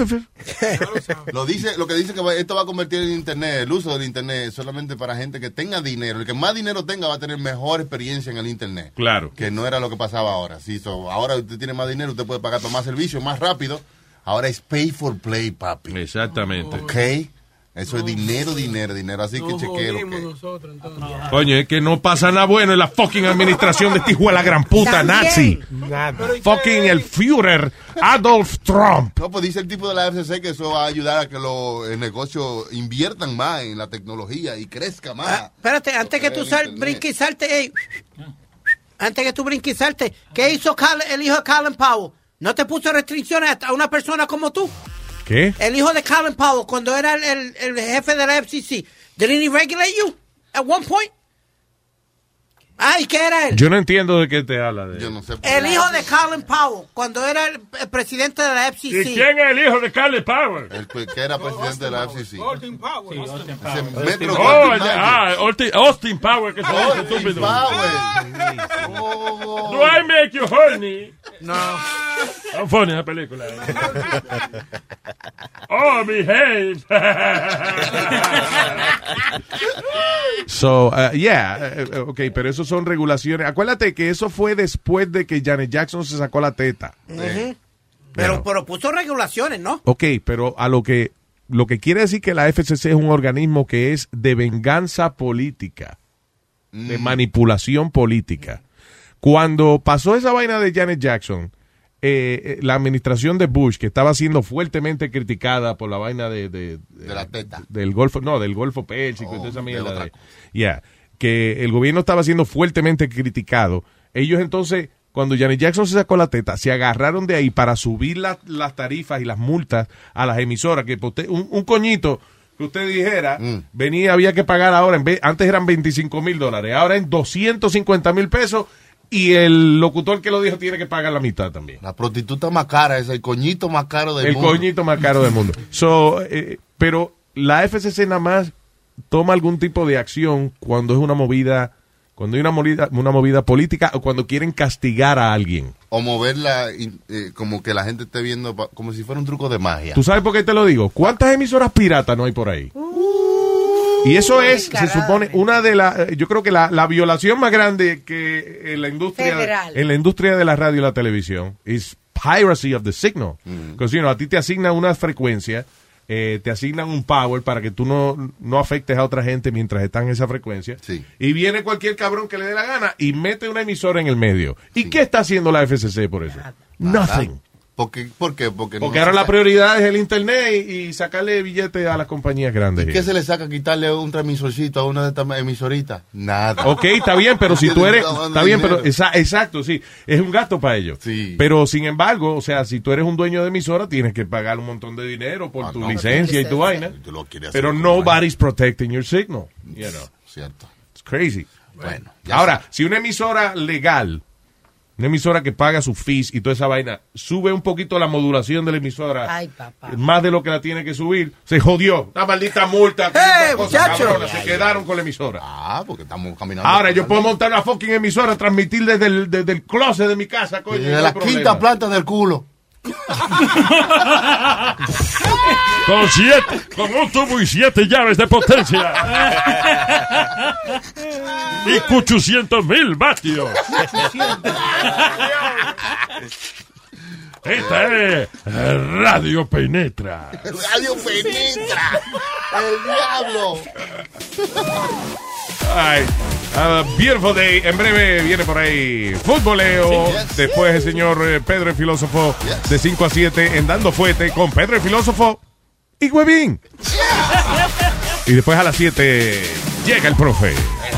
es Lo dice, lo que dice que va- esto va a convertir el internet, el uso del internet solamente para gente que tenga dinero. El que más dinero tenga va a tener mejor experiencia en el internet. Claro. Que no era lo que pasaba ahora. Sí, so, ahora usted tiene más dinero, usted puede pagar por más servicios, más rápido. Ahora es pay for play, papi. Exactamente. Ok. Eso es dinero, dinero, dinero. Así que chequero. Coño, es que no pasa nada bueno en la fucking administración de este hijo de la gran puta nazi. Fucking el Führer Adolf Trump. No, pues dice el tipo de la F C C que eso va a ayudar a que los negocios inviertan más en la tecnología y crezca más. Ah, espérate, antes que tú sal, brinques y salte, ey. Antes que tú brinques y salte, ¿qué hizo Cal- el hijo de Colin Powell? ¿No te puso restricciones a una persona como tú? ¿Qué? El hijo de Colin Powell, cuando era el, el, el jefe de la F C C, ¿didn't he regulate you at one point? Ay, ¿qué era él? Yo no entiendo de qué te habla. De... Yo no sé. El hijo de Colin Powell, cuando era el, el presidente de la F C C. ¿Y quién es el hijo de Colin Powell? El que era presidente de la F C C. Austin Powell. Ese Austin Metro Oh, Goldwyn el- Mayer. ah, Austin, Austin Powell, que se dice Austin estúpido. Powell. Do I make you horny? No. No funny esa película. Oh, behave. So, uh, yeah, uh, ok, pero eso son regulaciones. Acuérdate que eso fue después de que Janet Jackson se sacó la teta. Ujú. Pero, pero puso regulaciones, ¿no? Ok, pero a lo que lo que quiere decir que la F C C es un organismo que es de venganza política, de manipulación política. Cuando pasó esa vaina de Janet Jackson, eh, la administración de Bush, que estaba siendo fuertemente criticada por la vaina de, de, De la teta. del Golfo, no, del Golfo Pérsico, y toda esa de mierda otra de- yeah, que el gobierno estaba siendo fuertemente criticado. Ellos entonces, cuando Janet Jackson se sacó la teta, se agarraron de ahí para subir la- las tarifas y las multas a las emisoras, que pues, usted- un, un coñito que usted dijera, venía, había que pagar ahora, en vez, antes eran veinticinco mil dólares, ahora en doscientos cincuenta mil pesos, y el locutor que lo dijo tiene que pagar la mitad también. La prostituta más cara es el coñito más caro del El mundo. coñito más caro del mundo. So, eh, pero la F C C nada más toma algún tipo de acción cuando es una movida, cuando hay una movida, una movida política o cuando quieren castigar a alguien. O moverla y, eh, como que la gente esté viendo pa- como si fuera un truco de magia. ¿Tú sabes por qué te lo digo? ¿Cuántas emisoras piratas no hay por ahí? Y eso es, se supone, una de las, yo creo que la, la violación más grande que en la industria, Federal. en la industria de la radio y la televisión es piracy of the signal. Porque you know, a ti te asignan una frecuencia, eh, te asignan un power para que tú no, no afectes a otra gente mientras están en esa frecuencia. Y viene cualquier cabrón que le dé la gana y mete una emisora en el medio. ¿Y qué está haciendo la F C C por eso? Nothing. ¿Por qué? ¿Por qué? Porque, Porque no ahora se la saca- prioridad es el internet y, y sacarle billetes a las compañías grandes. ¿Y qué se le saca quitarle un transmisorcito a una de estas emisoritas? Nada. Ok, está bien, pero si tú eres, Está está bien, pero dinero. esa- exacto, sí, es un gasto para ellos. Pero sin embargo, o sea, si tú eres un dueño de emisora, tienes que pagar un montón de dinero por tu no, licencia y tu vaina. Tú lo quieres hacer Pero como nobody's protecting your signal. You know. Cierto. It's crazy. Bueno, ahora, si una emisora legal, una emisora que paga sus fees y toda esa vaina, sube un poquito la modulación de la emisora, Ay, papá. más de lo que la tiene que subir, se jodió. Una maldita multa. ¡Eh, cosa muchacho! cabrona, se quedaron con la emisora. Ah, porque estamos caminando. Ahora yo puedo montar una fucking emisora, transmitir desde el, desde el closet de mi casa, coño. Desde no hay la problema. quinta planta del culo. Con siete, con un tubo y siete llaves de potencia. Y ochocientos mil vatios. Esta es Radio Penetra. Radio Penetra. El diablo. Ay, a beautiful day. En breve viene por ahí futboleo. Sí, yes. Después el señor eh, Pedro el Filósofo de cinco a siete en Dando Fuete con Pedro el Filósofo y Huevín. Y después a las siete llega el profe.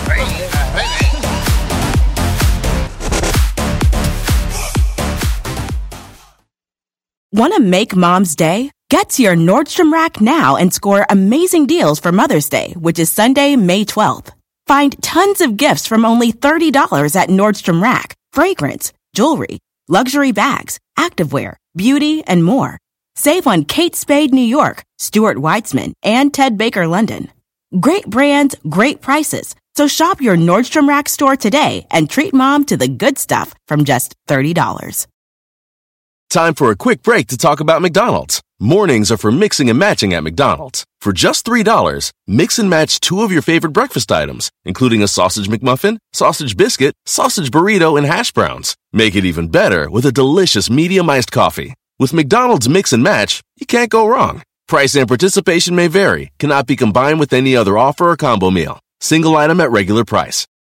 Want to make Mom's Day? Get to your Nordstrom Rack now and score amazing deals for Mother's Day, which is Sunday, May twelfth. Find tons of gifts from only thirty dollars at Nordstrom Rack. Fragrance, jewelry, luxury bags, activewear, beauty, and more. Save on Kate Spade New York, Stuart Weitzman, and Ted Baker London. Great brands, great prices. So shop your Nordstrom Rack store today and treat Mom to the good stuff from just thirty dollars. Time for a quick break to talk about McDonald's. Mornings are for mixing and matching at McDonald's. For just three dollars, mix and match two of your favorite breakfast items, including a sausage McMuffin, sausage biscuit, sausage burrito, and hash browns. Make it even better with a delicious medium iced coffee. With McDonald's Mix and Match, you can't go wrong. Price and participation may vary. Cannot be combined with any other offer or combo meal. Single item at regular price.